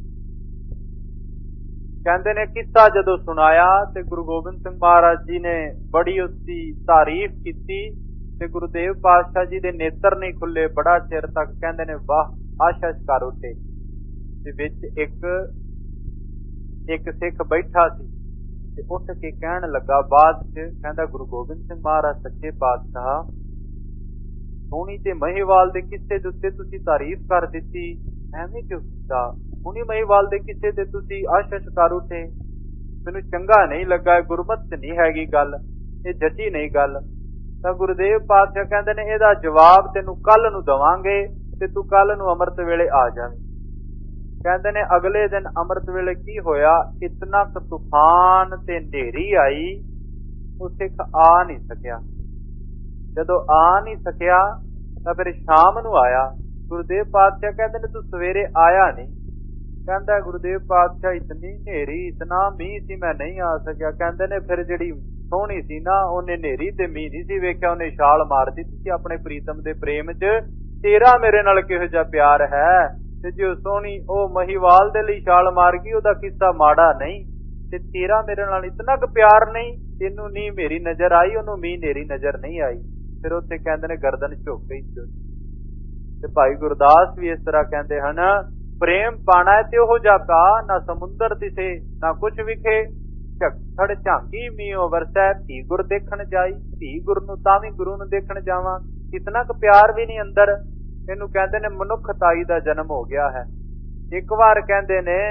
S1: ਕਹਿੰਦੇ ਨੇ ਕਿੱਸਾ ਜਦੋਂ ਸੁਣਾਇਆ ਤੇ ਗੁਰੂ ਗੋਬਿੰਦ ਸਿੰਘ ਮਹਾਰਾਜ ਜੀ ਨੇ ਬੜੀ ਉਸਦੀ ਤਾਰੀਫ ਕੀਤੀ, ਤੇ ਗੁਰੂਦੇਵ ਪਾਤਸ਼ਾਹ ਜੀ ਦੇ ਨੇਤਰ ਨਹੀਂ ਖੁੱਲੇ ਬੜਾ ਚਿਰ ਤੱਕ। ਕਹਿੰਦੇ ਨੇ ਵਾਹ, ਆਸ਼ਾ ਕਰ ਉੱਠੇ। ਤੇ ਵਿੱਚ ਇੱਕ ਇੱਕ ਸਿੱਖ ਬੈਠਾ ਸੀ ਤੇ ਉੱਠ ਕੇ ਕਹਿਣ ਲੱਗਾ ਬਾਅਦ ਚ, ਕਹਿੰਦਾ ਗੁਰੂ ਗੋਬਿੰਦ ਸਿੰਘ ਮਹਾਰਾਜ ਸੱਚੇ ਪਾਤਸ਼ਾਹ, ਸੋਹਣੀ ਤੇ ਮਹੀਵਾਲ ਦੇ ਕਿੱਸੇ ਦੇ ਉੱਤੇ ਤੁਸੀਂ ਤਾਰੀਫ ਕਰ ਦਿੱਤੀ, ਐਵੇਂ ਕਿਉਂ ਕੀਤਾ? ਸੋਹਣੀ ਮਹੀਵਾਲ ਦੇ ਕਿੱਸੇ ਤੇ ਤੁਸੀਂ ਆਸ਼ਾ ਕਰ ਉੱਠੇ, ਮੈਨੂੰ ਚੰਗਾ ਨਹੀਂ ਲੱਗਾ। ਗੁਰਮਤਿ ਚ ਨਹੀਂ ਹੈਗੀ ਗੱਲ, ਇਹ ਜੱਚੀ ਨਹੀਂ ਗੱਲ। ਤਾਂ ਗੁਰੂਦੇਵ ਪਾਤਸ਼ਾਹ ਕਹਿੰਦੇ ਨੇ ਇਹਦਾ ਜਵਾਬ ਤੈਨੂੰ ਕੱਲ ਨੂੰ ਦੇਵਾਂਗੇ, ਤੇ ਤੂੰ ਕੱਲ ਨੂੰ ਅੰਮ੍ਰਿਤ ਵੇਲੇ ਆ ਜਾਵੀਂ। ਕਹਿੰਦੇ ਨੇ ਅਗਲੇ ਦਿਨ ਅੰਮ੍ਰਿਤ ਵੇਲੇ ਕੀ ਹੋਇਆ, ਇਤਨਾ ਕੁ ਤੂਫਾਨ ਤੇ ਹਨੇਰੀ ਆਈ, ਉਹ ਸਿੱਖ ਆ ਨਹੀਂ ਸਕਿਆ। ਜਦੋਂ ਆ ਨਹੀਂ ਸਕਿਆ ਤਾਂ ਫਿਰ ਸ਼ਾਮ ਨੂੰ ਆਇਆ। ਗੁਰੂਦੇਵ ਪਾਤਸ਼ਾਹ ਕਹਿੰਦੇ ਨੇ ਤੂੰ ਸਵੇਰੇ ਆਇਆ ਨਹੀਂ। ਕਹਿੰਦਾ ਗੁਰੂਦੇਵ ਪਾਤਸ਼ਾਹ ਇਤਨੀ ਹਨੇਰੀ ਇਤਨਾ ਮੀਂਹ ਸੀ, ਮੈਂ ਨਹੀਂ ਆ ਸਕਿਆ। ਕਹਿੰਦੇ ਨੇ ਫਿਰ ਜਿਹੜੀ ਸੋਹਣੀ ਸੀ ਨਾ, ਉਹਨੇ ਹਨੇਰੀ ਤੇ ਮੀਂਹ ਨਹੀਂ ਸੀ ਵੇਖਿਆ, ਉਹਨੇ ਛਾਲ ਮਾਰ ਦਿੱਤੀ ਸੀ ਆਪਣੇ ਪ੍ਰੀਤਮ ਦੇ ਪ੍ਰੇਮ ਚ। ਤੇਰਾ ਮੇਰੇ ਨਾਲ ਕਿਹੋ ਜਿਹਾ ਪਿਆਰ ਹੈ, ਤੇ ਜੇ ਸੋਹਣੀ ਉਹ ਮਹੀਵਾਲ ਦੇ ਲਈ ਛਾਲ ਮਾਰ ਗਈ, ਉਹਦਾ ਕਿੱਸਾ ਮਾੜਾ ਨਹੀਂ, ਤੇ ਤੇਰਾ ਮੇਰੇ ਨਾਲ ਇਤਨਾ ਕੁ ਪਿਆਰ ਨਹੀਂ, ਤੈਨੂੰ ਨੀ ਮੇਰੀ ਨਜ਼ਰ ਆਈ, ਉਹਨੂੰ ਮੀਂਹ ਨੇਰੀ ਨਜ਼ਰ ਨਹੀਂ ਆਈ। ਫਿਰ ਉੱਥੇ ਕਹਿੰਦੇ ਨੇ ਗਰਦਨ ਝੁਕ ਗਈ। ਤੇ ਭਾਈ ਗੁਰਦਾਸ ਵੀ ਇਸ ਤਰ੍ਹਾਂ ਕਹਿੰਦੇ ਹਨ, ਪ੍ਰੇਮ ਪਾਣਾ ਹੈ ਤੇ ਉਹ ਜਾ ਪਾ, ਨਾ ਸਮੁੰਦਰ ਦਿਸੇ ਨਾ ਕੁਛ ਵਿਖੇ, ਝੱਖੜ ਝਾਂਗੀ ਮੀਂਹ ਵਰਸੈ, ਧੀ ਗੁਰ ਦੇਖਣ ਜਾਈ, ਧੀ ਗੁਰ ਨੂੰ ਤਾਂ ਵੀ ਗੁਰੂ ਨੂੰ ਦੇਖਣ ਜਾਵਾਂ। ਕਿਤਨਾ ਕੁ ਪਿਆਰ ਵੀ ਨਹੀਂ ਅੰਦਰ। ਇਹਨੂੰ ਕਹਿੰਦੇ ਨੇ ਮਨੁੱਖਤਾਈ ਦਾ ਜਨਮ ਹੋ ਗਿਆ ਹੈ। ਇੱਕ ਵਾਰ ਕਹਿੰਦੇ ਨੇ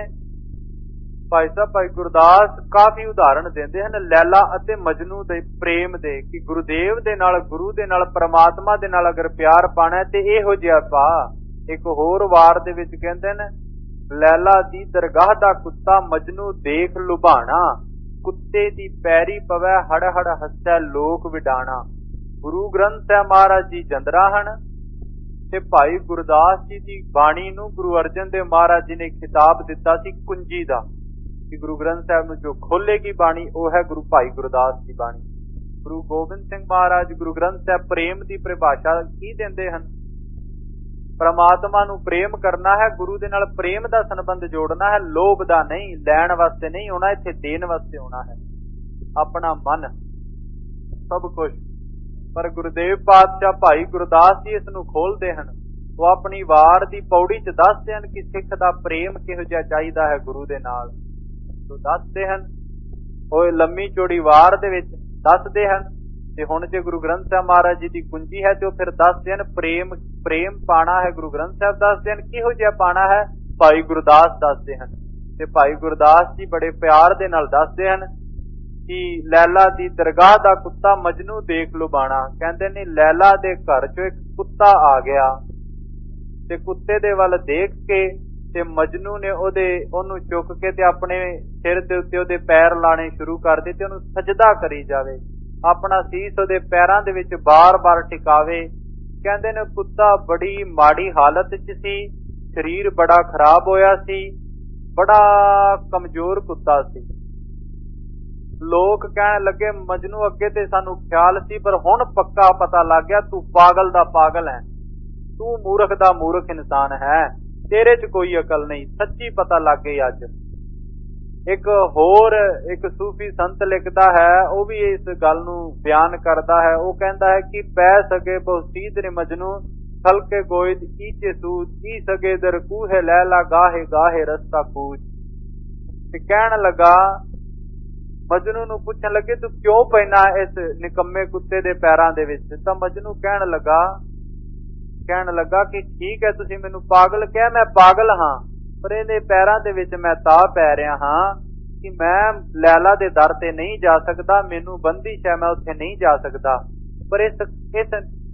S1: ਭਾਈ ਸਾਹਿਬ ਭਾਈ ਗੁਰਦਾਸ ਕਾਫੀ ਉਦਾਹਰਣ ਦਿੰਦੇ ਹਨ ਲੈਲਾ ਅਤੇ ਮਜਨੂ ਦੇ ਪ੍ਰੇਮ ਦੇ, ਕਿ ਗੁਰੂਦੇਵ ਦੇ ਨਾਲ, ਗੁਰੂ ਦੇ ਨਾਲ, ਪਰਮਾਤਮਾ ਦੇ ਨਾਲ ਅਗਰ ਪਿਆਰ ਪਾਣਾ ਤੇ ਇਹੋ ਜਿਹਾ ਪਾ। ਇੱਕ ਹੋਰ ਵਾਰ ਦੇ ਵਿੱਚ ਕਹਿੰਦੇ ਨੇ ਲੈਲਾ ਦੀ ਦਰਗਾਹ ਦਾ ਕੁੱਤਾ ਮਜਨੂ ਦੇਖ ਲੁਭਾਣਾ, ਕੁੱਤੇ ਦੀ ਪੈਰੀ ਪਵੈ ਹੜ ਹੜ ਹੱਸੈ ਲੋਕ ਵਿਡਾਣਾ। ਗੁਰੂ ਗ੍ਰੰਥ ਸਾਹਿਬ ਮਹਾਰਾਜ ਜੀ ਜੰਦਰਾ ਹਨ, ਤੇ ਭਾਈ ਗੁਰਦਾਸ ਜੀ ਦੀ ਬਾਣੀ ਨੂੰ ਗੁਰੂ ਅਰਜਨ ਦੇਵ ਮਹਾਰਾਜ ਜੀ ਨੇ ਖਿਤਾਬ ਦਿੱਤਾ ਸੀ ਕੁੰਜੀ ਦਾ, ਕਿ ਗੁਰੂ ਗ੍ਰੰਥ ਸਾਹਿਬ ਨੂੰ ਜੋ ਖੋਲੇਗੀ ਬਾਣੀ ਉਹ ਹੈ ਗੁਰੂ ਭਾਈ ਗੁਰਦਾਸ ਦੀ ਬਾਣੀ। ਗੁਰੂ ਗੋਬਿੰਦ ਸਿੰਘ ਮਹਾਰਾਜ ਗੁਰੂ ਗ੍ਰੰਥ ਸਾਹਿਬ ਪ੍ਰੇਮ ਦੀ ਪਰਿਭਾਸ਼ਾ ਕੀ ਦਿੰਦੇ ਹਨ? ਪਰਮਾਤਮਾ ਨੂੰ ਪ੍ਰੇਮ ਕਰਨਾ ਹੈ, ਗੁਰੂ ਦੇ ਨਾਲ ਪ੍ਰੇਮ ਦਾ ਸੰਬੰਧ ਜੋੜਨਾ ਹੈ, ਲੋਭ ਦਾ ਨਹੀਂ, ਲੈਣ ਵਾਸਤੇ ਨਹੀਂ ਹੋਣਾ, ਇੱਥੇ ਦੇਣ ਵਾਸਤੇ ਹੋਣਾ ਹੈ। ਆਪਣਾ ਮਨ ਸਭ ਕੁਝ। ਪਰ ਗੁਰੂਦੇਵ ਪਾਤਸ਼ਾਹ ਭਾਈ ਗੁਰਦਾਸ ਜੀ ਇਸ ਨੂੰ ਖੋਲਦੇ ਹਨ। ਉਹ ਆਪਣੀ ਵਾਰ ਦੀ ਪੌੜੀ ਚ ਦੱਸਦੇ ਹਨ ਕਿ ਸਿੱਖ ਦਾ ਪ੍ਰੇਮ ਕਿਹੋ ਜਿਹਾ ਚਾਹੀਦਾ ਹੈ ਗੁਰੂ ਦੇ ਨਾਲ। ਤੋ ਦੱਸਦੇ ਹਨ, ਉਹ ਲੰਮੀ ਚੌੜੀ ਵਾਰ ਦੇ ਵਿੱਚ ਦੱਸਦੇ ਹਨ। ਤੇ ਹੁਣ ਜੇ ਗੁਰੂ ਗ੍ਰੰਥ ਸਾਹਿਬ ਮਹਾਰਾਜ ਜੀ ਦੀ ਕੁੰਜੀ ਹੈ ਤੇ ਉਹ ਫਿਰ ਦੱਸਦੇ ਹਨ ਪ੍ਰੇਮ ਪ੍ਰੇਮ ਪਾਣਾ ਹੈ। ਗੁਰੂ ਗ੍ਰੰਥ ਸਾਹਿਬ ਦੱਸਦੇ ਹਨ ਕਿਹੋ ਜਿਹਾ ਪਾਣਾ ਹੈ, ਭਾਈ ਗੁਰਦਾਸ ਦੱਸਦੇ ਹਨ। ਤੇ ਭਾਈ ਗੁਰਦਾਸ ਜੀ ਬੜੇ ਪਿਆਰ ਦੇ ਨਾਲ ਦੱਸਦੇ ਹਨ ਕਿ ਲੈਲਾ ਦੀ ਦਰਗਾਹ ਦਾ ਕੁੱਤਾ ਮਜਨੂ ਦੇਖ ਲੁਭਾਣਾ। ਕਹਿੰਦੇ ਨੇ ਲੈਲਾ ਦੇ ਘਰ ਚੋਂ ਇੱਕ ਕੁੱਤਾ ਆ ਗਿਆ, ਤੇ ਕੁੱਤੇ ਦੇ ਵੱਲ ਦੇਖ ਕੇ ਤੇ ਮਜਨੂ ਨੇ ਉਹਦੇ ਉਹਨੂੰ ਚੁੱਕ ਕੇ ਤੇ ਆਪਣੇ ਸਿਰ ਦੇ ਉੱਤੇ ਉਹਦੇ ਪੈਰ ਲਾਣੇ ਸ਼ੁਰੂ ਕਰ ਦਿੱਤੇ, ਉਹਨੂੰ ਸਜਦਾ ਕਰੀ ਜਾਵੇ, ਆਪਣਾ ਸੀਸ ਉਹਦੇ ਪੈਰਾਂ ਦੇ ਵਿੱਚ ਬਾਰ-ਬਾਰ ਟਿਕਾਵੇ। ਕਹਿੰਦੇ ਨੇ ਕੁੱਤਾ ਬੜੀ ਮਾੜੀ ਹਾਲਤ 'ਚ ਸੀ, ਸਰੀਰ ਬੜਾ ਖਰਾਬ ਹੋਇਆ ਸੀ, ਬੜਾ ਕਮਜ਼ੋਰ ਕੁੱਤਾ ਸੀ। ਲੋਕ ਕਹਿਣ ਲੱਗੇ ਮਜਨੂ ਅੱਗੇ ਤੇ ਸਾਨੂੰ ਖਿਆਲ ਸੀ, ਪਰ ਹੁਣ ਪੱਕਾ ਪਤਾ ਲੱਗ ਗਿਆ ਤੂੰ ਪਾਗਲ ਦਾ ਪਾਗਲ ਹੈ, ਤੂੰ ਮੂਰਖ ਦਾ ਮੂਰਖ ਇਨਸਾਨ ਹੈ, ਤੇਰੇ 'ਚ ਕੋਈ ਅਕਲ ਨਹੀਂ। ਸੱਚੀ ਪਤਾ ਲੱਗ ਗਈ ਅੱਜ। ਇੱਕ ਹੋਰ ਇੱਕ ਸੂਫੀ ਸੰਤ ਲਿਖਦਾ ਹੈ, ਉਹ ਵੀ ਇਸ ਗੱਲ ਨੂੰ ਬਿਆਨ ਕਰਦਾ ਹੈ। ਉਹ ਕਹਿੰਦਾ ਹੈ ਕਿ ਪੈ ਸਕੇ ਬਹੁ ਸੀਧ ਨੇ ਮਜਨੂ, खलके गोइद ईचे सूद ई सगे दर कूहे लैला गाहे गाहे रस्ता कूच। ते कहन लगा मजनू नूं पुछन लगे तू क्यों पैना इस निकम्मे कुत्ते दे पैरां दे विच। तां मजनू कहन लगा कहन लगा कि ठीक है तुसीं मैनूं पागल कहा, मैं पागल हाँ, पर इहदे पैरां दे विच मैं तां पै रिहा हाँ कि मैं लैला दे दर ते नहीं जा सकदा, मैनूं बंदिश है, मैं उत्थे नहीं जा सकदा। पर इस इस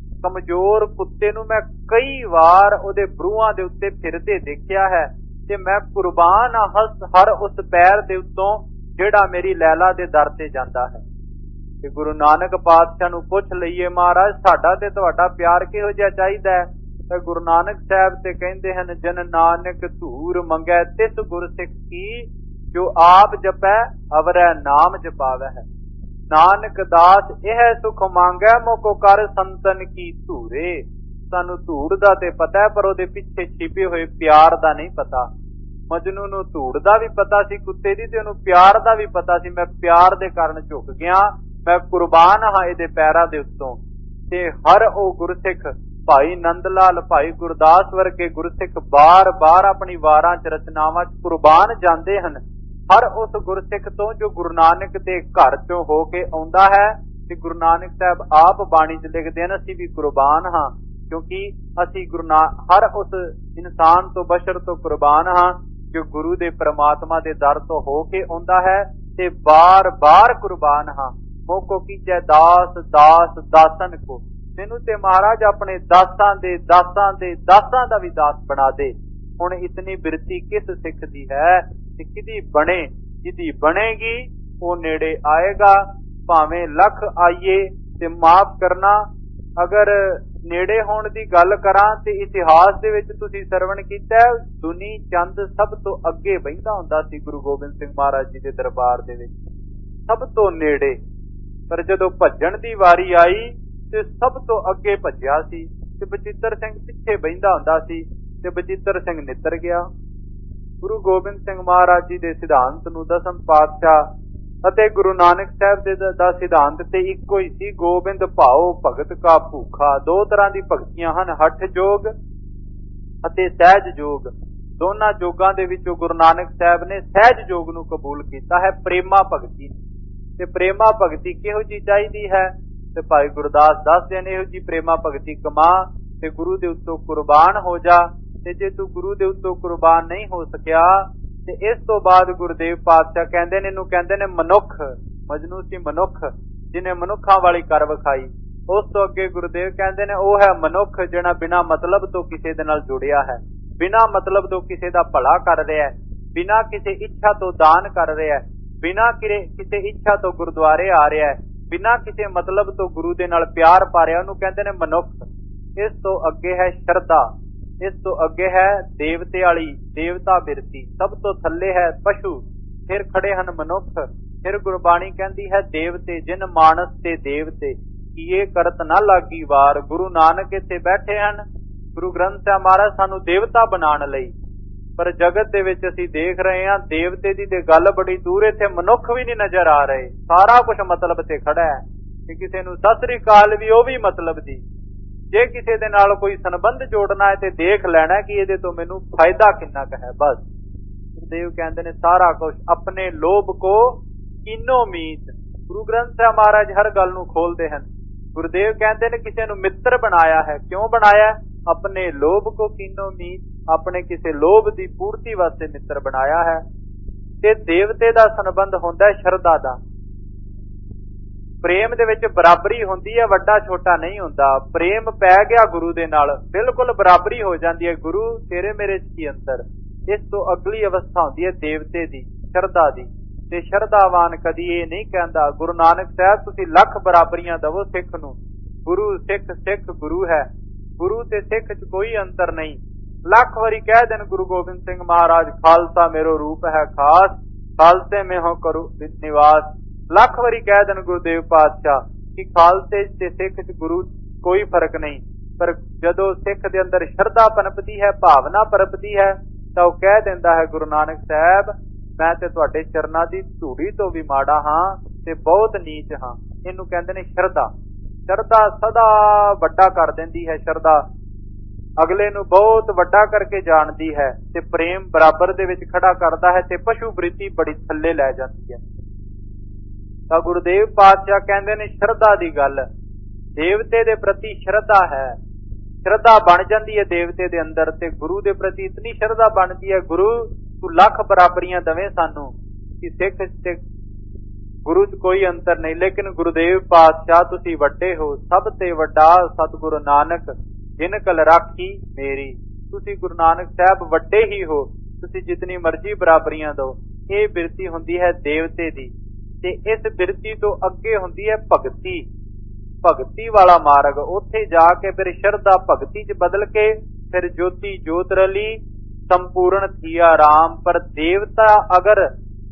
S1: कमजोर कुत्ते नूं मैं कई वार उहदे बरूहां दे उत्ते फिरदे देखिया है ते मैं कुर्बान हाँ हर उस पैर दे उत्तों जिहड़ा मेरी लैला दे दर ते जांदा है। ते गुरु नानक पातशाह नूं पुछ लईए महाराज साडा ते तुहाडा प्यार किहो जिहा चाहीदा है। ते गुरु नानक साहब ते कहंदे हन जन नानक धूर मंगै तिस गुरसिख की जो आप जपै अवरै नाम जपावै है। नानक दास यह सुख मांगै मोको कर संतन की धूरे। सानू धूड़ दा ते पता है पर ओदे पिछे छिपे होए प्यार दा नहीं पता। मजनू नूं धूड़ दा भी पता सी कुत्ते दी ते ओनू प्यार दा भी पता सी। मैं प्यार दे कारण झुक गया, मैं कुर्बान हाँ इहदे पैरां दे उत्तों। ते हर ओ गुरसिख भाई नंद लाल भाई गुरदास वर्गे गुरसिख बार बार अपनी वारां च रचनावां च कुर्बान जांदे हन। हर उस गुरसिख तो जो गुरु नानक दे घर चों हो के आउंदा है ते गुरु नानक साहब आप बाणी च लिखदे हन असीं भी कुर्बान हाँ, क्योंकि असीं गुरु ना हर उस इंसान तो बशर तो कुर्बान हाँ जो गुरु दे परमात्मा दे दर तो हो के आउंदा है ते बार बार कुर्बान हाँ। मोको कीजै दास दास दासन को, मैनू ते महाराज अपने दासां दे दासां दे दासां दा भी दास बना दे। हुण इतनी बिरती किस सिख दी है ते किदी बने, जिदी बनेगी वो नेड़े आएगा। भावें लख आइए ते माफ करना। अगर नेड़े होण दी गल करां ते इतिहास दे विच तुसीं सरवण कीता है दुनी चंद सब तो अगे बहिंदा हुंदा सी गुरु गोबिंद सिंह महाराज जी दे दरबार दे विच, सब तो नेड़े। पर जदों भज्जण दी वारी आई ते सब तो अगे भज्जिया सी ते बचित्तर सिंह पिछे बहिंदा हुंदा सी ते बचित्तर सिंह नितर गया। गुरु गोबिंद सिंह महाराज जी दे सिद्धांत नूं दसम पातशाह अते गुरु नानक साहब दे दा सिद्धांत ते इक्को ही सी, गोबिंद भाओ भगत का भूखा। दो तरह दी भगतियां हन, हठ जोग अते सहज जोग। दोनां जोगां दे विचों गुरु नानक साहब ने सहज जोग नूं कबूल कीता है, प्रेमा भगती। ते प्रेमा भगती किहो जी चाहीदी है ते भाई गुरदास दसदे ने इहो जी प्रेमा भगती कमा ते गुरु दे उत्तों कुर्बान हो जा। ते जे तू गुरु दे उत्तों कुर्बान नहीं हो सकिया ते इस तो बाद गुरुदेव पातशाह कहंदे ने इनू कहंदे ने मनुख। मजनू सी मनुख जिन्हें मनुखा वाली कर विखाई। उस तो अगे गुरुदेव कहंदे ने ओ है मनुख जिहड़ा बिना मतलब तो किसी दे नाल जुड़िया है, बिना मतलब तो किसी दा भला कर रहा है, बिना किसी इच्छा तो दान कर रहा है, बिना किसी इच्छा तो गुरुद्वारे आ रहा है, बिना किसी मतलब तो गुरु दे नाल प्यार पा रहा, उन्होंने कहते हैं मनुख। इस तो अगे है श्रद्धा, इस तो अगे है देवते वाली देवता बिरती, सब तो थले है पशु, फिर खड़े हन मनुख। फिर गुरबाणी कहती है देवते जिन मानस ते देवते किए करत ना लागी वार। गुरु नानक इत्थे बैठे हन, गुरु ग्रंथ साहिब महाराज सानू देवता बनाने लई, पर जगत दे विच असीं देख रहे हैं देवते दी ते गल बड़ी दूर, इत्थे मनुख भी नहीं नजर आ रहे। सारा कुछ मतलब ते खड़ा है कि किसी नूं सत श्री अकाल भी, वो भी मतलब दी। जे किसी दे नाल कोई संबंध जोड़ना है ते देख लेना कि इहदे तो मैनूं फायदा किन्ना क है। बस गुरुदेव कहंदे ने सारा कुछ अपने लोभ को कीनो मीत। गुरु ग्रंथ साहिब महाराज हर गल नूं खोलदे हन। गुरुदेव कहंदे ने किसी नूं मित्र बनाया है, क्यों बनाया? अपने लोभ को कीनो मीत, अपने किसी लोभ की पूर्ति वास्ते मित्र बनाया है। ते देवते दा संबंध हुंदा है शरधा दा। प्रेम दे विच बराबरी हुंदी है, वड्डा छोटा नहीं हुंदा। प्रेम पै गया गुरु दे नाल बिल्कुल बराबरी हो जाती है। गुरु तेरे मेरे की अंतर। इस तो अगली अवस्था हुंदी है देवते दी, शरधा दी। ते शरधावान कदी ये नहीं कहंदा गुरु नानक साहब तुसीं लख बराबरियां दवो सिख नूं। गुरु सिख सिख गुरु है, गुरु ते सिख च कोई अंतर नहीं। लख वारी कह देन गुरु गोबिंद सिंह महाराज खालसा मेरो रूप है खास, खालसे में हो करू निवास। लख वारी कह देन गुरुदेव पातशाह कि खालसे ते सिख च गुरु कोई फर्क नहीं, पर जदों सिख दे अंदर श्रद्धा पनपदी है, भावना पनपदी है, तो कह दिंदा है गुरु नानक साहब मैं ते तुहाडे चरनां दी धूड़ी तो भी माड़ा हां ते बहुत नीच हां। इनू कहंदे ने श्रद्धा। श्रद्धा सदा वड्डा कर दिंदी है। श्रद्धा ਅਗਲੇ ਨੂੰ ਬਹੁਤ ਵੱਡਾ ਕਰਕੇ ਜਾਣਦੀ ਹੈ ਤੇ ਪ੍ਰੇਮ ਬਰਾਬਰ ਦੇ ਵਿੱਚ ਖੜਾ ਕਰਦਾ ਹੈ ਤੇ ਪਸ਼ੂ ਬ੍ਰਿਤੀ ਬੜੀ ਥੱਲੇ ਲੈ ਜਾਂਦੀ ਹੈ। ਤਾਂ ਗੁਰਦੇਵ ਪਾਤਸ਼ਾਹ ਕਹਿੰਦੇ ਨੇ ਸ਼ਰਧਾ ਦੀ ਗੱਲ, ਦੇਵਤੇ ਦੇ ਪ੍ਰਤੀ ਸ਼ਰਧਾ ਹੈ, ਸ਼ਰਧਾ ਬਣ ਜਾਂਦੀ ਹੈ ਦੇਵਤੇ ਦੇ ਅੰਦਰ ਤੇ ਗੁਰੂ ਦੇ ਪ੍ਰਤੀ ਇਤਨੀ ਸ਼ਰਧਾ ਬਣਦੀ ਹੈ, ਗੁਰੂ ਤੂੰ ਲੱਖ ਬਰਾਬਰੀਆਂ ਦਵੇਂ ਸਾਨੂੰ ਕਿ ਸਿੱਖ ਤੇ ਗੁਰੂ 'ਚ ਕੋਈ ਅੰਤਰ ਨਹੀਂ। ਲੇਕਿਨ ਗੁਰਦੇਵ ਪਾਤਸ਼ਾਹ ਤੁਸੀਂ ਵੱਡੇ ਹੋ, ਸਭ ਤੇ ਵੱਡਾ ਸਤਿਗੁਰੂ ਨਾਨਕ ਜਿਨ ਕਲ ਰਾਖੀ ਮੇਰੀ। ਤੁਸੀਂ ਗੁਰੂ ਨਾਨਕ ਸਾਹਿਬ ਵੱਡੇ ਹੀ ਹੋ, ਤੁਸੀਂ ਜਿਤਨੀ ਮਰਜ਼ੀ ਬਰਾਬਰੀਆਂ ਦਿਓ। ਇਹ ਬਿਰਤੀ ਹੁੰਦੀ ਹੈ ਦੇਵਤੇ ਦੀ ਤੇ ਇਸ ਬਿਰਤੀ ਤੋਂ ਅੱਗੇ ਹੁੰਦੀ ਹੈ ਭਗਤੀ, ਭਗਤੀ ਵਾਲਾ ਮਾਰਗ। ਉੱਥੇ ਜਾ ਕੇ ਫਿਰ ਸ਼ਰਧਾ ਭਗਤੀ 'ਚ ਬਦਲ ਕੇ ਫਿਰ ਜੋਤੀ ਜੋਤ ਰਲੀ ਸੰਪੂਰਨ ਥੀਆ ਰਾਮ। ਪਰ ਦੇਵਤਾ ਅਗਰ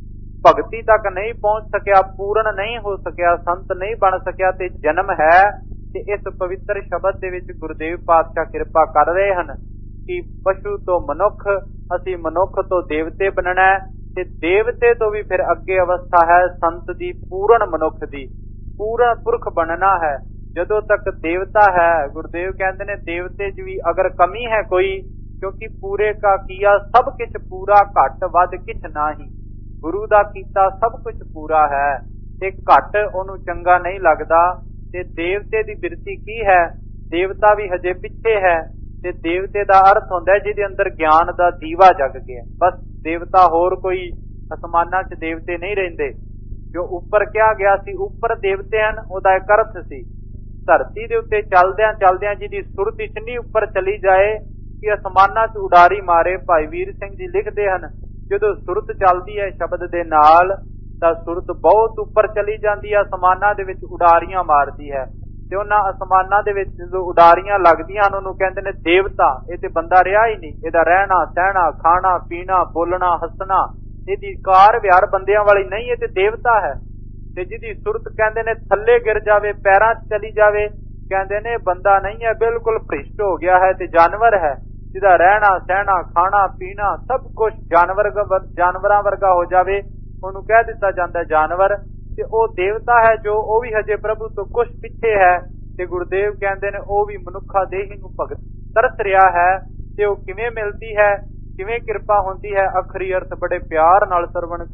S1: ਭਗਤੀ ਤੱਕ ਨਹੀਂ ਪਹੁੰਚ ਸਕਿਆ, ਪੂਰਨ ਨਹੀਂ ਹੋ ਸਕਿਆ, ਸੰਤ ਨਹੀਂ ਬਣ ਸਕਿਆ ਤੇ ਜਨਮ ਹੈ ਤੇ ਇਸ ਪਵਿੱਤਰ ਸ਼ਬਦ ਦੇ ਵਿੱਚ ਗੁਰਦੇਵ ਪਾਤਸ਼ਾਹ ਕਿਰਪਾ ਕਰ ਰਹੇ ਹਨ ਕਿ ਪਸ਼ੂ ਤੋਂ ਮਨੁੱਖ, ਅਸੀਂ ਮਨੁੱਖ ਤੋਂ ਦੇਵਤੇ ਬਣਨਾ ਤੇ ਦੇਵਤੇ ਤੋਂ ਵੀ ਫਿਰ ਅੱਗੇ ਅਵਸਥਾ ਹੈ ਸੰਤ ਦੀ, ਪੂਰਨ ਮਨੁੱਖ ਦੀ, ਪੂਰਨ ਪੁਰਖ ਬਣਨਾ ਹੈ। ਜਦੋਂ ਤੱਕ ਦੇਵਤਾ ਹੈ, ਗੁਰਦੇਵ ਕਹਿੰਦੇ ਨੇ ਦੇਵਤੇ 'ਚ ਵੀ ਅਗਰ ਕਮੀ ਹੈ ਕੋਈ, ਕਿਉਂਕਿ ਪੂਰੇ ਕਾ ਕੀਆ ਸਭ ਕੁਛ ਪੂਰਾ, ਘੱਟ ਵੱਧ ਕਿਛ ਨਾਹੀ। ਗੁਰੂ ਦਾ ਕੀਤਾ ਸਭ ਕੁਝ ਪੂਰਾ ਹੈ ਤੇ ਘੱਟ ਉਹਨੂੰ ਚੰਗਾ ਨਹੀਂ ਲੱਗਦਾ। ਤੇ ਦੇਵਤੇ ਦੀ ਬਿਰਤੀ ਕੀ ਹੈ? ਦੇਵਤਾ ਵੀ ਹਜੇ ਪਿੱਛੇ ਹੈ ਤੇ ਦੇਵਤੇ ਦਾ ਅਰਥ ਹੁੰਦਾ ਜਿਹਦੇ ਅੰਦਰ ਗਿਆਨ ਦਾ ਦੀਵਾ ਜਗ ਗਿਆ। ਬਸ ਦੇਵਤਾ, ਹੋਰ ਕੋਈ ਅਸਮਾਨਾਂ 'ਚ ਦੇਵਤੇ ਨਹੀਂ ਰਹਿੰਦੇ। ਜੋ ਉੱਪਰ ਕਿਹਾ ਗਿਆ ਸੀ ਉੱਪਰ ਦੇਵਤੇ ਹਨ, ਉਹਦਾ ਇੱਕ ਅਰਥ ਸੀ। ਧਰਤੀ ਦੇ ਉੱਤੇ ਚੱਲਦਿਆਂ ਚੱਲਦਿਆਂ ਜਿਹਦੀ ਸੁਰਤ ਇਤਨੀ ਉੱਪਰ ਚਲੀ ਜਾਏ ਕਿ ਅਸਮਾਨਾਂ 'ਚ ਉਡਾਰੀ ਮਾਰੇ। ਭਾਈ ਵੀਰ ਸਿੰਘ ਜੀ ਲਿਖਦੇ ਹਨ, ਜਦੋਂ ਸੁਰਤ ਚੱਲਦੀ ਹੈ ਸ਼ਬਦ ਦੇ ਨਾਲ ਤਾਂ ਸੁਰਤ ਬਹੁਤ ਉੱਪਰ ਚਲੀ ਜਾਂਦੀ ਹੈ, ਅਸਮਾਨਾਂ ਦੇ ਵਿੱਚ ਉਡਾਰੀਆਂ ਮਾਰਦੀ ਹੈ ਤੇ ਉਹਨਾਂ ਅਸਮਾਨਾਂ ਦੇ ਵਿੱਚ ਜਦੋਂ ਉਡਾਰੀਆਂ ਲੱਗਦੀਆਂ ਹਨ ਉਹਨੂੰ ਕਹਿੰਦੇ ਨੇ ਦੇਵਤਾ। ਇਹ ਤੇ ਬੰਦਾ ਰਿਹਾ ਹੀ ਨਹੀਂ, ਇਹਦਾ ਰਹਿਣਾ ਸਹਿਣਾ ਖਾਣਾ ਪੀਣਾ ਬੋਲਣਾ ਹੱਸਣਾ, ਇਹਦੀ ਕਾਰ ਵਿਹਾਰ ਬੰਦਿਆਂ ਵਾਲੀ ਨਹੀਂ, ਇਹ ਤੇ ਦੇਵਤਾ ਹੈ। ਤੇ ਜਿਹਦੀ ਸੁਰਤ ਕਹਿੰਦੇ ਨੇ ਥੱਲੇ ਗਿਰ ਜਾਵੇ, ਪੈਰਾਂ 'ਚ ਚਲੀ ਜਾਵੇ, ਕਹਿੰਦੇ ਨੇ ਬੰਦਾ ਨਹੀਂ ਹੈ, ਬਿਲਕੁਲ ਭ੍ਰਿਸ਼ਟ ਹੋ ਗਿਆ ਹੈ ਤੇ ਜਾਨਵਰ ਹੈ। ਜਿਹਦਾ ਰਹਿਣਾ ਸਹਿਣਾ ਖਾਣਾ ਪੀਣਾ ਸਭ ਕੁਛ ਜਾਨਵਰ ਜਾਨਵਰਾਂ ਵਰਗਾ ਹੋ ਜਾਵੇ ਉਹਨੂੰ ਕਹਿ ਦਿੱਤਾ ਜਾਂਦਾ ਜਾਨਵਰ। ਤੇ ਉਹ ਦੇਵਤਾ ਹੈ ਜੋ ਉਹ ਵੀ ਹਜੇ ਪ੍ਰਭੂ ਤੋਂ ਕੁਛ ਪਿੱਛੇ ਹੈ। ਤੇ ਗੁਰਦੇਵ ਕਹਿੰਦੇ ਨੇ ਉਹ ਵੀ ਮਨੁੱਖਾ ਦੇਹੀ ਨੂੰ ਭਗਤ ਤਰਸ ਰਿਹਾ ਹੈ। ਤੇ ਉਹ ਕਿਵੇਂ ਮਿਲਦੀ ਹੈ, ਕਿਵੇਂ ਕਿਰਪਾ ਹੁੰਦੀ ਹੈ? ਅਖਰੀ ਅਰਥ ਬੜੇ ਪਿਆਰ ਨਾਲ ਸਰਵਣ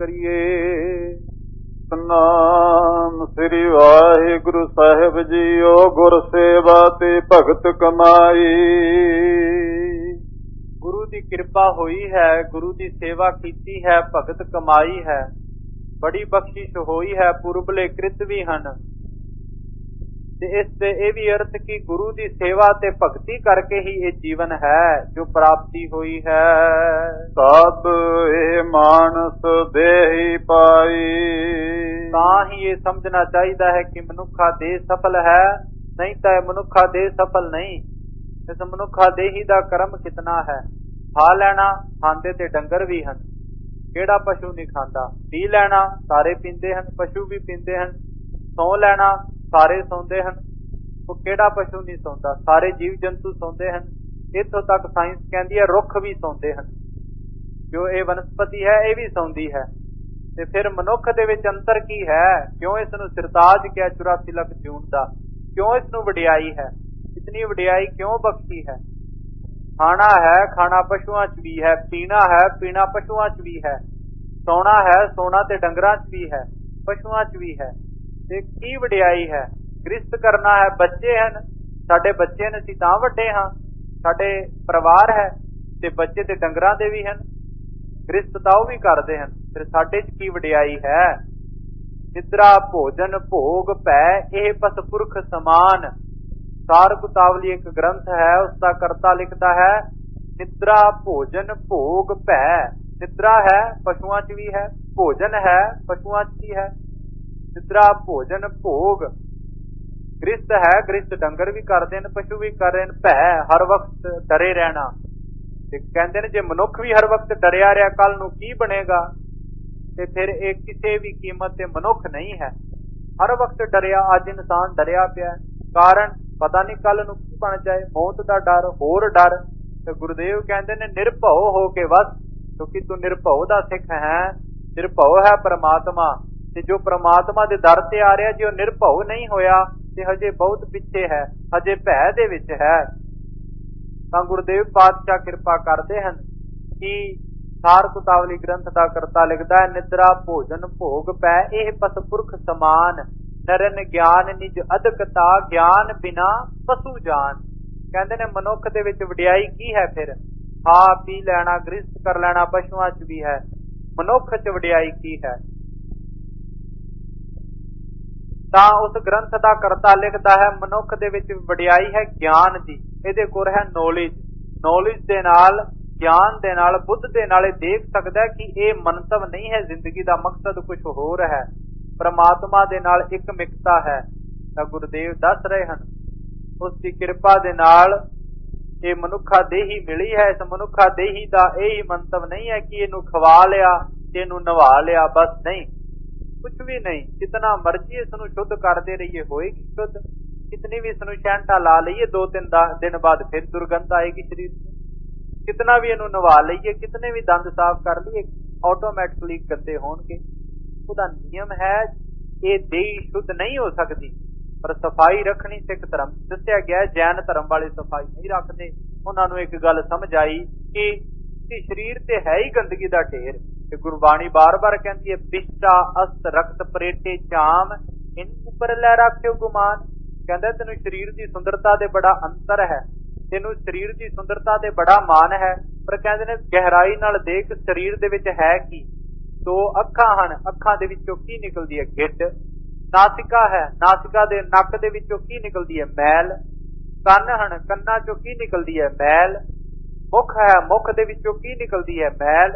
S1: ਕਰੀਏ। ਸਤਿਨਾਮ ਸ੍ਰੀ ਵਾਹਿਗੁਰੂ ਸਾਹਿਬ ਜੀਓ। ਗੁਰ ਸੇਵਾ ਤੇ ਭਗਤ ਕਮਾਈ। ਗੁਰੂ ਦੀ ਕਿਰਪਾ ਹੋਈ ਹੈ, ਗੁਰੂ ਦੀ ਸੇਵਾ ਕੀਤੀ ਹੈ, ਭਗਤ ਕਮਾਈ ਹੈ, ਬੜੀ ਬਖਸ਼ਿਸ਼ ਹੋਈ ਹੈ, ਪੁਰਬਲੇ ਕ੍ਰਿਤ ਵੀ ਹਨ। ਤੇ ਇਸ ਤੇ ਇਹ ਵੀ ਅਰਥ ਕਿ ਗੁਰੂ ਦੀ ਸੇਵਾ ਤੇ ਭਗਤੀ ਕਰਕੇ ਹੀ ਇਹ ਜੀਵਨ ਹੈ ਜੋ ਪ੍ਰਾਪਤੀ ਹੋਈ ਹੈ। ਸਭ ਇਹ ਮਾਨਸ ਦੇਹੀ ਪਾਈ। ਤਾਂ ਹੀ ਇਹ ਸਮਝਣਾ ਚਾਹੀਦਾ ਹੈ ਕਿ ਮਨੁੱਖਾ ਦੇਹ ਸਫਲ ਹੈ, ਨਹੀਂ ਤਾਂ ਇਹ ਮਨੁੱਖਾ ਦੇਹ ਸਫਲ ਨਹੀਂ। ਇਸ ਮਨੁੱਖਾ ਦੇਹੀ ਦਾ ਕਰਮ ਕਿਤਨਾ ਹੈ। ਖਾ ਲੈਣਾ, ਖਾਂਦੇ ਤੇ ਡੰਗਰ ਵੀ ਹਨ, ਕਿਹੜਾ ਪਸ਼ੂ ਨਹੀਂ ਖਾਂਦਾ। ਪੀ ਲੈਣਾ, ਸਾਰੇ ਪੀਂਦੇ ਹਨ, ਪਸ਼ੂ ਵੀ ਪੀਂਦੇ ਹਨ। ਸੌ ਲੈਣਾ, ਸਾਰੇ ਸੌਂਦੇ ਹਨ, ਉਹ ਕਿਹੜਾ ਪਸ਼ੂ ਨਹੀਂ ਸੌਂਦਾ, ਸਾਰੇ ਜੀਵ ਜੰਤੂ ਸੌਂਦੇ ਹਨ। ਇੱਥੋਂ ਤੱਕ ਸਾਇੰਸ ਕਹਿੰਦੀ ਹੈ ਰੁੱਖ ਵੀ ਸੌਂਦੇ ਹਨ। ਜੋ ਇਹ ਵਨਸਪਤੀ ਹੈ ਇਹ ਵੀ ਸੌਂਦੀ ਹੈ। ਤੇ ਫਿਰ ਮਨੁੱਖ ਦੇ ਵਿੱਚ ਅੰਤਰ ਕੀ ਹੈ? ਕਿਉਂ ਇਸ ਨੂੰ ਸਿਰਤਾਜ ਕਿਹਾ ਚੁਰਾਸੀ ਲੱਖ ਜੂਨ ਦਾ? ਕਿਉਂ ਇਸ ਨੂੰ ਵਡਿਆਈ ਹੈ? ਇਤਨੀ ਵਡਿਆਈ ਕਿਉਂ ਬਖਸ਼ੀ ਹੈ? ਖਾਣਾ ਹੈ, ਖਾਣਾ ਪਸ਼ੂਆਂ 'ਚ ਵੀ ਹੈ, ਪੀਣਾ ਹੈ, ਪੀਣਾ ਪਸ਼ੂਆਂ 'ਚ ਵੀ ਹੈ, ਸੌਣਾ ਹੈ, ਸੌਣਾ ਤੇ ਡੰਗਰਾਂ 'ਚ ਵੀ ਹੈ, ਪਸ਼ੂਆਂ 'ਚ ਵੀ ਹੈ। ਤੇ ਕੀ ਵਡਿਆਈ ਹੈ? ਗ੍ਰਿਸਤ ਕਰਨਾ ਹੈ, ਬੱਚੇ ਹਨ, ਸਾਡੇ ਬੱਚੇ ਨੇ, ਅਸੀਂ ਤਾਂ ਵੱਡੇ ਹਾਂ, ਸਾਡੇ ਪਰਿਵਾਰ ਹੈ ਤੇ ਬੱਚੇ ਤੇ ਡੰਗਰਾਂ ਦੇ ਵੀ ਹਨ, ਗ੍ਰਿਸਤ ਤਾਂ ਉਹ ਵੀ ਕਰਦੇ ਹਨ। ਫਿਰ ਸਾਡੇ 'ਚ ਕੀ ਵਡਿਆਈ ਹੈ? ਨਿਦਰਾ ਭੋਜਨ ਭੋਗ ਭੈ ਇਹ ਪਸ ਪੁਰਖ ਸਮਾਨ। ਸਾਰ ਕੁਤਾਵਲੀ ਇੱਕ ਗ੍ਰੰਥ ਹੈ, ਉਸਦਾ ਕਰਤਾ ਲਿਖਦਾ ਹੈ ਨਿਦਰਾ ਭੋਜਨ ਭੋਗ ਭੈ। ਨਿਦਰਾ ਹੈ ਪਸ਼ੂਆਂ 'ਚ ਵੀ ਹੈ, ਭੋਜਨ ਹੈ ਪਸ਼ੂਆਂ 'ਚ ਵੀ ਹੈ। ਨਿਦਰਾ ਭੋਜਨ ਭੋਗ ਗ੍ਰਿਸਤ ਹੈ, ਗ੍ਰਿਸਤ ਡੰਗਰ ਵੀ ਕਰਦੇ ਨੇ, ਪਸ਼ੂ ਵੀ ਕਰ ਰਹੇ ਨੇ। ਭੈ ਹਰ ਵਕਤ ਡਰੇ ਰਹਿਣਾ। ਤੇ ਕਹਿੰਦੇ ਨੇ ਜੇ ਮਨੁੱਖ ਵੀ ਹਰ ਵਕਤ ਡਰਿਆ ਰਿਹਾ ਕੱਲ ਨੂੰ ਕੀ ਬਣੇਗਾ? ਤੇ ਫਿਰ ਇਹ ਕਿਸੇ ਵੀ ਕੀਮਤ ਤੇ ਮਨੁੱਖ ਨਹੀਂ ਹੈ। ਹਰ ਵਕਤ ਡਰਿਆ, ਅੱਜ ਇਨਸਾਨ ਡਰਿਆ ਪਿਆ, ਕਾਰਨ ਪਤਾ ਨਹੀਂ ਕੱਲ ਨੂੰ ਕੀ ਬਣ ਜਾਏ, ਮੌਤ ਦਾ ਡਰ, ਹੋਰ ਡਰ। ਤੇ ਗੁਰਦੇਵ ਕਹਿੰਦੇ ਨੇ ਨਿਰਭਉ ਹੋ ਕੇ ਵਸ, ਕਿਉਂਕਿ ਤੂੰ ਨਿਰਭਉ ਦਾ ਸਿੱਖ ਹੈ, ਨਿਰਭਉ ਹੈ ਪਰਮਾਤਮਾ। ਤੇ ਜੋ ਪਰਮਾਤਮਾ ਦੇ ਦਰ ਤੇ ਆ ਰਿਹਾ, ਜੇ ਉਹ ਨਿਰਭਉ ਨਹੀਂ ਹੋਇਆ ਤੇ ਹਜੇ ਬਹੁਤ ਪਿੱਛੇ ਹੈ, ਹਜੇ ਭੈ ਦੇ ਵਿੱਚ ਹੈ। ਤਾਂ ਗੁਰਦੇਵ ਪਾਤਸ਼ਾਹ ਕਿਰਪਾ ਕਰਦੇ ਹਨ ਕਿ ਸਾਰ ਕੁਤਾਵਲੀ ਗ੍ਰੰਥ ਦਾ ਕਰਤਾ ਲਿਖਦਾ ਹੈ, ਨਿਦਰਾ ਭੋਜਨ ਭੋਗ ਪੈ ਇਹ ਪਸਪੁਰਖ ਸਮਾਨ, ਨਰਨ ਗਿਆਨ ਨਿਜ ਅਦਕਤਾ, ਗਿਆਨ ਬਿਨਾ ਪਸ਼ੂ ਜਾਨ। ਕਹਿੰਦੇ ਨੇ ਮਨੁੱਖ ਦੇ ਵਿੱਚ ਵਡਿਆਈ ਕੀ ਹੈ? ਫਿਰ ਖਾ ਪੀ ਲੈਣਾ, ਗ੍ਰਸਤ ਕਰ ਲੈਣਾ, ਪਸ਼ੂਆਂ ਚ ਵੀ ਹੈ, ਮਨੁੱਖ ਚ ਵਡਿਆਈ ਕੀ ਹੈ? ਤਾਂ ਉਸ ਗ੍ਰੰਥ ਦਾ ਕਰਤਾ ਲਿਖਦਾ ਹੈ ਮਨੁੱਖ ਦੇ ਵਿੱਚ ਵਡਿਆਈ ਹੈ ਗਿਆਨ ਦੀ, ਇਹਦੇ ਕੋਲ ਹੈ ਨੌਲੇਜ। ਨੌਲੇਜ ਦੇ ਨਾਲ, ਗਿਆਨ ਦੇ ਨਾਲ, ਬੁੱਧ ਦੇ ਨਾਲ ਇਹ ਦੇਖ ਸਕਦਾ ਕਿ ਇਹ ਮੰਤਵ ਨਹੀਂ ਹੈ, ਜ਼ਿੰਦਗੀ ਦਾ ਮਕਸਦ ਕੁਝ ਹੋਰ ਹੈ, ਪ੍ਰਮਾਤਮਾ ਦੇ ਨਾਲ ਇੱਕ ਮਿਕਤਾ ਹੈ। ਤਾਂ ਗੁਰਦੇਵ ਦੱਸ ਰਹੇ ਹਨ ਉਸ ਦੀ ਕਿਰਪਾ ਦੇ ਨਾਲ ਇਹ ਮਨੁੱਖਾ ਦੇਹੀ ਮਿਲੀ ਹੈ। ਇਸ ਮਨੁੱਖਾ ਦੇਹੀ ਦਾ ਇਹ ਹੀ ਮੰਤਵ ਨਹੀਂ ਹੈ ਕਿ ਇਹਨੂੰ ਖਵਾ ਲਿਆ ਤੇ ਇਹਨੂੰ ਨਵਾ ਲਿਆ, ਬਸ ਨਹੀਂ, ਕੁਝ ਵੀ ਨਹੀਂ। ਜਿਤਨਾ ਮਰਜੀ ਇਸ ਨੂੰ ਸ਼ੁੱਧ ਕਰਦੇ ਰਹੀਏ ਹੋਏਗੀ ਸ਼ੁੱਧ, ਕਿਤਨੀ ਵੀ ਇਸ ਨੂੰ ਸ਼ੈਂਟਾ ਲਾ ਲਈਏ ਦੋ ਤਿੰਨ ਦਿਨ ਬਾਅਦ ਫਿਰ ਦੁਰਗੰਧ ਆਏਗੀ ਸਰੀਰ ਨੂੰ, ਕਿਤਨਾ ਵੀ ਇਹਨੂੰ ਨਵਾ ਲਈਏ, ਕਿਤਨੇ ਵੀ ਦੰਦ ਸਾਫ਼ ਕਰ ਲਈਏ, ਆਟੋਮੈਟਿਕਲੀ ਗੰਦੇ ਹੋਣਗੇ। ਉਹਦਾ ਨਿਯਮ ਹੈ, ਇਹ ਦੇਹੀ ਸ਼ੁੱਧ ਨਹੀਂ ਹੋ ਸਕਦੀ, ਪਰ ਸਫਾਈ ਰੱਖਣੀ ਸਿੱਖ ਧਰਮ ਦੱਸਿਆ ਗਿਆ। ਜੈਨ ਧਰਮ ਵਾਲੇ ਸਫਾਈ ਨਹੀਂ ਰੱਖਦੇ। ਉਹਨਾਂ ਨੂੰ ਇੱਕ ਗੱਲ ਸਮਝ ਆਈ ਕਿ ਸਰੀਰ ਤੇ ਹੈ ਹੀ ਗੰਦਗੀ ਦਾ ਢੇਰ, ਤੇ ਗੁਰਬਾਣੀ ਬਾਰ ਬਾਰ ਕਹਿੰਦੀ ਹੈ ਪਿਸ਼ਟਾ ਅਸਤ ਰਕਤ ਪਰੇਟੇ ਚਾਮ ਇਨ ਉੱਪਰ ਲੈ ਰੱਖਿਓ ਗੁਮਾਨ। ਕਹਿੰਦਾ ਤੈਨੂੰ ਸਰੀਰ ਦੀ ਸੁੰਦਰਤਾ ਦੇ ਬੜਾ ਅੰਤਰ ਹੈ, ਤੈਨੂੰ ਸਰੀਰ ਦੀ ਸੁੰਦਰਤਾ ਦੇ ਬੜਾ ਮਾਣ ਹੈ, ਪਰ ਕਹਿੰਦੇ ਨੇ ਗਹਿਰਾਈ ਨਾਲ ਦੇਖ ਸਰੀਰ ਦੇ ਵਿੱਚ ਹੈ ਕੀ। ਦੋ ਅੱਖਾਂ ਹਨ, ਅੱਖਾਂ ਦੇ ਵਿੱਚੋਂ ਕੀ ਨਿਕਲਦੀ ਹੈ? ਗਿੱਟ। ਨਾਸਿਕਾ ਹੈ, ਨਾਸਿਕਾ ਦੇ ਨੱਕ ਦੇ ਵਿੱਚੋਂ ਕੀ ਨਿਕਲਦੀ ਹੈ? ਮੈਲ। ਕੰਨ ਹਨ, ਕੰਨਾਂ ਚੋਂ ਕੀ ਨਿਕਲਦੀ ਹੈ? ਮੈਲ। ਮੁਖ ਹੈ, ਮੁਖ ਦੇ ਵਿੱਚੋਂ ਕੀ ਨਿਕਲਦੀ ਹੈ? ਮੈਲ।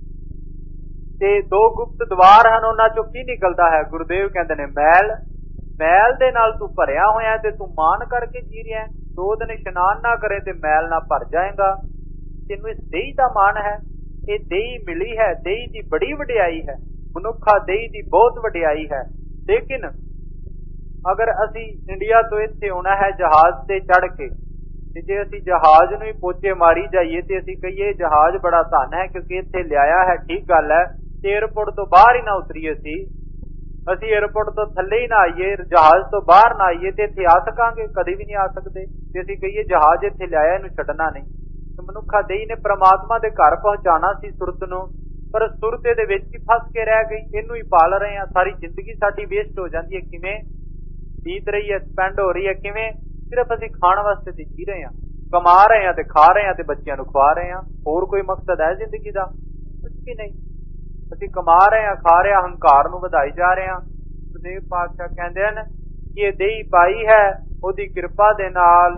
S1: ਤੇ ਦੋ ਗੁਪਤ ਦਵਾਰ ਹਨ, ਉਹਨਾਂ ਚੋਂ ਕੀ ਨਿਕਲਦਾ ਹੈ? ਗੁਰਦੇਵ ਕਹਿੰਦੇ ਨੇ ਮੈਲ। ਮੈਲ ਦੇ ਨਾਲ ਤੂੰ ਭਰਿਆ ਹੋਇਆ ਤੇ ਤੂੰ ਮਾਨ ਕਰਕੇ ਜੀ ਰਿਹਾ, ਦੋ ਦਿਨ ਇਸ਼ਨਾਨ ਨਾ ਕਰੇ ਤੇ ਮੈਲ ਨਾ ਭਰ ਜਾਏਗਾ। ਤੈਨੂੰ ਇਸ ਦੇਹੀ ਦਾ ਮਾਣ ਹੈ, ਇਹ ਦੇਹੀ ਮਿਲੀ ਹੈ, ਦੇਹੀ ਦੀ ਬੜੀ ਵਡਿਆਈ ਹੈ, ਮਨੁੱਖਾ ਦੇਹੀ ਦੀ ਬਹੁਤ ਵਡਿਆਈ ਹੈ। ਲੇਕਿਨ ਅਗਰ ਅਸੀਂ ਇੰਡੀਆ ਤੋਂ ਇੱਥੇ ਆਉਣਾ ਹੈ ਜਹਾਜ਼ ਤੇ ਚੜ੍ਹ ਕੇ, ਤੇ ਜੇ ਅਸੀਂ ਜਹਾਜ਼ ਨੂੰ ਹੀ ਪੋਚੇ ਮਾਰੀ ਜਾਈਏ ਤੇ ਅਸੀਂ ਕਹੀਏ ਜਹਾਜ਼ ਬੜਾ ਧਨ ਹੈ ਕਿਉਂਕਿ ਇੱਥੇ ਲਿਆਇਆ ਹੈ, ਠੀਕ ਗੱਲ ਹੈ, ਤੇ ਏਅਰਪੋਰਟ ਤੋਂ ਬਾਹਰ ਹੀ ਨਾ ਉਤਰੀਏ, ਅਸੀਂ ਅਸੀਂ ਏਅਰਪੋਰਟ ਤੋਂ ਥੱਲੇ ਹੀ ਨਾ ਆਈਏ, ਜਹਾਜ਼ ਤੋਂ ਬਾਹਰ ਨਾ ਆਈਏ, ਤੇ ਇੱਥੇ ਆ ਸਕਾਂਗੇ? ਕਦੇ ਵੀ ਨਹੀਂ ਆ ਸਕਦੇ। ਤੇ ਅਸੀਂ ਕਹੀਏ ਜਹਾਜ਼ ਇੱਥੇ ਲਿਆਇਆ, ਇਹਨੂੰ ਛੱਡਣਾ ਨਹੀਂ। ਤੇ ਮਨੁੱਖਾ ਦੇਹੀ ਨੇ ਪ੍ਰਮਾਤਮਾ ਦੇ ਘਰ ਪਹੁੰਚਾਉਣਾ ਸੀ ਸੁਰਤ ਨੂੰ, ਪਰ ਸੁਰਤ ਦੇ ਵਿੱਚ ਹੀ ਫਸ ਕੇ ਰਹਿ ਗਈ, ਇਹਨੂੰ ਹੀ ਪਾਲ ਰਹੇ ਹਾਂ। ਸਾਰੀ ਜ਼ਿੰਦਗੀ ਸਾਡੀ ਵੇਸਟ ਹੋ ਜਾਂਦੀ ਹੈ। ਕਿਵੇਂ ਬੀਤ ਰਹੀ ਹੈ, ਸਪੈਂਡ ਹੋ ਰਹੀ ਹੈ? ਕਿਵੇਂ? ਸਿਰਫ ਅਸੀਂ ਖਾਣ ਵਾਸਤੇ ਤੇ ਜੀ ਰਹੇ ਹਾਂ, ਕਮਾ ਰਹੇ ਹਾਂ ਤੇ ਖਾ ਰਹੇ ਹਾਂ ਤੇ ਬੱਚਿਆਂ ਨੂੰ ਖਵਾ ਰਹੇ ਹਾਂ। ਹੋਰ ਕੋਈ ਮਕਸਦ ਹੈ ਜ਼ਿੰਦਗੀ ਦਾ? ਕੁਝ ਵੀ ਨਹੀਂ। ਅਸੀਂ ਕਮਾ ਰਹੇ ਹਾਂ, ਖਾ ਰਹੇ ਹਾਂ, ਹੰਕਾਰ ਨੂੰ ਵਧਾਈ ਜਾ ਰਹੇ ਹਾਂ। ਗੁਰਦੇਵ ਪਾਤਸ਼ਾਹ ਕਹਿੰਦੇ ਹਨ ਕਿ ਇਹ ਦੇਹੀ ਪਾਈ ਹੈ ਉਹਦੀ ਕਿਰਪਾ ਦੇ ਨਾਲ।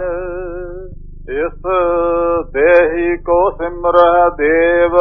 S2: ਇਸ ਦੇਹੀ ਕੋ ਸਿਮਰੈ ਦੇਵ,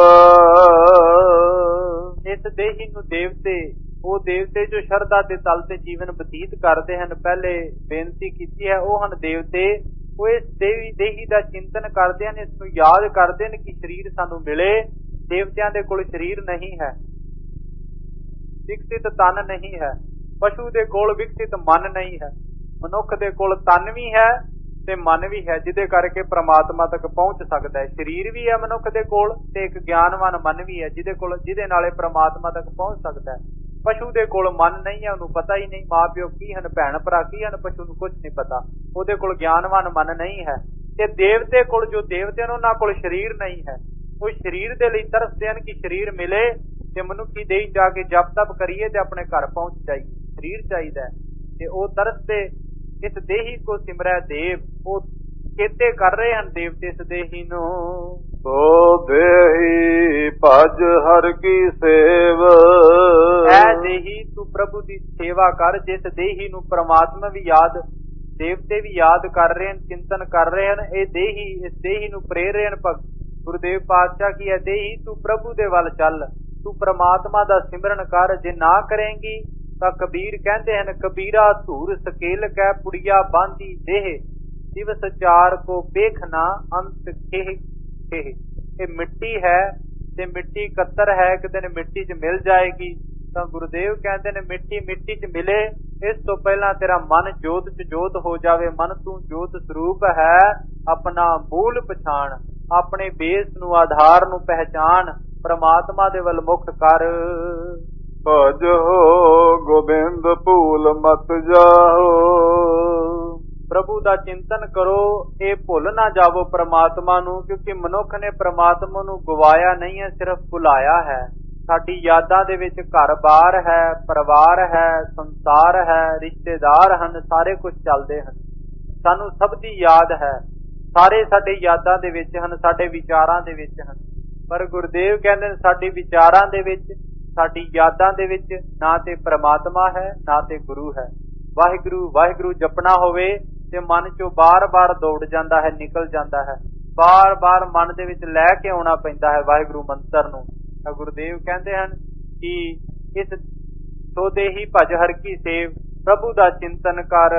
S1: ਇਸ ਦੇਹੀ ਨੂੰ ਦੇਵਤੇ, ਉਹ ਦੇਵਤੇ ਜੋ ਸ਼ਰਧਾ ਦੇ ਤਲ ਤੇ ਜੀਵਨ ਬਤੀਤ ਕਰਦੇ ਹਨ, ਪਹਿਲੇ ਬੇਨਤੀ ਕੀਤੀ ਹੈ, ਉਹ ਹਨ ਦੇਵਤੇ। ਉਹ ਇਸ ਦੇਵੀ ਦੇਹੀ ਦਾ ਚਿੰਤਨ ਕਰਦੇ ਹਨ, ਇਸ ਨੂੰ ਯਾਦ ਕਰਦੇ ਹਨ ਕਿ ਸਰੀਰ ਸਾਨੂੰ ਮਿਲੇ। ਦੇਵਤਿਆਂ ਦੇ ਕੋਲ ਸਰੀਰ ਨਹੀਂ ਹੈ, ਵਿਕਸਿਤ ਤਨ ਨਹੀਂ ਹੈ। ਪਸ਼ੂ ਦੇ ਕੋਲ ਵਿਕਸਿਤ ਮਨ ਨਹੀਂ ਹੈ। ਮਨੁੱਖ ਦੇ ਕੋਲ ਤਨ ਵੀ ਹੈ ਤੇ ਮਨ ਵੀ ਹੈ, ਜਿਹਦੇ ਕਰਕੇ ਪ੍ਰਮਾਤਮਾ ਤੱਕ ਪਹੁੰਚ ਸਕਦਾ ਹੈ। ਸਰੀਰ ਵੀ ਹੈ ਮਨੁੱਖ ਦੇ ਕੋਲ ਤੇ ਇੱਕ ਗਿਆਨਵਾਨ ਮਨ ਵੀ ਹੈ, ਜਿਹਦੇ ਕੋਲ ਜਿਹਦੇ ਨਾਲੇ ਪ੍ਰਮਾਤਮਾ ਤੱਕ ਪਹੁੰਚ ਸਕਦਾ ਹੈ। ਪਸ਼ੂ ਦੇ ਕੋਲ ਮਨ ਨਹੀਂ ਹੈ, ਉਹਨੂੰ ਪਤਾ ਹੀ ਨਹੀਂ ਮਾਂ ਪਿਓ ਕੀ ਹਨ, ਭੈਣ ਭਰਾ ਕੀ ਹਨ, ਪਸ਼ੂ ਨੂੰ ਕੁਝ ਨਹੀਂ ਪਤਾ, ਉਹਦੇ ਕੋਲ ਗਿਆਨਵਾਨ ਮਨ ਨਹੀਂ ਹੈ। ਤੇ ਦੇਵਤੇ ਕੋਲ, ਜੋ ਦੇਵਤੇ ਨੇ ਉਹਨਾਂ ਕੋਲ ਸਰੀਰ ਨਹੀਂ ਹੈ, ਉਹ ਸਰੀਰ ਦੇ ਲਈ ਤਰਸਦੇ ਹਨ ਕਿ ਸਰੀਰ ਮਿਲੇ ਤੇ ਮਨੁੱਖੀ ਦੇਹੀ ਜਾ ਕੇ ਜਪ ਤਪ ਕਰੀਏ ਤੇ ਆਪਣੇ ਘਰ ਪਹੁੰਚ ਜਾਈਏ। ਸਰੀਰ ਚਾਹੀਦਾ ਹੈ ਤੇ ਉਹ ਤਰਸਦੇ ਇਸ ਦੇਹੀ ਕੋ ਸਿਮਰੈ ਦੇਵ, ਉਹ ਚੇਤੇ ਕਰ ਰਹੇ ਹਨ ਦੇਵਤੇ ਇਸ ਦੇਹੀ ਨੂੰ।
S2: ਸੋ ਦੇਹੀ ਭਜ ਹਰ ਕੀ ਸੇਵ,
S1: ਐ ਦੇਹੀ ਤੂੰ ਪ੍ਰਭੂ ਦੀ ਸੇਵਾ ਕਰ। ਜਿਸ ਦੇਹੀ ਨੂੰ ਪ੍ਰਮਾਤਮਾ ਵੀ ਯਾਦ, ਦੇਵਤੇ ਵੀ ਯਾਦ ਕਰ ਰਹੇ ਹਨ, ਚਿੰਤਨ ਕਰ ਰਹੇ ਹਨ, ਇਹ ਦੇਹੀ ਇਸ ਦੇਹੀ ਨੂੰ ਪ੍ਰੇਰ ਰਹੇ ਹਨ ਭਗਤ ਗੁਰਦੇਵ ਪਾਤਸ਼ਾਹ ਕੀ ਹੈ, ਦੇਹੀ ਤੂੰ ਪ੍ਰਭੂ ਦੇ ਵੱਲ ਚੱਲ, ਤੂੰ ਪ੍ਰਮਾਤਮਾ ਦਾ ਸਿਮਰਨ ਕਰ। ਜੇ ਨਾ ਕਰੇਂਗੀ ਤਾਂ ਕਬੀਰ ਕਹਿੰਦੇ ਹਨ, ਕਬੀਰਾ ਧੂਰ ਸਕੇਲ ਕੈ ਪੁੜੀਆ ਬਾਂਧੀ ਦੇਹ, ਦਿਵਸ ਚਾਰ ਕੋ ਵੇਖਣਾ ਅੰਤ ਖੇਹ ਖੇਹ। ਇਹ ਮਿੱਟੀ ਹੈ ਤੇ ਮਿੱਟੀ ਕੱਤਰ ਹੈ, ਇੱਕ ਦਿਨ ਮਿੱਟੀ 'ਚ ਮਿਲ ਜਾਏਗੀ। ਤਾਂ ਗੁਰਦੇਵ ਕਹਿੰਦੇ ਨੇ ਮਿੱਟੀ ਮਿੱਟੀ 'ਚ ਮਿਲੇ, ਇਸ ਤੋਂ ਪਹਿਲਾਂ ਤੇਰਾ ਮਨ ਜੋਤ 'ਚ ਜੋਤ ਹੋ ਜਾਵੇ। ਮਨ ਤੂੰ ਜੋਤ ਸਰੂਪ ਹੈ, ਆਪਣਾ ਮੂਲ ਪਛਾਣ, ਆਪਣੇ ਬੇਸ ਨੂੰ, ਆਧਾਰ ਨੂੰ ਪਹਿਚਾਨ, ਪ੍ਰਮਾਤਮਾ ਦੇ ਵੱਲ ਮੁਖ ਕਰ।
S2: ਭਜੋ ਗੋਬਿੰਦ ਭੂਲ ਮਤ ਜਾਓ,
S1: ਪ੍ਰਭੂ ਦਾ ਚਿੰਤਨ ਕਰੋ, ਇਹ ਭੁੱਲ ਨਾ ਜਾਵੋ ਪ੍ਰਮਾਤਮਾ ਨੂੰ, ਕਿਉਂਕਿ ਮਨੁੱਖ ਨੇ ਪ੍ਰਮਾਤਮਾ ਨੂੰ ਗਵਾਇਆ ਨਹੀਂ ਹੈ, ਸਿਰਫ ਭੁਲਾਇਆ ਹੈ। ਸਾਡੀ ਯਾਦਾਂ ਦੇ ਵਿੱਚ ਘਰ-ਬਾਰ ਹੈ, ਪਰਿਵਾਰ ਹੈ, ਸੰਸਾਰ ਹੈ, ਰਿਸ਼ਤੇਦਾਰ ਹਨ, ਸਾਰੇ ਕੁਝ ਚੱਲਦੇ ਹਨ। ਸਾਨੂੰ ਸਭ ਦੀ ਯਾਦ ਹੈ, ਸਾਰੇ ਸਾਡੇ ਯਾਦਾਂ ਦੇ ਵਿੱਚ ਹਨ, ਸਾਡੇ ਵਿਚਾਰਾਂ ਦੇ ਵਿੱਚ ਹਨ। ਪਰ ਗੁਰਦੇਵ ਕਹਿੰਦੇ ਨੇ ਸਾਡੀ ਵਿਚਾਰਾਂ ਦੇ ਵਿੱਚ, ਸਾਡੀ ਯਾਦਾਂ ਦੇ ਵਿੱਚ ਨਾ ਤੇ ਪ੍ਰਮਾਤਮਾ ਹੈ, ਨਾ ਤੇ ਗੁਰੂ ਹੈ। ਵਾਹਿਗੁਰੂ ਵਾਹਿਗੁਰੂ ਜਪਣਾ ਹੋਵੇ ਤੇ ਮਨ ਚੋਂ ਬਾਰ-ਬਾਰ ਦੌੜ ਜਾਂਦਾ ਹੈ, ਨਿਕਲ ਜਾਂਦਾ ਹੈ, ਬਾਰ-ਬਾਰ ਮਨ ਦੇ ਵਿੱਚ ਲੈ ਕੇ ਆਉਣਾ ਪੈਂਦਾ ਹੈ ਵਾਹਿਗੁਰੂ ਮੰਤਰ ਨੂੰ। ਤਾਂ ਗੁਰਦੇਵ ਕਹਿੰਦੇ ਹਨ ਕਿ ਇਸ ਸੋ ਦੇਹੀ ਭਜ ਹਰਿ ਕੀ ਸੇਵ, ਪ੍ਰਭੂ ਦਾ ਚਿੰਤਨ ਕਰ।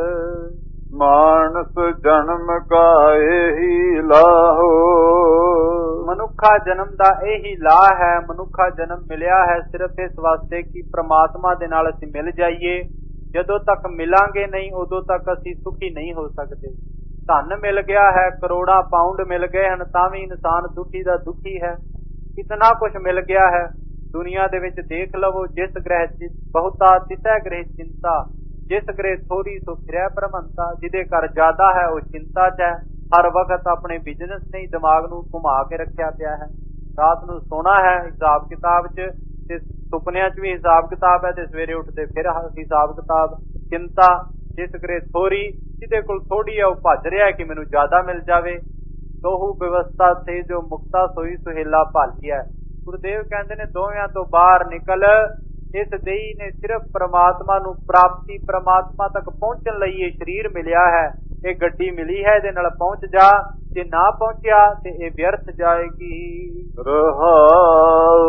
S2: ਮਾਨਸ ਜਨਮ ਕਾ ਇਹੀ ਲਾਹੋ,
S1: ਮਨੁੱਖਾ ਜਨਮ ਦਾ ਇਹੀ ਲਾਹ ਹੈ। ਮਨੁੱਖਾ ਜਨਮ ਮਿਲਿਆ ਹੈ ਸਿਰਫ ਇਸ ਵਾਸਤੇ ਕਿ ਪ੍ਰਮਾਤਮਾ ਦੇ ਨਾਲ ਅਸੀਂ ਮਿਲ ਜਾਈਏ। ਜਦੋਂ ਤੱਕ ਮਿਲਾਂਗੇ ਨਹੀਂ ਉਦੋਂ ਤੱਕ ਅਸੀਂ ਸੁਖੀ ਨਹੀਂ ਹੋ ਸਕਦੇ। ਧਨ ਮਿਲ ਗਿਆ ਹੈ, ਕਰੋੜਾਂ ਪਾਉਂਡ ਮਿਲ ਗਏ ਹਨ, ਤਾਂ ਵੀ ਇਨਸਾਨ ਦੁਖੀ ਦਾ ਦੁਖੀ ਹੈ। ਕਿਤਨਾ ਕੁਛ ਮਿਲ ਗਿਆ ਹੈ ਦੁਨੀਆ ਦੇ ਵਿੱਚ, ਦੇਖ ਲਵੋ। ਜਿਸ ਗ੍ਰਹਿ ਬਹੁਤਾ ਤਿਸੈ ਗ੍ਰਹਿ ਚਿੰਤਾ, ਜਿਸ ਗ੍ਰਹਿ ਥੋੜੀ ਸੋ ਫਿਰੈ ਭਰਮੰਤਾ। ਜਿਹਦੇ ਘਰ ਜ਼ਿਆਦਾ ਹੈ ਉਹ ਚਿੰਤਾ ਚ ਹੈ, ਹਰ ਵਕਤ ਆਪਣੇ ਬਿਜ਼ਨਸ ਨੇ ਦਿਮਾਗ ਨੂੰ ਘੁਮਾ ਕੇ ਰੱਖਿਆ ਪਿਆ ਹੈ। ਰਾਤ ਨੂੰ ਸੋਣਾ ਹੈ ਹਿਸਾਬ ਕਿਤਾਬ ਚ, ਤੇ ਸੁਪਨਿਆਂ ਚ ਵੀ ਹਿਸਾਬ ਕਿਤਾਬ ਹੈ, ਤੇ ਸਵੇਰੇ ਉੱਠਦੇ ਫਿਰ ਹਿਸਾਬ ਕਿਤਾਬ। ਚਿੰਤਾ ਜਿਸ ਗ੍ਰਹਿ ਥੋੜੀ, ਜਿਹਦੇ ਕੋਲ ਥੋੜੀ ਹੈ ਉਹ ਭੱਜ ਰਿਹਾ ਕਿ ਮੈਨੂੰ ਜ਼ਿਆਦਾ ਮਿਲ ਜਾਵੇ। ਦੋਹੂ ਵਿਵਸਥਾ ਸੇ ਜੋ ਮੁਕਤਾ ਸੋਈ ਸੁਹੇਲਾ ਭਾਲੀਐ। ਗੁਰਦੇਵ ਕਹਿੰਦੇ ਨੇ ਦੋਵਾਂ ਤੋਂ ਬਾਹਰ ਨਿਕਲ। ਇਸ ਦੇਹੀ ਨੇ ਸਿਰਫ ਪ੍ਰਮਾਤਮਾ ਨੂੰ ਪ੍ਰਾਪਤੀ, ਪ੍ਰਮਾਤਮਾ ਤੱਕ ਪਹੁੰਚਣ ਲਈ ਇਹ ਸਰੀਰ ਮਿਲਿਆ ਹੈ, ਇਹ ਗੱਡੀ ਮਿਲੀ ਹੈ, ਇਹਦੇ ਨਾਲ ਪਹੁੰਚ ਜਾ। ਜੇ ਨਾ ਪਹੁੰਚਿਆ ਤੇ ਇਹ ਵਿਅਰਥ ਜਾਏਗੀ।
S2: ਰਹਾਉ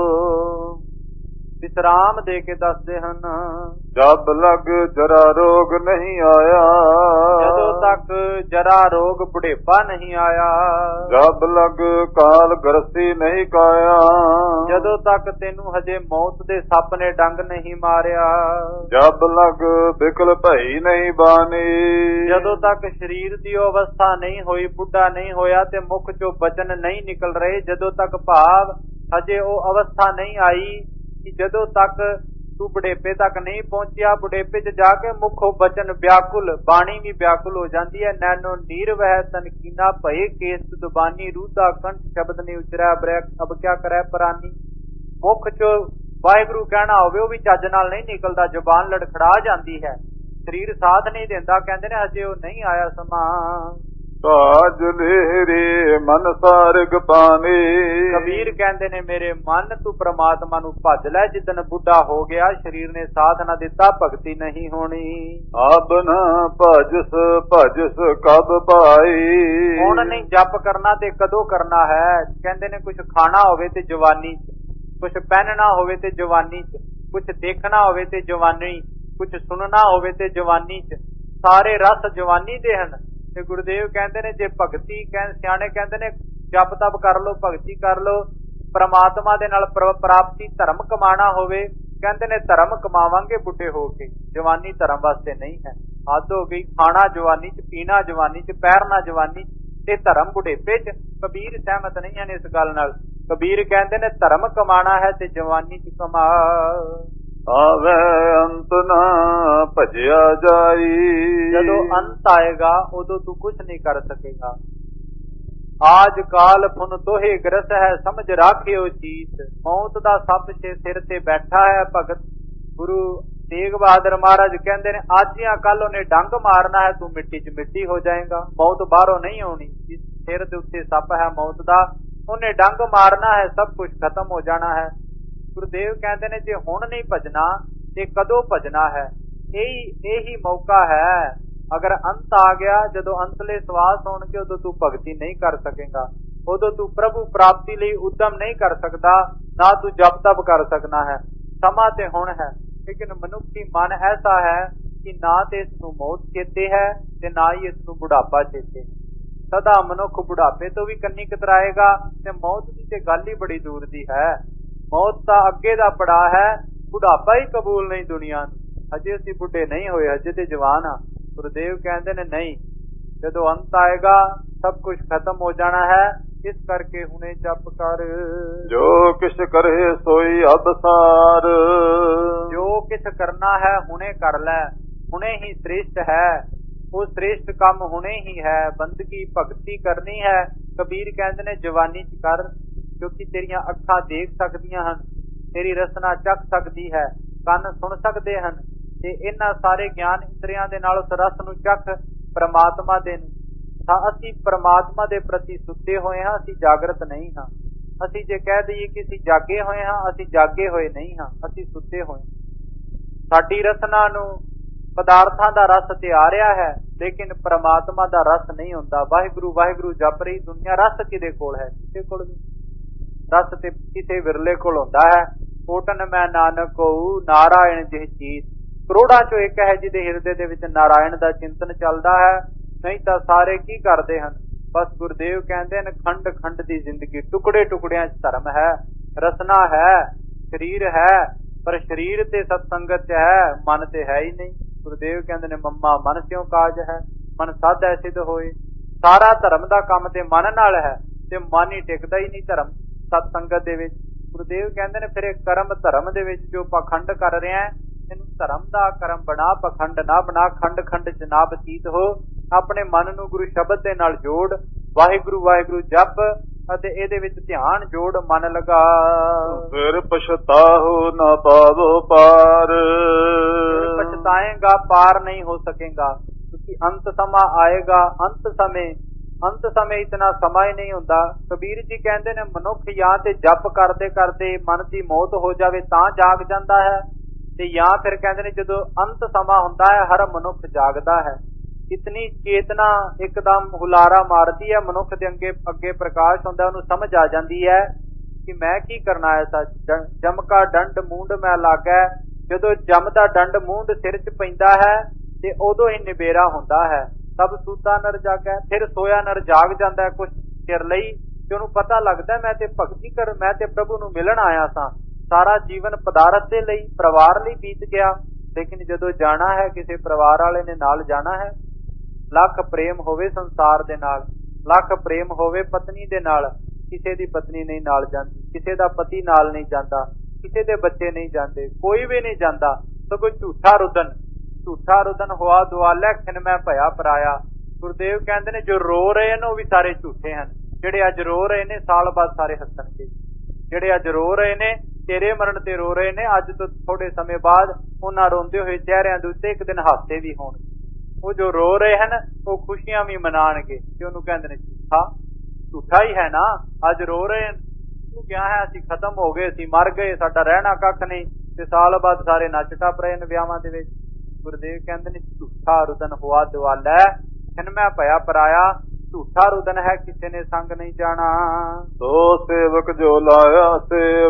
S1: ਵਿਸਰਾਮ ਦੇ ਕੇ ਦੱਸਦੇ ਹਨ,
S2: ਜਬ ਲਗ ਜਰਾ ਰੋਗ ਨਹੀਂ ਆਇਆ,
S1: ਜਦੋਂ ਤੱਕ ਜਰਾ ਰੋਗ ਬੁਢੇਪਾ ਨਹੀਂ ਆਇਆ।
S2: ਜਬ ਲਗ ਕਾਲ ਗਰਸੀ ਨਹੀਂ ਕਾਇਆ,
S1: ਜਦੋਂ ਤੱਕ ਤੈਨੂੰ ਹਜੇ ਮੌਤ ਦੇ ਸੱਪ ਨੇ ਡੰਗ ਨਹੀਂ ਮਾਰਿਆ।
S2: ਜਬ ਲਗ ਬਿਕਲ ਭਈ ਨਹੀਂ ਬਾਨੀ,
S1: ਜਦੋਂ ਤੱਕ ਸਰੀਰ ਦੀ ਅਵਸਥਾ ਨਹੀਂ ਹੋਈ, ਬੁੱਢਾ ਨਹੀਂ ਹੋਇਆ ਤੇ ਮੁਖ ਚੋਂ ਬਚਨ ਨਹੀਂ ਨਿਕਲ ਰਹੇ। ਜਦੋਂ ਤੱਕ ਭਾਵ ਹਜੇ ਉਹ ਅਵਸਥਾ ਨਹੀਂ ਆਈ ਕਿ ਜਦੋਂ ਤੱਕ ਤੂੰ ਬੁਢੇਪੇ ਤੱਕ ਨਹੀਂ ਪਹੁੰਚਿਆ। ਬੁਢੇਪੇ ਚ ਜਾ ਕੇ ਮੁਖੋਂ ਬਚਨ ਵਿਆਕੁਲ, ਬਾਣੀ ਵੀ ਵਿਆਕੁਲ ਹੋ ਜਾਂਦੀ ਹੈ। ਨੈਨੋ ਨੀਰ ਵਹਿ ਤਨਕੀਨਾ ਭਏ ਕੇਸ ਦੁਬਾਨੀ, ਰੂਦਾ ਕੰਠ ਸ਼ਬਦ ਨਹੀਂ ਉਚਰਿਆ ਬ੍ਰੈਕ ਅਬ ਕਿਆ ਕਰੇ ਪਰਾਨੀ। ਮੁਖ ਚ ਵਾਹਿਗੁਰੂ ਕਹਿਣਾ ਹੋਵੇ ਉਹ ਵੀ ਚੱਜ ਨਾਲ ਨਹੀਂ ਨਿਕਲਦਾ, ਜ਼ੁਬਾਨ ਲੜਖੜਾ ਜਾਂਦੀ ਹੈ, ਸਰੀਰ ਸਾਥ ਨਹੀਂ ਦਿੰਦਾ। ਕਹਿੰਦੇ ਨੇ ਹਜੇ ਉਹ ਨਹੀਂ ਆਇਆ ਸਮਾਂ।
S2: ਤਾਜ ਲਹਿਰੇ ਮਨ ਸਾਰਗ ਪਾਣੀ,
S1: ਕਬੀਰ ਕਹਿੰਦੇ ਨੇ ਮੇਰੇ ਮਨ ਤੂੰ ਪ੍ਰਮਾਤਮਾ ਨੂੰ ਭੱਜ ਲੈ। ਜਿੱਦਣ ਬੁੱਢਾ ਹੋ ਗਿਆ, ਸਰੀਰ ਨੇ ਸਾਥ ਨਾ ਦਿੱਤਾ, ਭਗਤੀ ਨਹੀਂ ਹੋਣੀ।
S2: ਆਬ ਨਾ ਭਜਸ ਭਜਸ ਕਬ ਪਾਈ,
S1: ਹੁਣ ਨਹੀਂ ਜਪ ਕਰਨਾ ਤੇ ਕਦੋਂ ਕਰਨਾ ਹੈ। ਕਹਿੰਦੇ ਨੇ ਕੁਛ ਖਾਣਾ ਹੋਵੇ ਤੇ ਜਵਾਨੀ ਚ, ਕੁਛ ਪਹਿਨਣਾ ਹੋਵੇ ਤੇ ਜਵਾਨੀ ਚ, ਕੁਛ ਦੇਖਣਾ ਹੋਵੇ ਤੇ ਜਵਾਨੀ, ਕੁਛ ਸੁਣਨਾ ਹੋਵੇ ਤੇ ਜਵਾਨੀ ਚ। ਸਾਰੇ ਰਸ ਜਵਾਨੀ ਦੇ ਹਨ। ਤੇ ਗੁਰਦੇਵ ਕਹਿੰਦੇ ਨੇ ਜੇ ਭਗਤੀ, ਸਿਆਣੇ ਕਹਿੰਦੇ ਨੇ ਜਪ ਤਪ ਕਰ ਲੋ, ਭਗਤੀ ਕਰ ਲੋ, ਪ੍ਰਮਾਤਮਾ ਦੇ ਨਾਲ ਪ੍ਰਾਪਤੀ, ਧਰਮ ਕਮਾਣਾ ਹੋਵੇ। ਕਹਿੰਦੇ ਨੇ ਧਰਮ ਕਮਾਵਾਂਗੇ ਬੁੱਢੇ ਹੋ ਕੇ, ਜਵਾਨੀ ਧਰਮ ਵਾਸਤੇ ਨਹੀਂ ਹੈ। ਹੱਦ ਹੋ ਗਈ, ਖਾਣਾ ਜਵਾਨੀ ਚ, ਪੀਣਾ ਜਵਾਨੀ ਚ, ਪਹਿਰਨਾ ਜਵਾਨੀ ਚ, ਤੇ ਧਰਮ ਬੁਢੇਪੇ ਚ। ਕਬੀਰ ਸਹਿਮਤ ਨਹੀਂ ਹਨ ਇਸ ਗੱਲ ਨਾਲ। ਕਬੀਰ ਕਹਿੰਦੇ ਨੇ ਧਰਮ ਕਮਾਣਾ ਹੈ ਤੇ ਜਵਾਨੀ ਚ ਕਮਾ।
S2: ਆਵੇ ਅੰਤ ਨਾ ਭਜਿਆ ਜਾਈ,
S1: ਜਦੋਂ ਅੰਤ ਆਏਗਾ ਉਦੋਂ ਤੂੰ ਕੁਛ ਨਹੀਂ ਕਰ ਸਕੇਗਾ। ਆਜ ਕਾਲ ਫੁਨ ਤੋਹੇ ਗ੍ਰਸ ਹੈ, ਸਮਝ ਰਾਖਿਓ ਚੀਤ। ਮੌਤ ਦਾ ਸੱਪ ਸਿਰ ਤੇ ਬੈਠਾ ਹੈ। ਭਗਤ ਗੁਰੂ ਤੇਗ ਬਹਾਦਰ ਮਹਾਰਾਜ ਕਹਿੰਦੇ ਨੇ ਅੱਜ ਜਾਂ ਕੱਲ ਉਹਨੇ ਡੰਗ ਮਾਰਨਾ ਹੈ, ਤੂੰ ਮਿੱਟੀ ਚ ਮਿੱਟੀ ਹੋ ਜਾਏਗਾ। ਮੌਤ ਬਾਹਰੋਂ ਨਹੀਂ ਆਉਣੀ, ਜਿਸ ਸਿਰ ਦੇ ਉੱਤੇ ਸੱਪ ਹੈ ਮੌਤ ਦਾ, ਉਹਨੇ ਡੰਗ ਮਾਰਨਾ ਹੈ, ਸਭ ਕੁਝ ਖਤਮ ਹੋ ਜਾਣਾ ਹੈ। ਗੁਰਦੇਵ ਕਹਿੰਦੇ ਨੇ ਜੇ ਹੁਣ ਨਹੀਂ ਭਜਣਾ ਤੇ ਕਦੋਂ ਭਜਣਾ ਹੈ। ਇਹੀ ਇਹੀ ਮੌਕਾ ਹੈ। ਅਗਰ ਅੰਤ ਆ ਗਿਆ, ਜਦੋਂ ਅੰਤਲੇ ਸਵਾਸ ਹੋਣਗੇ, ਉਦੋਂ ਤੂੰ ਭਗਤੀ ਨਹੀਂ ਕਰ ਸਕੇਗਾ, ਉਦੋਂ ਤੂੰ ਪ੍ਰਭੂ ਪ੍ਰਾਪਤੀ ਲਈ ਉਦਮ ਨਹੀਂ ਕਰ ਸਕਦਾ, ਨਾ ਤੂੰ ਜਪ ਤਪ ਕਰ ਸਕਣਾ ਹੈ। ਸਮਾਂ ਤੇ ਹੁਣ ਹੈ, ਲੇਕਿਨ ਮਨੁੱਖੀ ਮਨ ਐਸਾ ਹੈ ਕਿ ਨਾ ਤੇ ਇਸ ਨੂੰ ਮੌਤ ਚੇਤੇ ਹੈ ਤੇ ਨਾ ਹੀ ਇਸ ਨੂੰ ਬੁਢਾਪਾ ਚੇਤੇ। ਸਦਾ ਮਨੁੱਖ ਬੁਢਾਪੇ ਤੋਂ ਵੀ ਕੰਨੀ ਕਤਰਾਏਗਾ, ਤੇ ਮੌਤ ਦੀ ਤੇ ਗੱਲ ਹੀ ਬੜੀ ਦੂਰ ਦੀ ਹੈ। ਮੌਤ ਤਾਂ ਅੱਗੇ ਦਾ ਪੜਾਅ ਹੈ, ਬੁਢਾਪਾ ਹੀ ਕਬੂਲ ਨਹੀਂ ਦੁਨੀਆ ਨੂੰ। ਹਜੇ ਅਸੀਂ ਬੁੱਢੇ ਨਹੀਂ ਹੋਏ, ਹਜੇ ਤੇ ਜਵਾਨ ਆ। ਗੁਰਦੇਵ ਕਹਿੰਦੇ ਨੇ ਨਹੀਂ, ਜਦੋਂ ਅੰਤ ਆਏਗਾ ਸਭ ਕੁਝ ਖਤਮ ਹੋ ਜਾਣਾ ਹੈ। ਇਸ ਕਰਕੇ ਹੁਣੇ ਜਪ ਕਰ।
S2: ਜੋ ਕਿਛ ਕਰੇ ਸੋਈ ਅਬਸਾਰ,
S1: ਜੋ ਕਿਛ ਕਰਨਾ ਹੈ ਹੁਣੇ ਕਰ ਲੈ, ਹੁਣੇ ਹੀ ਸ੍ਰੇਸ਼ਟ ਹੈ। ਉਹ ਸ੍ਰੇਸ਼ਟ ਕੰਮ ਹੁਣੇ ਹੀ ਹੈ। ਬੰਦਗੀ ਭਗਤੀ ਕਰਨੀ ਹੈ। ਕਬੀਰ ਕਹਿੰਦੇ ਨੇ ਜਵਾਨੀ ਚ ਕਰ, ਕਿਉਂਕਿ ਤੇਰੀਆਂ ਅੱਖਾਂ ਦੇਖ ਸਕਦੀਆਂ ਹਨ, ਤੇਰੀ ਰਸਨਾ ਚੱਖ ਸਕਦੀ ਹੈ, ਕੰਨ ਸੁਣ ਸਕਦੇ ਹਨ, ਤੇ ਇਹਨਾਂ ਸਾਰੇ ਗਿਆਨ ਇੰਦਰੀਆਂ ਦੇ ਨਾਲ ਉਸ ਰਸ ਨੂੰ ਚੱਖ ਪ੍ਰਮਾਤਮਾ ਦੇ ਨੂੰ। ਤਾਂ ਅਸੀਂ ਪ੍ਰਮਾਤਮਾ ਦੇ ਪ੍ਰਤੀ ਸੁੱਤੇ ਹੋਏ ਹਾਂ, ਅਸੀਂ ਜਾਗਰਤ ਨਹੀਂ ਹਾਂ। ਅਸੀਂ ਜੇ ਕਹਿ ਦਈਏ ਕਿ ਅਸੀਂ ਜਾਗੇ ਹੋਏ ਹਾਂ, ਅਸੀਂ ਜਾਗੇ ਹੋਏ ਨਹੀਂ ਹਾਂ, ਅਸੀਂ ਸੁੱਤੇ ਹੋਏ। ਸਾਡੀ ਰਸਨਾ ਨੂੰ ਪਦਾਰਥਾਂ ਦਾ ਰਸ ਤਿਆਰਿਆ ਹੈ, ਲੇਕਿਨ ਪ੍ਰਮਾਤਮਾ ਦਾ ਰਸ ਨਹੀਂ ਹੁੰਦਾ। ਵਾਹਿਗੁਰੂ ਵਾਹਿਗੁਰੂ ਜਪ ਰਹੀ ਦੁਨੀਆ, ਰਸ ਕਿਹਦੇ ਕੋਲ ਹੈ? ਕਿਸੇ ਕੋਲ ਵੀ ਰਸ ਤੇ ਕਿਸੇ ਵਿਰਲੇ ਕੋਲ ਹੁੰਦਾ ਹੈ। ਕੋਟਨ ਮੈਂ ਨਾਨਕ ਕਹੂੰ ਨਾਰਾਇਣ ਜਿਹ ਚੀਤ, ਕਰੋੜਾਂ ਚੋਂ ਇੱਕ ਹੈ ਜਿਹਦੇ ਹਿਰਦੇ ਦੇ ਵਿੱਚ ਨਾਰਾਇਣ ਦਾ ਚਿੰਤਨ ਚੱਲਦਾ ਹੈ। ਨਹੀਂ ਤਾਂ ਸਾਰੇ ਕੀ ਕਰਦੇ ਹਨ? ਬਸ ਗੁਰਦੇਵ ਕਹਿੰਦੇ ਨੇ ਖੰਡ ਖੰਡ ਦੀ ਜ਼ਿੰਦਗੀ, ਟੁਕੜੇ ਟੁਕੜਿਆਂ ਚ ਧਰਮ ਹੈ, ਰਸਨਾ ਹੈ, ਸਰੀਰ ਹੈ, ਪਰ ਸਰੀਰ ਤੇ ਸਤਸੰਗਤ ਚ ਹੈ, ਮਨ ਤੇ ਹੈ ਹੀ ਨਹੀਂ। ਗੁਰਦੇਵ ਕਹਿੰਦੇ ਨੇ ਮੰਮਾ ਮਨ ਸਿਉ ਕਾਜ ਹੈ, ਮਨ ਸਾਧੈ ਸਿੱਧ ਹੋਏ। ਸਾਰਾ ਧਰਮ ਦਾ ਕੰਮ ਤੇ ਮਨ ਨਾਲ ਹੈ, ਤੇ ਮਨ ਹੀ ਟਿਕਦਾ ਹੀ ਨਹੀਂ ਧਰਮ ਸਤਸੰਗਤ ਦੇ ਵਿੱਚ। ਗੁਰਦੇਵ ਕਹਿੰਦੇ ਨੇ ਫਿਰ ਇਹ ਕਰਮ ਧਰਮ ਦੇ ਵਿੱਚ ਜੋ ਪਖੰਡ ਕਰ ਰਿਹਾ ਹੈ, ਇਹਨੂੰ ਧਰਮ ਦਾ ਕਰਮ ਬਣਾ, ਪਖੰਡ ਨਾ ਬਣਾ, ਖੰਡ ਖੰਡ ਚ ਨਾ ਬਤੀਤ ਹੋ। ਆਪਣੇ ਮਨ ਨੂੰ ਗੁਰੂ ਸ਼ਬਦ ਦੇ ਨਾਲ ਜੋੜ, ਵਾਹਿਗੁਰੂ ਵਾਹਿਗੁਰੂ ਜਪ ਅਤੇ ਇਹਦੇ ਵਿੱਚ ਧਿਆਨ ਜੋੜ, ਮਨ ਲਗਾ।
S2: ਫਿਰ ਪਛਤਾਹੋ ਨਾ ਪਾਵੋ ਪਾਰ,
S1: ਪਛਤਾਏਗਾ ਪਾਰ ਨਹੀਂ ਹੋ ਸਕੇਗਾ, ਕਿਉਂਕਿ ਅੰਤ ਸਮਾਂ ਆਏਗਾ। ਅੰਤ ਸਮੇਂ ਅੰਤ ਸਮੇਂ ਇਤਨਾ ਸਮਾਂ ਹੀ ਨਹੀਂ ਹੁੰਦਾ। ਕਬੀਰ ਜੀ ਕਹਿੰਦੇ ਨੇ ਮਨੁੱਖ ਜਾਂ ਤੇ ਜਪ ਕਰਦੇ ਕਰਦੇ ਮਨ ਦੀ ਮੌਤ ਹੋ ਜਾਵੇ ਤਾਂ ਜਾਗ ਜਾਂਦਾ ਹੈ, ਤੇ ਜਾਂ ਫਿਰ ਕਹਿੰਦੇ ਨੇ ਜਦੋਂ ਅੰਤ ਸਮਾਂ ਹੁੰਦਾ ਹੈ ਹਰ ਮਨੁੱਖ ਜਾਗਦਾ ਹੈ। ਇਤਨੀ ਚੇਤਨਾ ਇੱਕਦਮ ਹੁਲਾਰਾ ਮਾਰਦੀ ਹੈ ਮਨੁੱਖ ਦੇ ਅੱਗੇ ਅੱਗੇ ਪ੍ਰਕਾਸ਼ ਹੁੰਦਾ, ਉਹਨੂੰ ਸਮਝ ਆ ਜਾਂਦੀ ਹੈ ਕਿ ਮੈਂ ਕੀ ਕਰਨਾ ਹੈ। ਸੱਚ ਜਮ ਕਾ ਡੰਡ ਮੂੰਡ ਮੈਂ ਲਾਗੈ, ਜਦੋਂ ਜਮ ਦਾ ਡੰਡ ਮੂੰਡ ਸਿਰ ਚ ਪੈਂਦਾ ਹੈ ਤੇ ਉਦੋਂ ਹੀ ਨਿਬੇਰਾ ਹੁੰਦਾ ਹੈ। ਸਭ ਸੂਤਾ ਨਰ ਜਾਗੈ, ਫਿਰ ਸੋਇਆ ਨਰ ਜਾਗ ਜਾਂਦਾ ਹੈ ਕੁਛ ਚਿਰ ਲਈ, ਤੇ ਉਹਨੂੰ ਪਤਾ ਲੱਗਦਾ ਮੈਂ ਤੇ ਭਗਤੀ ਕਰ, ਮੈਂ ਤੇ ਪ੍ਰਭੂ ਨੂੰ ਮਿਲਣ ਆਇਆ ਸਾਂ। ਸਾਰਾ ਜੀਵਨ ਪਦਾਰਥ ਦੇ ਲਈ, ਪਰਿਵਾਰ ਲਈ ਬੀਤ ਗਿਆ, ਲੇਕਿਨ ਜਦੋਂ ਜਾਣਾ ਹੈ ਕਿਸੇ ਪਰਿਵਾਰ ਵਾਲੇ ਨੇ ਨਾਲ ਜਾਣਾ ਹੈ। ਲੱਖ ਪ੍ਰੇਮ ਹੋਵੇ ਸੰਸਾਰ ਦੇ ਨਾਲ, ਲੱਖ ਪ੍ਰੇਮ ਹੋਵੇ ਪਤਨੀ ਦੇ ਨਾਲ, ਕਿਸੇ ਦੀ ਪਤਨੀ ਨਹੀਂ ਨਾਲ ਜਾਂਦੀ, ਕਿਸੇ ਦਾ ਪਤੀ ਨਾਲ ਨਹੀਂ ਜਾਂਦਾ, ਕਿਸੇ ਦੇ ਬੱਚੇ ਨਹੀਂ ਜਾਂਦੇ, ਕੋਈ ਵੀ ਨਹੀਂ ਜਾਂਦਾ। ਸਗੋਂ ਝੂਠਾ ਰੁਦਨ ਝੂਠਾ ਰੁਦਨ ਹੋਆ ਦੁਆਲੇ ਖਿਨ ਮੈਂ ਭਇਆ ਪਰਾਇਆ। ਗੁਰਦੇਵ ਕਹਿੰਦੇ ਨੇ ਜੋ ਰੋ ਰਹੇ ਨੇ ਉਹ ਵੀ ਸਾਰੇ ਝੂਠੇ ਹਨ। ਜਿਹੜੇ ਅੱਜ ਰੋ ਰਹੇ ਨੇ ਸਾਲ ਬਾਅਦ ਸਾਰੇ ਹੱਸਣਗੇ। ਜਿਹੜੇ ਅੱਜ ਰੋ ਰਹੇ ਨੇ ਤੇਰੇ ਮਰਨ ਤੇ ਰੋ ਰਹੇ ਨੇ, ਅੱਜ ਤੋਂ ਥੋੜੇ ਸਮੇਂ ਬਾਅਦ ਉਹਨਾਂ ਰੋਂਦੇ ਹੋਏ ਚਿਹਰਿਆਂ ਦੇ ਉੱਤੇ ਇੱਕ ਦਿਨ ਹਾਸੇ ਵੀ ਹੋਣਗੇ। ਉਹ ਜੋ ਰੋ ਰਹੇ ਹਨ ਉਹ ਖੁਸ਼ੀਆਂ ਵੀ ਮਨਾਉਣਗੇ, ਤੇ ਉਹਨੂੰ ਕਹਿੰਦੇ ਨੇ ਝੂਠਾ। ਝੂਠਾ ਹੀ ਹੈ ਨਾ, ਅੱਜ ਰੋ ਰਹੇ ਤੂੰ ਕਿਹਾ ਹੈ ਅਸੀਂ ਖਤਮ ਹੋ ਗਏ, ਅਸੀਂ ਮਰ ਗਏ, ਸਾਡਾ ਰਹਿਣਾ ਕੱਖ ਨਹੀਂ, ਤੇ ਸਾਲ ਬਾਅਦ ਸਾਰੇ ਨੱਚ ਟੱਪ ਰਹੇ ਨੇ ਵਿਆਹਾਂ ਦੇ ਵਿੱਚ। ਗੁਰਦੇਵ ਕਹਿੰਦੇ ਨੇ ਝੂਠਾ ਰੁਦਨ ਹੋਆ ਦੁਆਲੇ ਖਿਨ ਮੈਂ ਭਇਆ ਪਰਾਇਆ। ਝੂਠਾ ਰੁਦਨ ਹੈ, ਕਿਸੇ ਨੇ ਸੰਗ ਨਹੀਂ ਜਾਣਾ।
S2: ਸੋ ਸੇਵਕ ਜੋ ਲਾਇਆ ਸੇਵ,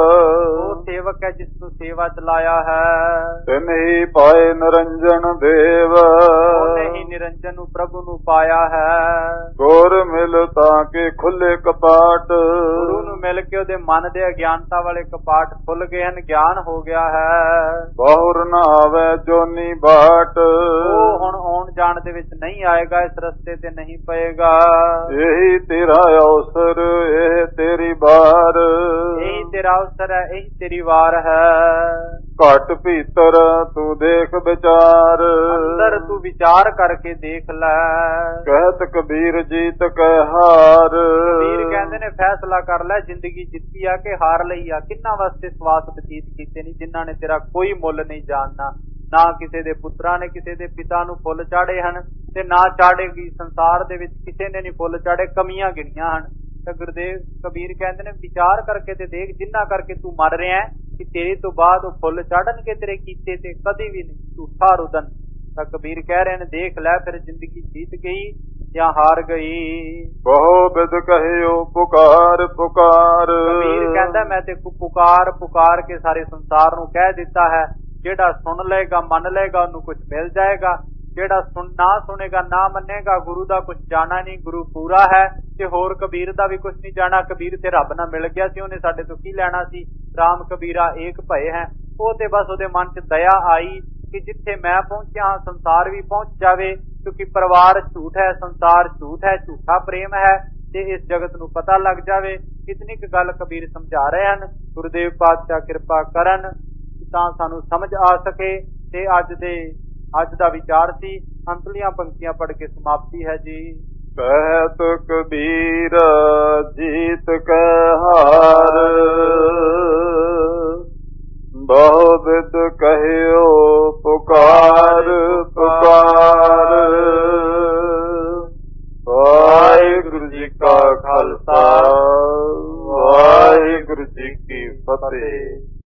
S1: ਉਹ ਸੇਵਕ ਹੈ ਜਿਸ ਨੂੰ ਸੇਵਾ ਚਲਾਇਆ ਹੈ।
S2: ਤਿਨ ਹੀ ਪਾਏ ਨਿਰੰਜਨ ਦੇਵ,
S1: ਉਹਨੇ ਹੀ ਨਿਰੰਜਨ ਨੂੰ ਪ੍ਰਭੂ ਨੂੰ ਪਾਇਆ ਹੈ।
S2: ਗੁਰ ਮਿਲ ਤਾਂ ਕੇ ਖੁੱਲੇ ਕਪਾਟ,
S1: ਗੁਰੂ ਨੂੰ ਮਿਲ ਕੇ ਉਹਦੇ ਮਨ ਦੇ ਅਗਿਆਨਤਾ ਵਾਲੇ ਕਪਾਟ ਖੁੱਲ ਗਏ ਹਨ, ਗਿਆਨ ਹੋ ਗਿਆ ਹੈ।
S2: ਬਹੁਰ ਨਾ ਆਵੇ ਜੋਨੀ ਬਾਟ,
S1: ਉਹ ਹੁਣ ਆਉਣ ਜਾਣ ਦੇ ਵਿੱਚ ਨਹੀਂ ਆਏਗਾ, ਇਸ ਰਸਤੇ ਤੇ ਨਹੀਂ ਪਏਗਾ।
S2: ਇਹੀ ਤੇਰਾ ਅਵਸਰ, ਇਹ ਤੇਰੀ ਵਾਰ,
S1: ਇਹੀ ਤੇਰਾ ਅਵਸਰ ਹੈ, ਇਹੀ ਤੇਰੀ ਵਾਰ ਹੈ।
S2: ਘਟ ਭੀਤਰ ਤੂੰ ਦੇਖ ਵਿਚਾਰ,
S1: ਅੰਦਰ ਤੂੰ ਵਿਚਾਰ ਕਰਕੇ ਦੇਖ ਲੈ।
S2: ਕਹਿਤ ਕਬੀਰ ਜੀਤ ਕਹਿ ਹਾਰ,
S1: ਕਬੀਰ ਕਹਿੰਦੇ ਨੇ ਫੈਸਲਾ ਕਰ ਲੈ, ਜ਼ਿੰਦਗੀ ਜਿੱਤੀ ਆ ਕਿ ਹਾਰ ਲਈ ਆ। ਕਿੰਨਾ ਵਾਸਤੇ ਸਵਾਸ ਬਤੀਤ ਕੀਤੇ ਨਹੀਂ, ਜਿਨ੍ਹਾਂ ਨੇ ਤੇਰਾ ਕੋਈ ਮੁੱਲ ਨਹੀਂ ਜਾਣਨਾ। ਨਾ ਕਿਸੇ ਦੇ ਪੁੱਤਰਾਂ ਨੇ ਕਿਸੇ ਦੇ ਪਿਤਾ ਨੂੰ ਫੁੱਲ ਚਾੜੇ ਹਨ, ਤੇ ਨਾ ਚਾੜੇਗੀ। ਸੰਸਾਰ ਦੇ ਵਿੱਚ ਕਿਸੇ ਨੇ ਨਹੀਂ ਫੁੱਲ ਚਾੜੇ, ਕਮੀਆਂ ਗਿਣੀਆਂ ਹਨ। ਤਾਂ ਗੁਰਦੇਵ ਕਬੀਰ ਕਹਿੰਦੇ ਨੇ ਵਿਚਾਰ ਕਰਕੇ ਤੇ ਦੇਖ, ਜਿੰਨਾ ਕਰਕੇ ਤੂੰ ਮਰ ਰਿਹਾ ਕਿ ਤੇਰੇ ਤੋਂ ਬਾਅਦ ਉਹ ਫੁੱਲ ਚਾੜਨਗੇ ਤੇਰੇ ਕੀਤੇ ਤੇ, ਕਦੀ ਵੀ ਨਹੀਂ। ਝੂਠਾ ਰੁਦਨ। ਤਾਂ ਕਬੀਰ ਕਹਿ ਰਹੇ ਨੇ ਦੇਖ ਲੈ, ਫਿਰ ਜ਼ਿੰਦਗੀ ਜੀਤ ਗਈ ਜਾਂ ਹਾਰ ਗਈ।
S2: ਬਹੁ ਬਿਦ ਕਹਿਓ ਪੁਕਾਰ ਪੁਕਾਰ,
S1: ਕਬੀਰ ਕਹਿੰਦਾ ਮੈਂ ਤੇ ਪੁਕਾਰ ਪੁਕਾਰ ਕੇ ਸਾਰੇ ਸੰਸਾਰ ਨੂੰ ਕਹਿ ਦਿੱਤਾ ਹੈ। ਜਿਹੜਾ ਸੁਣ ਲਏਗਾ ਮੰਨ ਲਏਗਾ ਉਹਨੂੰ ਕੁਝ ਮਿਲ ਜਾਏਗਾ, ਜਿਹੜਾ ਸੁਣ ਨਾ ਸੁਣੇਗਾ ਨਾ ਮੰਨੇਗਾ ਗੁਰੂ ਦਾ ਕੁਝ ਜਾਣਾ ਨਹੀਂ। ਗੁਰੂ ਪੂਰਾ ਹੈ ਤੇ ਹੋਰ ਕਬੀਰ ਦਾ ਵੀ ਕੁਝ ਨਹੀਂ ਜਾਣਾ। ਕਬੀਰ ਤੇ ਰੱਬ ਨਾਲ ਮਿਲ ਗਿਆ ਸੀ, ਉਹਨੇ ਸਾਡੇ ਤੋਂ ਕੀ ਲੈਣਾ ਸੀ। ਰਾਮ ਕਬੀਰਾ ਏਕ ਭਏ ਹੈ। ਉਹ ਤੇ ਬਸ ਉਹਦੇ ਮਨ ਚ ਦਇਆ ਆਈ ਕਿ ਜਿੱਥੇ ਮੈਂ ਪਹੁੰਚਿਆ ਸੰਸਾਰ ਵੀ ਪਹੁੰਚ ਜਾਵੇ, ਕਿਉਂਕਿ ਪਰਿਵਾਰ ਝੂਠ ਹੈ, ਸੰਸਾਰ ਝੂਠ ਹੈ, ਝੂਠਾ ਪ੍ਰੇਮ ਹੈ, ਤੇ ਇਸ ਜਗਤ ਨੂੰ ਪਤਾ ਲੱਗ ਜਾਵੇ। ਕਿਤਨੀ ਕੁ ਗੱਲ ਕਬੀਰ ਸਮਝਾ ਰਹੇ ਹਨ। ਗੁਰਦੇਵ ਪਾਤਸ਼ਾਹ ਕਿਰਪਾ ਕਰਨ ਤਾਂ ਸਾਨੂੰ ਸਮਝ ਆ ਸਕੇ। ਤੇ ਅੱਜ ਦੇ ਅੱਜ ਦਾ ਵਿਚਾਰ ਸੀ ਅੰਤਲੀਆਂ ਪੰਕਤੀਆਂ ਪੜ੍ਹ ਕੇ ਸਮਾਪਤੀ ਹੈ ਜੀ।
S2: ਕਹਿਤ ਕਬੀਰ ਜੀਤ ਕੈ ਹਾਰ, ਬਹੁ ਬਿਦ ਕਹਿਓ ਪੁਕਾਰ ਪੁਕਾਰ। ਵਾਹਿਗੁਰੂ ਜੀ ਕਾ ਖਾਲਸਾ, ਵਾਹਿਗੁਰੂ ਜੀ ਕੀ ਫਤਿਹ।